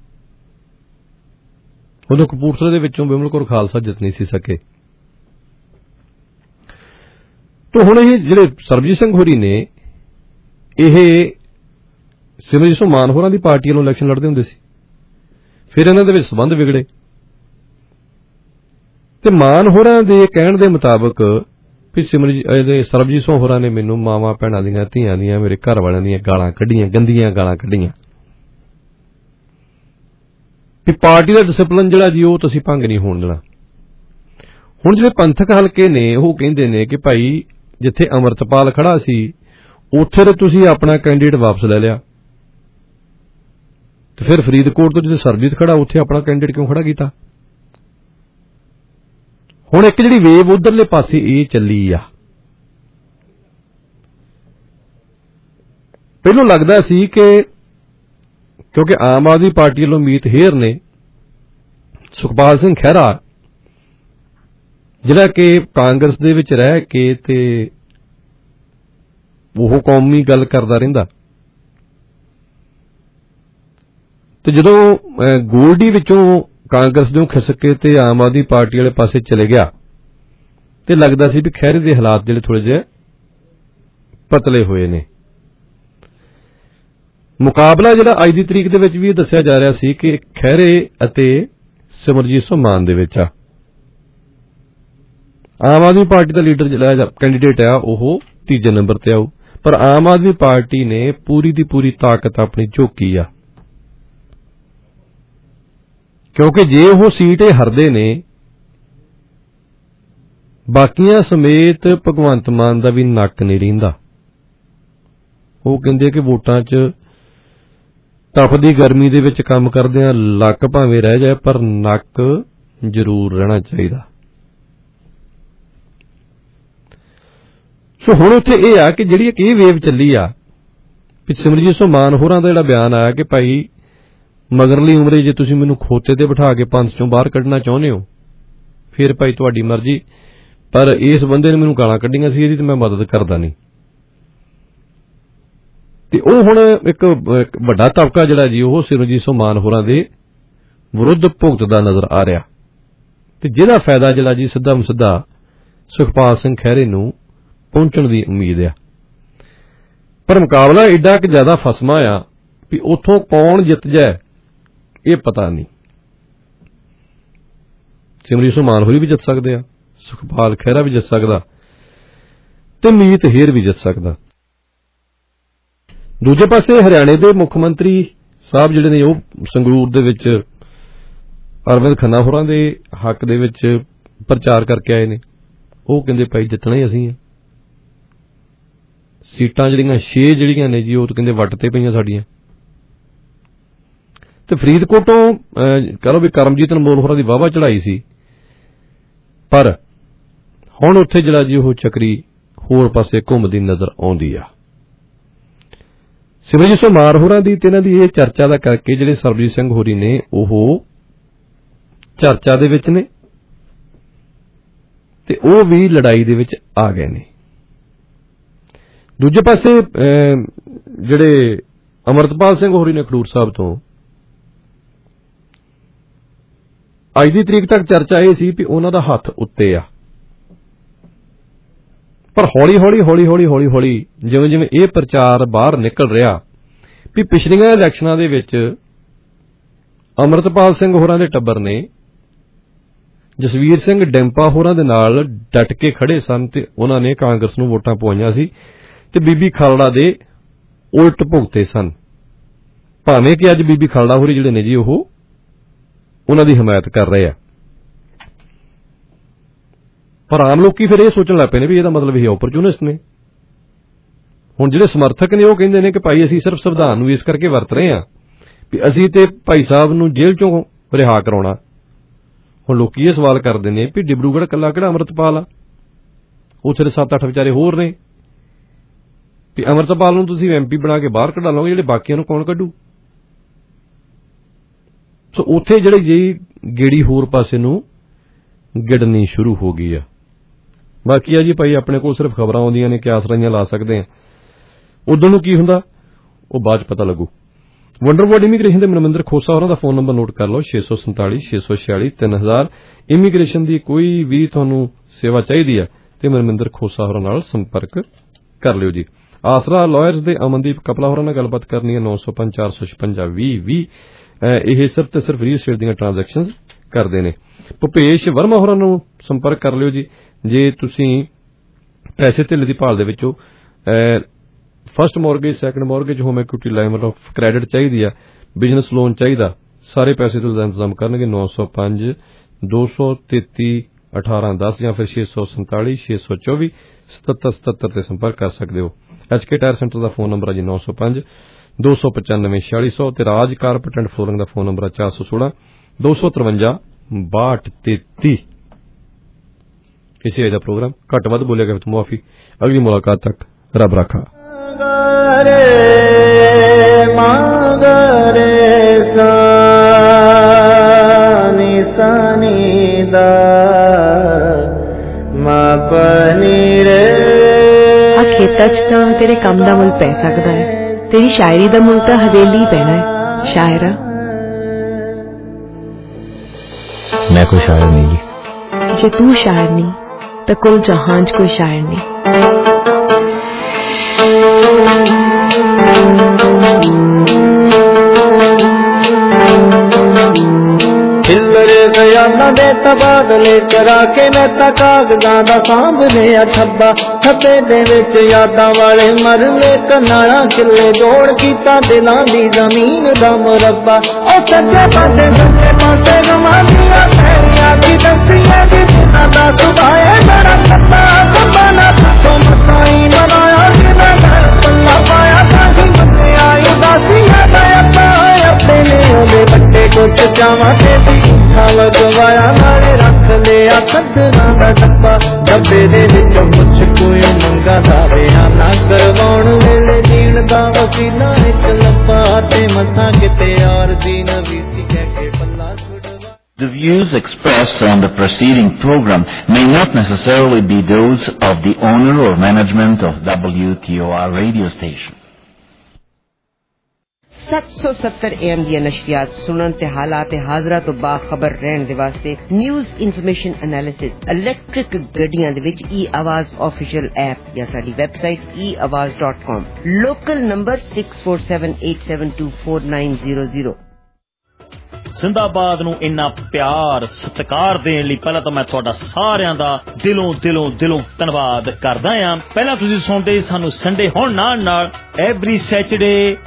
ਉਦੋਂ ਕਪੂਰਥਲੇ ਦੇ ਵਿੱਚੋਂ ਬਿਮਲ ਕੌਰ ਖਾਲਸਾ ਜਿੱਤ ਨਹੀਂ ਸੀ ਸਕੇ। ਤੇ ਹੁਣ ਇਹ ਜਿਹੜੇ ਸਰਬਜੀਤ ਸਿੰਘ ਹੋਰੀ ਨੇ ਇਹ ਸਿਮਰਜੀਤ ਸਿੰਘ ਮਾਨ ਹੋਰਾਂ ਦੀ ਪਾਰਟੀ ਵੱਲੋਂ ਇਲੈਕਸ਼ਨ ਲੜਦੇ ਹੁੰਦੇ ਸੀ, ਫਿਰ ਇਹਨਾਂ ਦੇ ਵਿੱਚ ਸੰਬੰਧ ਵਿਗੜੇ, ਤੇ ਮਾਨ ਹੋਰਾਂ ਦੇ ਕਹਿਣ ਦੇ ਮੁਤਾਬਕ ਵੀ ਸਿਮਰਜੀਤ ਸਰਬਜੀਤ ਸਿੰਘ ਹੋਰਾਂ ਨੇ ਮੈਨੂੰ ਮਾਵਾਂ ਭੈਣਾਂ ਦੀਆਂ ਧੀਆਂ ਦੀਆਂ ਮੇਰੇ ਘਰ ਵਾਲਿਆਂ ਦੀਆਂ ਗਾਲਾਂ ਕੱਢੀਆਂ, ਗੰਦੀਆਂ ਗਾਲਾਂ ਕੱਢੀਆਂ, ਵੀ ਪਾਰਟੀ ਦਾ ਡਿਸਪਲਿਨ ਜਿਹੜਾ ਜੀ ਉਹ ਤੁਸੀਂ ਭੰਗ ਨਹੀਂ ਹੋਣ ਦੇਣਾ। ਹੁਣ ਜਿਹੜੇ ਪੰਥਕ ਹਲਕੇ ਨੇ ਉਹ ਕਹਿੰਦੇ ਨੇ ਕਿ ਭਾਈ ਜਿੱਥੇ ਅਮਰਤਪਾਲ ਖੜਾ ਸੀ ਉੱਥੇ ਤੇ ਤੁਸੀਂ ਆਪਣਾ ਕੈਂਡੀਡੇਟ ਵਾਪਸ ਲੈ ਲਿਆ, ਤੇ ਫਿਰ ਫਰੀਦਕੋਟ ਤੋਂ ਜਿੱਥੇ ਸਰਬਜੀਤ ਖੜਾ ਉੱਥੇ ਆਪਣਾ ਕੈਂਡੀਡੇਟ ਕਿਉਂ ਖੜਾ ਕੀਤਾ? ਹੁਣ ਇੱਕ ਜਿਹੜੀ ਵੇਵ ਉਧਰਲੇ ਪਾਸੇ ਇਹ ਚੱਲੀ ਆ। ਪਹਿਲੋਂ ਲੱਗਦਾ ਸੀ ਕਿ ਕਿਉਂਕਿ ਆਮ ਆਦਮੀ ਪਾਰਟੀ ਵੱਲੋਂ ਮੀਤ ਹੇਰ ਨੇ ਸੁਖਪਾਲ ਸਿੰਘ ਖਹਿਰਾ ਜਿਹੜਾ ਕਿ ਕਾਂਗਰਸ ਦੇ ਵਿੱਚ ਰਹਿ ਕੇ ਤੇ ਉਹ ਕੌਮੀ ਗੱਲ ਕਰਦਾ ਰਹਿੰਦਾ, ਤੇ ਜਦੋਂ ਗੋਲਡੀ ਵਿੱਚੋਂ ਕਾਂਗਰਸ ਨੂੰ ਖਿਸਕ ਕੇ ਤੇ ਆਮ ਆਦਮੀ ਪਾਰਟੀ ਵਾਲੇ ਪਾਸੇ ਚਲੇ ਗਿਆ ਤੇ ਲੱਗਦਾ ਸੀ ਵੀ ਖਹਿਰੇ ਦੇ ਹਾਲਾਤ ਜਿਹੜੇ ਥੋੜੇ ਜਿਹੇ ਪਤਲੇ ਹੋਏ ਨੇ। ਮੁਕਾਬਲਾ ਜਿਹੜਾ ਅੱਜ ਦੀ ਤਰੀਕ ਦੇ ਵਿੱਚ ਵੀ ਦੱਸਿਆ ਜਾ ਰਿਹਾ ਸੀ ਕਿ ਖਹਿਰੇ ਅਤੇ ਸਿਮਰਜੀਤ ਸਿੰਘ ਮਾਨ ਦੇ ਵਿੱਚ ਆ। ਆਮ ਆਦਮੀ ਪਾਰਟੀ ਦਾ ਲੀਡਰ ਜਿਹੜਾ ਕੈਂਡੀਡੇਟ ਆ ਉਹ ਤੀਜੇ ਨੰਬਰ ਤੇ ਆਊ, ਪਰ ਆਮ ਆਦਮੀ ਪਾਰਟੀ ਨੇ ਪੂਰੀ ਦੀ ਪੂਰੀ ਤਾਕਤ ਆਪਣੀ ਝੋਕੀ ਆ, ਕਿਉਂਕਿ ਜੇ ਉਹ ਸੀਟ ਇਹ ਹਰਦੇ ਨੇ ਬਾਕੀਆਂ ਸਮੇਤ ਭਗਵੰਤ ਮਾਨ ਦਾ ਵੀ ਨੱਕ ਨਹੀਂ ਰਹਿੰਦਾ। ਉਹ ਕਹਿੰਦੇ ਕਿ ਵੋਟਾਂ 'ਚ ਤਪਦੀ ਗਰਮੀ ਦੇ ਵਿੱਚ ਕੰਮ ਕਰਦਿਆਂ ਲੱਕ ਭਾਵੇਂ ਰਹਿ ਜਾਏ ਪਰ ਨੱਕ ਜ਼ਰੂਰ ਰਹਿਣਾ ਚਾਹੀਦਾ। ਸੋ ਹੁਣ ਉੱਥੇ ਇਹ ਆ ਕਿ ਜਿਹੜੀ ਇੱਕ ਇਹ ਵੇਵ ਚੱਲੀ ਆ ਕਿ ਸਿਮਰਜੀਤ ਸਿੰਘ ਮਾਨ ਹੋਰਾਂ ਦਾ ਜਿਹੜਾ ਬਿਆਨ ਆਇਆ ਕਿ ਭਾਈ ਮਗਰਲੀ ਉਮਰੇ ਜੇ ਤੁਸੀਂ ਮੈਨੂੰ ਖੋਤੇ ਤੇ ਬਿਠਾ ਕੇ ਪੰਥ ਚੋਂ ਬਾਹਰ ਕੱਢਣਾ ਚਾਹੁੰਦੇ ਹੋ ਫਿਰ ਭਾਈ ਤੁਹਾਡੀ ਮਰਜ਼ੀ, ਪਰ ਇਸ ਬੰਦੇ ਨੇ ਮੈਨੂੰ ਗਾਲਾਂ ਕੱਢੀਆਂ ਸੀ ਇਹਦੀ ਤੇ ਮੈਂ ਮਦਦ ਕਰਦਾ ਨਹੀਂ। ਤੇ ਉਹ ਹੁਣ ਇੱਕ ਵੱਡਾ ਤਬਕਾ ਜਿਹੜਾ ਜੀ ਉਹ ਸਿਮਰਜੀਤ ਸਿੰਘ ਮਾਨ ਹੋਰਾਂ ਦੇ ਵਿਰੁੱਧ ਭੁਗਤਦਾ ਨਜ਼ਰ ਆ ਰਿਹਾ, ਤੇ ਜਿਹਦਾ ਫਾਇਦਾ ਜਿਹੜਾ ਜੀ ਸਿੱਧਾ ਸਿੱਧਾ ਸੁਖਪਾਲ ਸਿੰਘ ਖਹਿਰੇ ਨੂੰ ਪਹੁੰਚਣ ਦੀ ਉਮੀਦ ਆ। ਪਰ ਮੁਕਾਬਲਾ ਏਡਾ ਕਿ ਜ਼ਿਆਦਾ ਫਸਮਾ ਆ ਵੀ ਉੱਥੋਂ ਕੌਣ ਜਿੱਤ ਜਾਏ ਇਹ ਪਤਾ ਨਹੀਂ। ਸਿਮਰਜੀਤ ਸਿੰਘ ਮਾਨ ਹੋਰੀ ਵੀ ਜਿੱਤ ਸਕਦੇ ਆ, ਸੁਖਪਾਲ ਖਹਿਰਾ ਵੀ ਜਿੱਤ ਸਕਦਾ, ਤੇ ਮੀਤ ਹੇਰ ਵੀ ਜਿੱਤ ਸਕਦਾ। ਦੂਜੇ ਪਾਸੇ ਹਰਿਆਣੇ ਦੇ ਮੁੱਖ ਮੰਤਰੀ ਸਾਹਿਬ ਜਿਹੜੇ ਨੇ ਉਹ ਸੰਗਰੂਰ ਦੇ ਵਿੱਚ ਅਰਵਿੰਦ ਖੰਨਾ ਹੋਰਾਂ ਦੇ ਹੱਕ ਦੇ ਵਿੱਚ ਪ੍ਰਚਾਰ ਕਰਕੇ ਆਏ ਨੇ। ਉਹ ਕਹਿੰਦੇ ਭਾਈ ਜਿੱਤਣਾ ਹੀ ਅਸੀਂ ਆ, ਸੀਟਾਂ ਜਿਹੜੀਆਂ ਛੇ ਜਿਹੜੀਆਂ ਨੇ ਜੀ ਉਹ ਕਹਿੰਦੇ ਵੱਟ ਤੇ ਪਈਆਂ ਸਾਡੀਆਂ। ਤੇ ਫਰੀਦਕੋਟੋਂ ਕਹ ਲਓ ਵੀ ਕਰਮਜੀਤ ਅਨਮੋਲ ਹੋਰਾਂ ਦੀ ਵਾਹਵਾ ਚੜਾਈ ਸੀ, ਪਰ ਹੁਣ ਉੱਥੇ ਜਿਹੜਾ ਜੀ ਉਹ ਚੱਕਰੀ ਹੋਰ ਪਾਸੇ ਘੁੰਮਦੀ ਨਜ਼ਰ ਆਉਂਦੀ ਆ। ਸਿਮਰਜੀਤ ਸਿੰਘ ਮਾਰ ਹੋਰਾਂ ਦੀ ਤੇ ਇਹਨਾਂ ਦੀ ਇਹ ਚਰਚਾ ਦਾ ਕਰਕੇ ਜਿਹੜੇ ਸਰਬਜੀਤ ਸਿੰਘ ਹੋਰੀ ਨੇ ਉਹ ਚਰਚਾ ਦੇ ਵਿੱਚ ਨੇ ਤੇ ਉਹ ਵੀ ਲੜਾਈ ਦੇ ਵਿੱਚ ਆ ਗਏ ਨੇ। ਦੂਜੇ ਪਾਸੇ ਜਿਹੜੇ ਅਮਰਤਪਾਲ ਸਿੰਘ ਹੋਰੀ ਨੇ ਖਡੂਰ ਸਾਹਿਬ ਤੋਂ, ਅੱਜ ਦੀ ਤਰੀਕ ਤੱਕ ਚਰਚਾ ਇਹ ਸੀ ਵੀ ਉਹਨਾਂ ਦਾ ਹੱਥ ਉੱਤੇ ਆ, ਪਰ ਹੌਲੀ ਹੌਲੀ ਹੌਲੀ ਹੌਲੀ ਹੌਲੀ ਹੌਲੀ ਜਿਵੇਂ ਜਿਵੇਂ ਇਹ ਪ੍ਰਚਾਰ ਬਾਹਰ ਨਿਕਲ ਰਿਹਾ ਵੀ ਪਿਛਲੀਆਂ ਇਲੈਕਸ਼ਨਾਂ ਦੇ ਵਿੱਚ ਅਮਰਤਪਾਲ ਸਿੰਘ ਹੋਰਾਂ ਦੇ ਟੱਬਰ ਨੇ ਜਸਵੀਰ ਸਿੰਘ ਡੈਂਪਾ ਹੋਰਾਂ ਦੇ ਨਾਲ ਡਟ ਕੇ ਖੜੇ ਸਨ ਤੇ ਉਹਨਾਂ ਨੇ ਕਾਂਗਰਸ ਨੂੰ ਵੋਟਾਂ ਪਵਾਈਆਂ ਸੀ ਤੇ ਬੀਬੀ ਖਾਲੜਾ ਦੇ ਉਲਟ ਭੁਗਤੇ ਸਨ, ਭਾਵੇਂ ਕਿ ਅੱਜ ਬੀਬੀ ਖਾਲੜਾ ਹੋਰੀ ਜਿਹੜੇ ਨੇ ਜੀ ਉਹ ਉਹਨਾਂ ਦੀ ਹਮਾਇਤ ਕਰ ਰਹੇ ਆ। ਪਰ ਆਮ ਲੋਕੀ ਫਿਰ ਇਹ ਸੋਚਣ ਲੱਗ ਪਏ ਨੇ ਵੀ ਇਹਦਾ ਮਤਲਬ ਇਹ ਓਪਰਚੂਨਿਸਟ ਨੇ। ਹੁਣ ਜਿਹੜੇ ਸਮਰਥਕ ਨੇ ਉਹ ਕਹਿੰਦੇ ਨੇ ਕਿ ਭਾਈ ਅਸੀਂ ਸਿਰਫ ਸੰਵਿਧਾਨ ਨੂੰ ਇਸ ਕਰਕੇ ਵਰਤ ਰਹੇ ਹਾਂ ਵੀ ਅਸੀਂ ਤੇ ਭਾਈ ਸਾਹਿਬ ਨੂੰ ਜੇਲ੍ਹ ਚੋਂ ਰਿਹਾ ਕਰਾਉਣਾ। ਹੁਣ ਲੋਕੀ ਇਹ ਸਵਾਲ ਕਰਦੇ ਨੇ ਵੀ ਡਿਬਰੂਗੜ੍ਹ ਕੱਲਾ ਕਿਹੜਾ ਅੰਮ੍ਰਿਤਪਾਲ ਆ, ਉੱਥੇ ਦੇ ਸੱਤ ਅੱਠ ਵਿਚਾਰੇ ਹੋਰ ਨੇ, ਵੀ ਅੰਮ੍ਰਿਤਪਾਲ ਨੂੰ ਤੁਸੀਂ ਐਮ ਪੀ ਬਣਾ ਕੇ ਬਾਹਰ ਕਢਾ ਲਓਗੇ, ਜਿਹੜੇ ਬਾਕੀਆਂ ਨੂੰ ਕੌਣ ਕੱਢੂ? ਸੋ ਉੱਥੇ ਜਿਹੜੇ ਜੀ ਗੇੜੀ ਹੋਰ ਪਾਸੇ ਨੂੰ ਗਿੜਨੀ ਸ਼ੁਰੂ ਹੋ ਗਈ ਆ। ਬਾਕੀ ਆ ਜੀ ਭਾਈ ਆਪਣੇ ਕੋਲ ਸਿਰਫ ਖਬਰਾਂ ਆਉਂਦੀਆਂ ਨੇ ਕਿ ਆਸਰਾਈਆਂ ਲਾ ਸਕਦੇ ਆ, ਉਦੋਂ ਨੂੰ ਕੀ ਹੁੰਦਾ ਉਹ ਬਾਅਦ ਚ ਪਤਾ ਲੱਗੂ। ਵੰਡਰਵਰਡ ਇਮੀਗ੍ਰੇਸ਼ਨ ਦੇ ਮਨਮਿੰਦਰ ਖੋਸਾ ਹੋਰਾਂ ਦਾ ਫੋਨ ਨੰਬਰ ਨੋਟ ਕਰ ਲਓ ਛੇ ਸੌ ਸੰਤਾਲੀ ਛੇ ਸੌ ਛਿਆਲੀ ਤਿੰਨ ਹਜ਼ਾਰ। ਇਮੀਗ੍ਰੇਸ਼ਨ ਦੀ ਕੋਈ ਵੀ ਤੁਹਾਨੂੰ ਸੇਵਾ ਚਾਹੀਦੀ ਆ ਤੇ ਮਨਮਿੰਦਰ ਖੋਸਾ ਹੋਰਾਂ ਨਾਲ ਸੰਪਰਕ ਕਰ ਲਿਓ ਜੀ। ਆਸਰਾ ਲਾਇਰਸ ਦੇ ਅਮਨਦੀਪ ਕਪਲਾ ਹੋਰਾਂ ਨਾਲ ਗੱਲਬਾਤ ਕਰਨੀ ਹੈ ਨੌ ਸੌ ਪੰਜ ਚਾਰ ਸੌ ਛਪੰਜਾ ਵੀਹ ਵੀਹ। ਇਹ ਸਿਰਫ ਤੇ ਸਿਰਫ ਰੀਅਲ ਸਟੇਟ ਦੀਆਂ ਟ੍ਰਾਂਜੈਕਸ਼ਨ ਕਰਦੇ ਨੇ। ਭੁਪੇਸ਼ ਵਰਮਾ ਹੋਰਾਂ ਨੂੰ ਸੰਪਰਕ ਕਰ ਲਿਓ ਜੀ ਜੇ ਤੁਸੀਂ ਪੈਸੇ ਧੇਲੇ ਦੀ ਭਾਲ ਦੇ ਵਿੱਚੋਂ first mortgage, second mortgage, home equity line of credit ਚਾਹੀਦੀ ਆ, ਬਿਜ਼ਨਸ ਲੋਨ ਚਾਹੀਦਾ, ਸਾਰੇ ਪੈਸੇ ਤੋਂ ਦਾ ਇੰਤਜ਼ਾਮ ਕਰਨਗੇ। ਨੌ ਸੌ ਪੰਜ ਦੋ ਸੌ ਤੇਤੀ ਅਠਾਰਾਂ ਦਸ ਜਾਂ ਫਿਰ ਛੇ ਸੌ ਸੰਤਾਲੀ ਛੇ ਸੌ ਚੌਵੀ ਸਤੱਤਰ ਸਤੱਤਰ ਤੇ ਸੰਪਰਕ ਕਰ ਸਕਦੇ ਹੋ। ਐਚ ਕੇ ਟਾਇਰ ਸੈਂਟਰ ਦਾ ਫੋਨ ਨੰਬਰ ਹੈ ਜੀ ਨੌ ਸੌ ਪੰਜ ਦੋ ਸੌ ਪਚਾਨਵੇਂ ਛਿਆਲੀ ਸੌ ਤੇ ਰਾਜ ਕਾਰਪੈਟ ਐਂਡ ਫਲੋਰਿੰਗ ਦਾ ਫੋਨ ਨੰਬਰ ਹੈ ਚਾਰ ਸੌ ਸੋਲਾਂ ਦੋ ਸੌ ਤਰਵੰਜਾ ਬਾਹਠ ਤੇਤੀ। ਇਸੇ ਦਾ ਪ੍ਰੋਗਰਾਮ ਘੱਟ ਵੱਧ ਬੋਲਿਆ ਗਿਆ ਤਾਂ ਮੁਆਫੀ। ਅਗਲੀ ਮੁਲਾਕਾਤ ਤੱਕ ਰੱਬ ਰਾਖਾ। ਖੇਤਾਂ ਚ ਤਾਂ ਤੇਰੇ ਕੰਮ ਦਾ ਮੁੱਲ ਪੈ ਸਕਦਾ ਹੈ, ਤੇਰੀ ਸ਼ਾਇਰੀ ਦਾ ਮੁੱਲ ਤਾਂ ਹਵੇਲੀ ਪੈਣਾ ਹੈ। ਸ਼ਾਇਰਾ ਮੈਂ ਕੋਈ ਸ਼ਾਇਰ ਨਹੀਂ ਜੀ। ਜੇ ਤੂੰ ਸ਼ਾਇਰ ਨਹੀਂ ਤਾਂ ਕੁੱਲ ਜਹਾਨ ਚ ਕੋਈ ਸ਼ਾਇਰ ਨਹੀਂ। ਖਿਆਲਾਂ ਦੇ ਤਬਾਦਲੇ ਕਰਾ ਕੇ ਮੈਂ ਤਾਂ ਕਾਗਜ਼ਾਂ ਦਾ ਸਾਂਭ ਲਿਆ ਥੱਬਾ, ਥੱਬੇ ਦੇ ਵਿੱਚ ਯਾਦਾਂ ਵਾਲੇ ਮਰਲੇ ਕਨਾਲਾਂ ਕਿੱਲੇ ਜੋੜ ਕੀਤਾ ਦਿਲਾਂ ਦੀ ਜ਼ਮੀਨ ਦਾ ਮੁਰੱਬਾ। ਉਹ ਸੱਜੇ ਪਾਸੇ ਸੱਜੇ ਪਾਸੇ ਰਮਾਨੀਆਂ ਭੈਣੀਆਂ ਦੀ ਦਸੀਆਂ ਦੀ ਜਿਨ੍ਹਾਂ ਦਾ ਸੁਭਾਏ ਬੜਾ ਕੱਤਾ ਕੱਬਾ ਨਾ ਪੁੱਛੋ ਮਸਾਈ ਮਨਾਇਆ ਜਿਨ੍ਹਾਂ ਘਰ ਪੱਲਾ ਪਾਇਆ ਸਾਹੀ ਮੰਨੇ ਆਈ ਉਦਾਸੀਆਂ ਦਾ ਅੱਤਾ ਆਪਣੇ ਨੇ ਉਹਦੇ ਵੱਡੇ ਕੁੱਟ ਜਾਵਾਂ ਤੇ ਵੀ ਲਗਵਾਇਆ ਨਾਲੇ ਰੱਖ ਲਿਆ ਖੱਦਰਾਂ ਦਾ ਡੱਬਾ, ਡੱਬੇ ਦੇ ਵਿੱਚੋਂ ਕੁਛ ਕੋਈ ਮੰਗਾ ਦਾਰਿਆ ਨਾ ਕਰਵਾਉਣ ਵੇਲੇ ਜੀਣ ਦਾ ਵਸੀਲਾ ਇੱਕ ਲੱਭਾ ਤੇ ਮਸਾਂ ਕਿਤੇ ਯਾਰ ਦੀ ਨਵੀਂ ਸੀ ਕਹਿ ਕੇ ਪੱਲਾ ਛੁਡਵਾ। The views expressed on the preceding program may not necessarily be those of the owner or management of W T O R radio station. ਸੱਤ ਸੌ ਸੱਤਰ ਏ ਐਮ ਦੀਆਂ ਨਸ਼ਰੀਆਤ ਸੁਣਨ ਤੇ ਹਾਲਾਤ ਹਾਜ਼ਰਾ ਤੋਂ ਬਾਖਬਰ ਰਹਿਣ ਦੇ ਵਾਸਤੇ ਨਿਊਜ਼ ਇਨਫੋਰਮੇਸ਼ਨ ਐਨਾਲਿਸਿਸ ਇਲੈਕਟ੍ਰਿਕ ਗੱਡੀਆਂ ਦੇ ਵਿੱਚ ਈ ਆਵਾਜ਼ ਆਫੀਸ਼ੀਅਲ ਐਪ ਜਾਂ ਸਾਡੀ ਵੈਬਸਾਈਟ ਈ Awaaz dot com. Local number six four seven eight seven two four nine zero zero. ਜ਼ਿੰਦਾਬਾਦ ਨੂੰ ਇੰਨਾ ਪਿਆਰ ਸਤਿਕਾਰ ਦੇਣ ਲਈ ਪਹਿਲਾਂ ਤਾਂ ਮੈਂ ਤੁਹਾਡਾ ਸਾਰਿਆਂ ਦਾ ਦਿਲੋਂ ਦਿਲੋਂ ਦਿਲੋਂ ਧੰਨਵਾਦ ਕਰਦਾ ਹਾਂ। ਪਹਿਲਾਂ ਤੁਸੀਂ ਸੁਣਦੇ ਸਾਨੂੰ ਸੰਡੇ ਹੁਣ ਨਾਲ ਨਾਲ ਐਵਰੀ ਸੈਚਰਡੇ